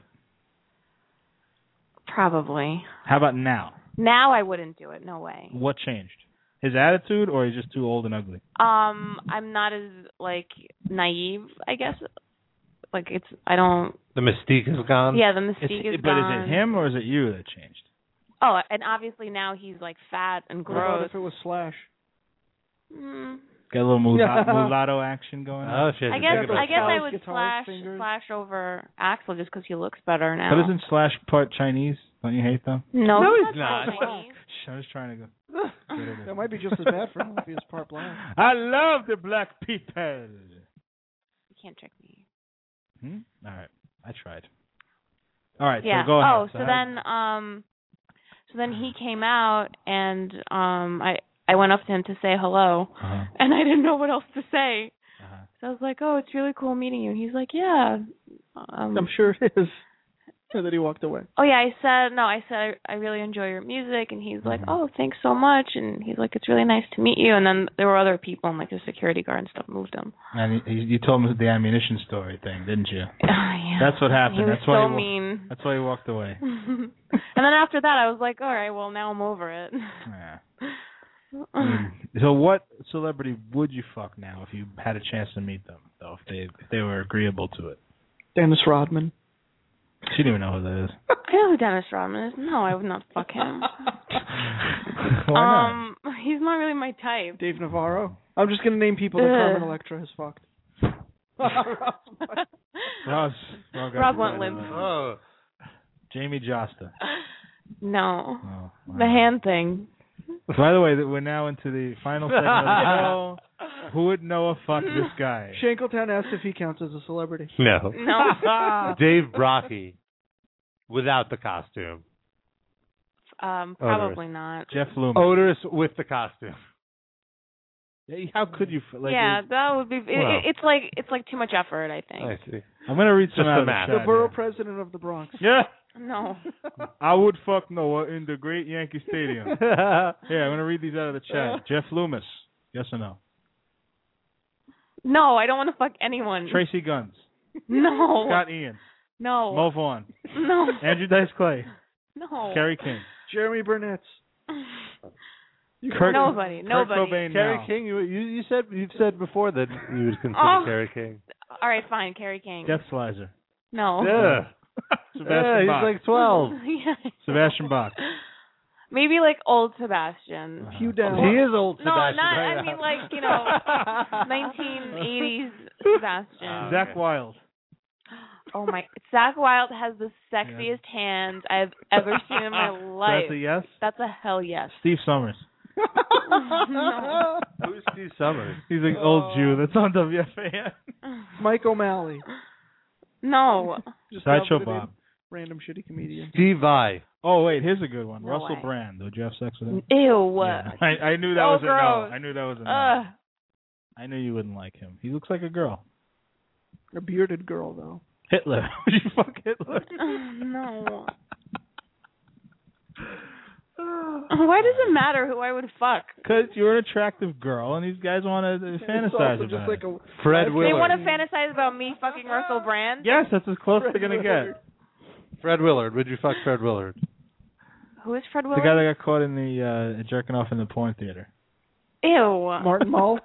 Probably. How about now? Now I wouldn't do it. No way. What changed? His attitude, or he's just too old and ugly? Um, I'm not as like naive, I guess. Like it's, I don't. The mystique is gone. Yeah, the mystique It's- is but gone. is it him or is it you that changed? Oh, and obviously now he's like fat and What about gross. if it was Slash? Mm, Got a little mulatto, mulatto action going on. Oh shit. I guess Guitar- I guess I guitar- would guitar slash fingers. slash over Axl just because he looks better now. But isn't Slash part Chinese? Don't you hate them? no, No, he's he's not. Chinese. Shh, I was trying to go. That might be just as bad for him if he was part black. I love the black people. You can't trick me. Hmm? All right, I tried. All right, Yeah. so go ahead. Oh, so how- then um, so then he came out and um, I I went up to him to say hello, Uh-huh. and I didn't know what else to say. Uh-huh. So I was like, "Oh, it's really cool meeting you." And he's like, "Yeah." Um, I'm sure it is. And then he walked away. Oh yeah, I said no. I said I, I really enjoy your music, and he's like, Mhm. "Oh, thanks so much." And he's like, "It's really nice to meet you." And then there were other people, and like the security guard and stuff moved him. And he, you told me the ammunition story thing, didn't you? yeah. That's what happened. He was That's why so he wa- mean. That's why he walked away. And then after that, I was like, "All right, well now I'm over it." Yeah. Mm. So what celebrity would you fuck now if you had a chance to meet them, though, if they if they were agreeable to it? Dennis Rodman. She didn't even know who that is. I know who Dennis Rodman is. No, I would not fuck him. Why not? um, he's not really my type. Dave Navarro. I'm just gonna name people that Ugh. Carmen Electra has fucked. Ross. Rob went limp. Oh. Jamie Josta. No, Oh, wow. the hand thing. By the way, that we're now into the final segment of the show. Who would Noah fuck this guy? Shankletown asked if he counts as a celebrity. No. No. Dave Brocky. Without the costume. Um, probably not. Jeff Loomis. Odorous with the costume. Hey, How could you? f- Like, yeah, that would be. It, Well. it's like it's like too much effort. I think. I see. I'm gonna read some Just out the of the math. chat The borough here. president of the Bronx. Yeah. No. I would fuck Noah in the great Yankee Stadium. Yeah, I'm gonna read these out of the chat. Jeff Loomis. Yes or no? No, I don't want to fuck anyone. Tracy Guns. No. Scott Ian. No. Mo Vaughn. No. Andrew Dice Clay. No. Kerry King. Jeremy Burnett. Kurt, Nobody. Kurt Nobody. Cobain Carrie now. King, you, you you said you've said before that you would consider Oh. Carrie King. All right, fine. Kerry King. Jeff Slizer. No. Yeah. Sebastian yeah, he's Bach. like twelve. Yeah. Sebastian Bach. Maybe like old Sebastian. Hugh Down. He is old No, Sebastian. not. right I now. mean, like you know, nineteen eighties Sebastian. Zach Wilde. Oh my! Zach Wilde has the sexiest hands I've ever seen in my life. That's a yes? That's a hell yes. Steve Summers. No. Who's Steve Summers? He's an old Jew that's on W F A N. Mike O'Malley. No. Just Sideshow outfitted Bob. Random shitty comedian. Steve Vai. Oh wait, here's a good one. No Russell way. Brand. Would you have sex with him? Ew. Yeah. I, I knew that Oh, was a no. gross. I knew that was a no. Ugh. I knew you wouldn't like him. He looks like a girl. A bearded girl, though. Hitler. Would you fuck Hitler? No. Why does it matter who I would fuck? Because you're an attractive girl, and these guys want to fantasize about just like it. a Fred They Willard. want to fantasize about me fucking Russell Brand? Yes, that's as close as they're gonna get. Fred Willard. Would you fuck Fred Willard? Who is Fred The Willard? guy that got caught in the uh, jerking off in the porn theater. Ew. Martin Mull.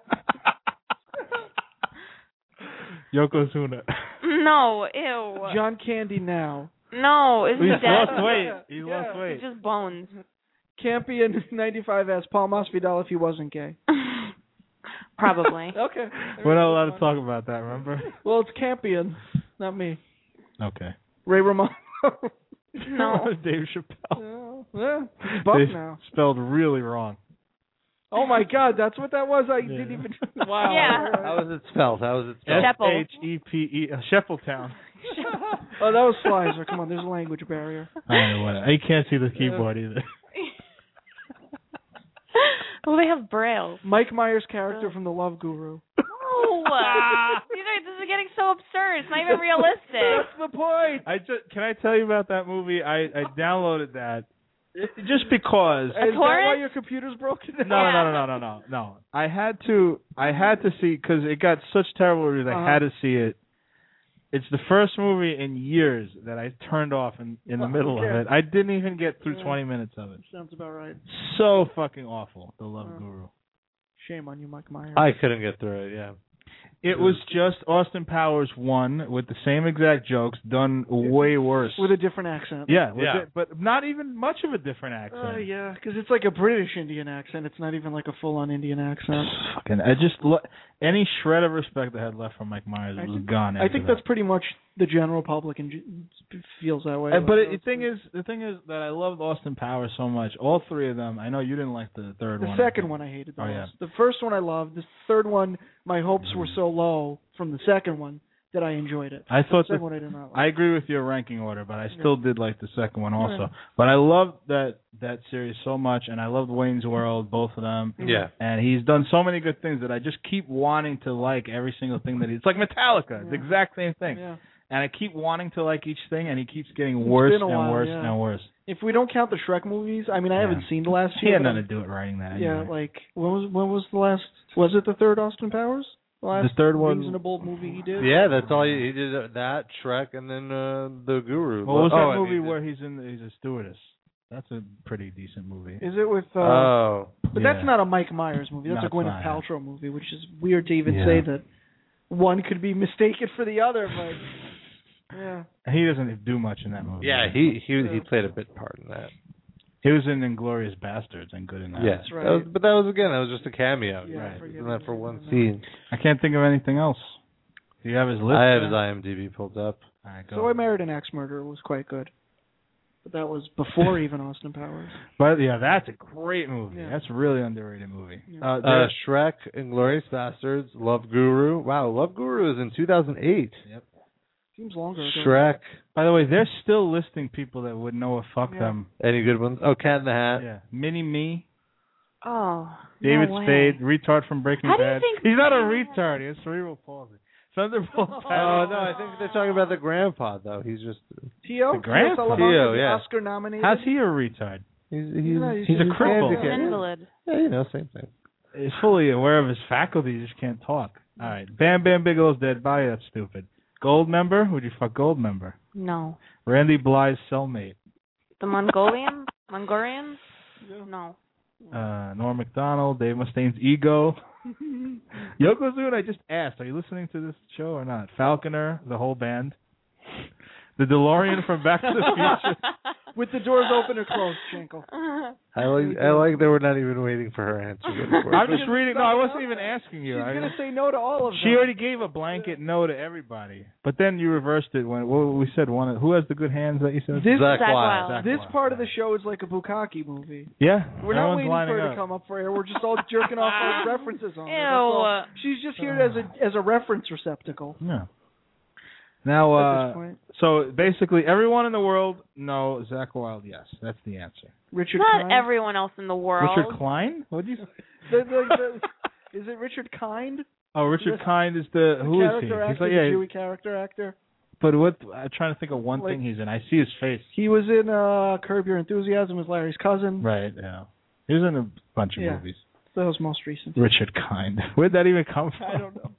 Yokozuna. No, ew. John Candy now. No, is he He's dead? lost weight. He's Yeah. lost weight. He's just bones. Campion ninety-five as Paul Masvidal if he wasn't gay. Probably. Okay. We're not allowed to talk about that, remember? Well, it's Campion, not me. Okay. Ray Romano. No. Dave Chappelle. Yeah, yeah. He's buff They now. spelled really wrong. Oh my God, that's what that was. I didn't even. Wow. Yeah. How was it spelled? How was it spelled? S Sheppel. H E P E. uh, Sheppeltown. Oh, that was Slizer. Come on, there's a language barrier. I know what. You can't see the keyboard either. Well, they have Braille. Mike Myers' character from The Love Guru. No. These are, this is getting so absurd. It's not even realistic. That's the point. I just can I tell you about that movie? I I downloaded that it, just because. Is that why your computer's broken? No, no, no, no, no, no, no. I had to, I had to see because it got such terrible reviews. I Uh-huh. had to see it. It's the first movie in years that I turned off in in the middle Okay. of it. I didn't even get through Yeah. twenty minutes of it. Sounds about right. So fucking awful. The Love Uh. Guru. Shame on you, Mike Myers. I couldn't get through it. Yeah. It was just Austin Powers one with the same exact jokes done way worse. With a different accent. Yeah, with Yeah. it, but not even much of a different accent. Uh, yeah, because it's like a British Indian accent. It's not even like a full-on Indian accent. Fucking, I just lo- any shred of respect I had left for Mike Myers I was think- gone. I after think that. that's pretty much the general public and feels that way. Uh, but Like, it, the thing is, the thing is that I loved Austin Powers so much. All three of them. I know you didn't like the third the one. second one I hated the Oh, most. yeah. The first one I loved. The third one, my hopes were so low from the second one that I enjoyed it. I thought the second that- one I did not like. I agree with your ranking order, but I still did like the second one also. Yeah. But I loved that that series so much, and I loved Wayne's World, both of them. Yeah. And he's done so many good things that I just keep wanting to like every single thing that he. It's like Metallica, the exact same thing. Yeah. And I keep wanting to like each thing, and he keeps getting worse been a and while, worse yeah. and worse. If we don't count the Shrek movies, I mean, I Yeah. haven't seen the last two. He had but nothing I'm- to do with writing that. Yeah, anyway. like when was when was the last? Was it the third Austin Powers? The last The third one- reasonable movie he did. Yeah, that's all he, he did. uh, That Shrek and then uh, the Guru. What was oh, that and movie he where he's in? He's a stewardess. That's a pretty decent movie. Is it with? Uh, Oh. But Yeah. that's not a Mike Myers movie. That's No, a it's Gwyneth not. Paltrow movie, which is weird to even Yeah. say that one could be mistaken for the other. But yeah, He doesn't do much in that movie. Yeah, he he he played a bit part in that. He was in Inglourious Bastards and good in that. Yeah, That's right. That was, but that was again, that was just a cameo. Yeah, I right? forget Isn't that his for name one in that. scene? I can't think of anything else. Do you have his list? I have there? his IMDb pulled up. All right, go. So I Married an Axe Murderer was quite good, but that was before even Austin Powers. But yeah, that's a great movie. Yeah. That's a really underrated movie. Yeah. Uh, Uh, there- Shrek, Inglourious Bastards, Love Guru. Wow, Love Guru is in two thousand eight. Yep. Seems longer ago. Shrek. By the way, they're still listing people that would know what fuck Yeah. them. Any good ones? Oh, Cat in the Hat. Yeah, Mini Me, Oh. David no way. Spade, retard from Breaking How do you Bad. think- He's not a retard. He has cerebral palsy. Thunderbolt. Oh no, I think they're talking about the grandpa though. He's just Tio, The grandpa? Tio, Tio, yeah. Oscar nominated. How's he a retard? he's he's, Yeah, he's- He's a he's cripple. An handicapped. invalid. Yeah, you know, same thing. He's fully aware of his faculties. He just can't talk. All right. Bam Bam Bigelow's dead body. That's stupid. Gold member? Would you fuck gold member? No. Randy Blythe's cellmate. The Mongolian? Mongolians? No. Uh, Norm Macdonald. Dave Mustaine's ego. Yokozuna, I just asked, are you listening to this show or not? Falconer, the whole band. The DeLorean from Back to the Future. With the doors open or closed, Schenkel. I like I like that we're not even waiting for her answer. I'm just reading. No, I wasn't even asking you. She's I, going to say no to all of them. She already gave a blanket no to everybody. But then you reversed it when well, we said one. Who has the good hands that you said? This, Zach Zach Wild. Zach this Wild. part of the show is like a Bukkake movie. Yeah. We're not everyone's waiting lining for her up. to come up for air. We're just all jerking off our references on her. That's Ew. all. She's just here as a as a reference receptacle. Yeah. Now, At uh, this point. so basically, everyone in the world, no. Zach Wild, yes. That's the answer. Richard Not Kind? everyone else in the world. Richard Klein? What did you? The- the- the- is it Richard Kind? Oh, Richard This- Kind is the The who is character he? actor, He's like the yeah. Jewy character actor. But what? I'm trying to think of one Like- thing he's in. I see his face. He was in uh, Curb Your Enthusiasm as Larry's cousin. Right. Yeah. He was in a bunch of Yeah. movies. That was most recent. Richard Kind. Where'd that even come from? I don't know.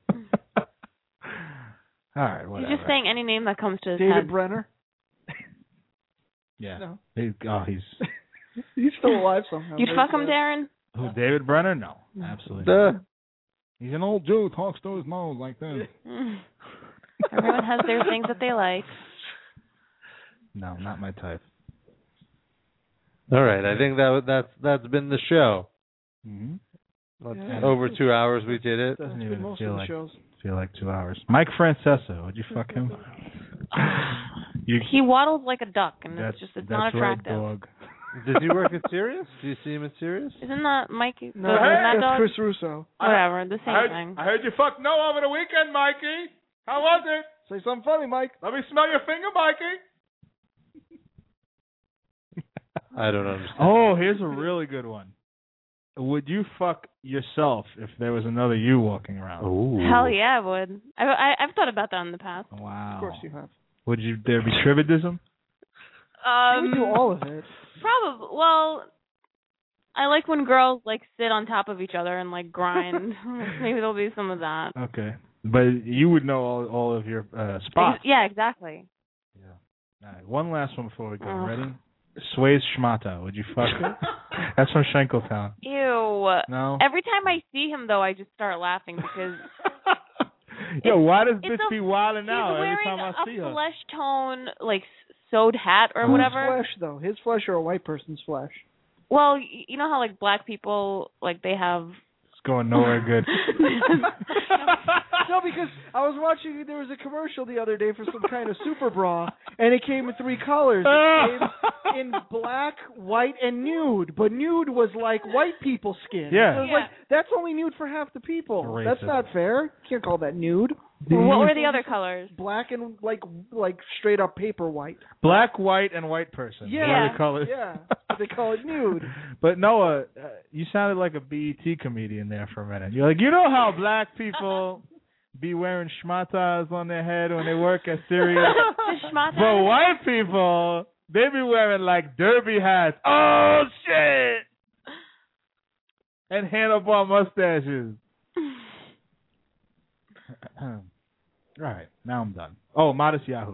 All right. Whatever. He's just saying any name that comes to his David head. Brenner. Yeah. No. He, oh, he's He's still alive somehow. You'd There's fuck him, that. Darren? who? David Brenner? No, absolutely. Duh. Not. He's an old Jew. Talks to his nose like this. Mm. Everyone has their things that they like. No, not my type. All right, I think that that's that's been the show. Mm-hmm. Let's- Yeah. Over two hours we did it. Doesn't That's even been most feel of the like shows. feel like two hours. Mike Francesa, would you fuck him? you, He waddles like a duck, and that's it's just it's that's not attractive. right, dog. Does he work at Sirius? Do you see him at Sirius? Isn't that Mike? No, the, Mad that's Dog? Chris Russo. Whatever, the same I heard, thing. I heard you fuck no over the weekend, Mikey. How was it? Say something funny, Mike. Let me smell your finger, Mikey. I don't understand. Oh, here's a really good one. Would you fuck yourself if there was another you walking around? Ooh. Hell yeah, I would. I, I I've thought about that in the past. Wow. Of course you have. Would you there be tribadism? Um, you do all of it. Probably. Well, I like when girls like sit on top of each other and like grind. Maybe there'll be some of that. Okay. But you would know all all of your uh, spots. Ex- yeah, exactly. All right, one last one before we go. Oh. Ready? Swayze Schmata. Would you fuck her? That's from Schenkeltown. Ew. No? Every time I see him, though, I just start laughing because Yo, why does it's bitch a- be wilding he's out every wearing time I a see her? flesh tone, like s- sewed hat or Whose whatever. flesh, though? His flesh or a white person's flesh? Well, y- you know how like black people like they have. It's going nowhere good. No, because I was watching. There was a commercial the other day for some kind of super bra, and it came in three colors. It came in black, white, and nude. But nude was like white people skin. Yeah. So it was Yeah. like that's only nude for half the people. Racist. That's not fair. You can't call that nude. Well, what were the other colors? Black and like like straight up paper white. Black, white, and white person. Yeah. What do they call it? Yeah. They call it nude. But Noah, uh, you sounded like a B E T comedian there for a minute. You're like, you know how black people be wearing schmatas on their head when they work at Sirius? The schmata- But white people, they be wearing like derby hats. Oh, shit! And handlebar mustaches. All right, now I'm done. Oh, Modest Yahoo.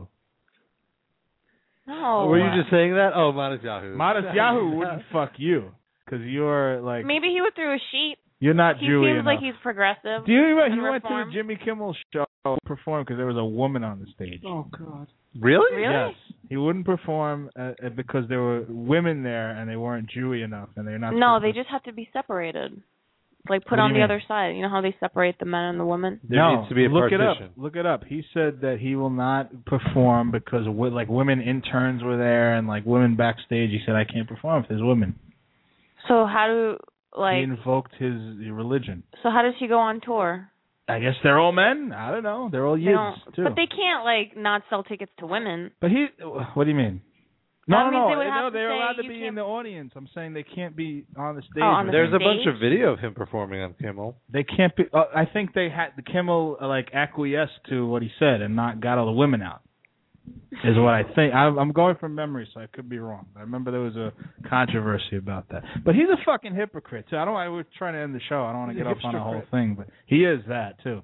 No. Were you just saying that? Oh, Modest Yahoo. Modest Yahoo wouldn't fuck you because you're like Maybe he would through a sheet. you're not He Jewy seems enough. like he's progressive. Do you remember he and went to the reformed. Jimmy Kimmel show to perform because there was a woman on the stage. Oh God. Really? Really? Yes, he wouldn't perform uh, uh, because there were women there and they weren't Jewy enough and they're not. No, supposed they to- just have to be separated. Like put What do on you the mean? other side. You know how they separate the men and the women? There no, needs to be a look partition. it up. Look it up. He said that he will not perform because w- like women interns were there and like women backstage. He said I can't perform if there's women. So how do like he invoked his religion. so how does he go on tour? I guess they're all men. I don't know. They're all They yids don't- too. But they can't like not sell tickets to women. But he, what do you mean? No, That no, means no. they would have no to they're say allowed to you be in can't- the audience. I'm saying they can't be on the stage. Oh, on with the There's him. a bunch stage? of video of him performing on Kimmel. They can't be. Uh, I think they had the Kimmel uh, like acquiesced to what he said and not got all the women out. Is what I think. I, I'm going from memory, so I could be wrong. I remember there was a controversy about that. But he's a fucking hypocrite too. I don't. I was trying to end the show. I don't want to He's get a off on the whole hipster-crit. thing, but he is that too.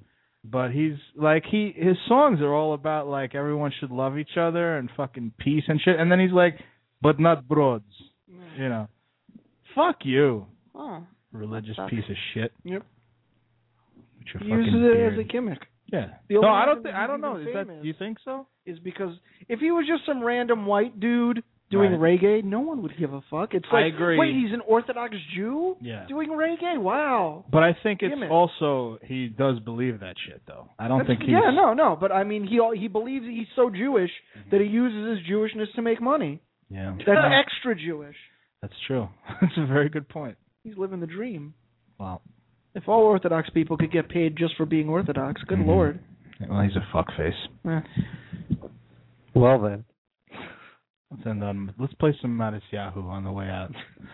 But he's like he his songs are all about like everyone should love each other and fucking peace and shit. And then he's like, but not broads, you know. Fuck you, Oh. religious That sucks. piece of shit. Yep. With your He fucking uses it beard. as a gimmick. Yeah. The No, only I don't reason think. he's I don't know. even Is that? famous You think so? Is because if he was just some random white dude doing Right. reggae, no one would give a fuck. It's I like, agree. wait, he's an Orthodox Jew Yeah. doing reggae? Wow. But I think it's Gimmick. also he does believe that shit though. I don't That's- think he's. Yeah, no, no. But I mean, he he believes he's so Jewish that he uses his Jewishness to make money. Yeah. That's extra Jewish. That's true. That's a very good point. He's living the dream. Wow. If all Orthodox people could get paid just for being Orthodox, good Mhm. lord. Well, he's a fuckface. Eh. Well then. And um, let's play some Mattis Yahoo on the way out.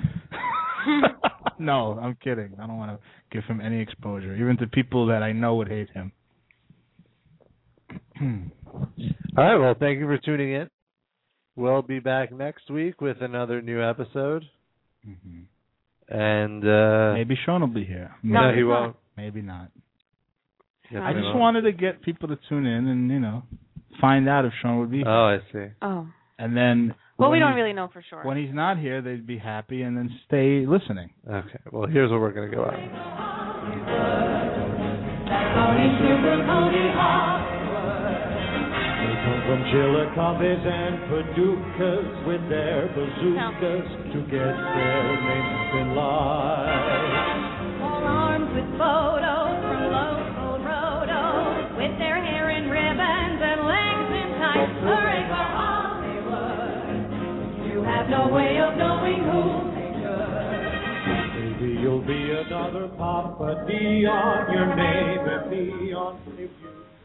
No, I'm kidding. I don't want to give him any exposure, even to people that I know would hate him. All right, well, thank you for tuning in. We'll be back next week with another new episode. Mhm. And uh Maybe Sean will be here. No, Maybe he won't. Maybe not. Yes, I he just won't. wanted to get people to tune in and, you know, find out if Sean would be here. Oh, I see. Oh. And then Well, when we don't he's- really know for sure. When he's not here, they'd be happy and then stay listening. Okay. Well, here's what we're going to go out. They come from Chillicombes and Paducahs with their bazookas to get their names in line. All armed with photos from local roados, with their hair in ribbons and legs in tights, hurry for Hollywood. You have no way of knowing who they could. Maybe you'll be another Papa Dion, your name and Dion if you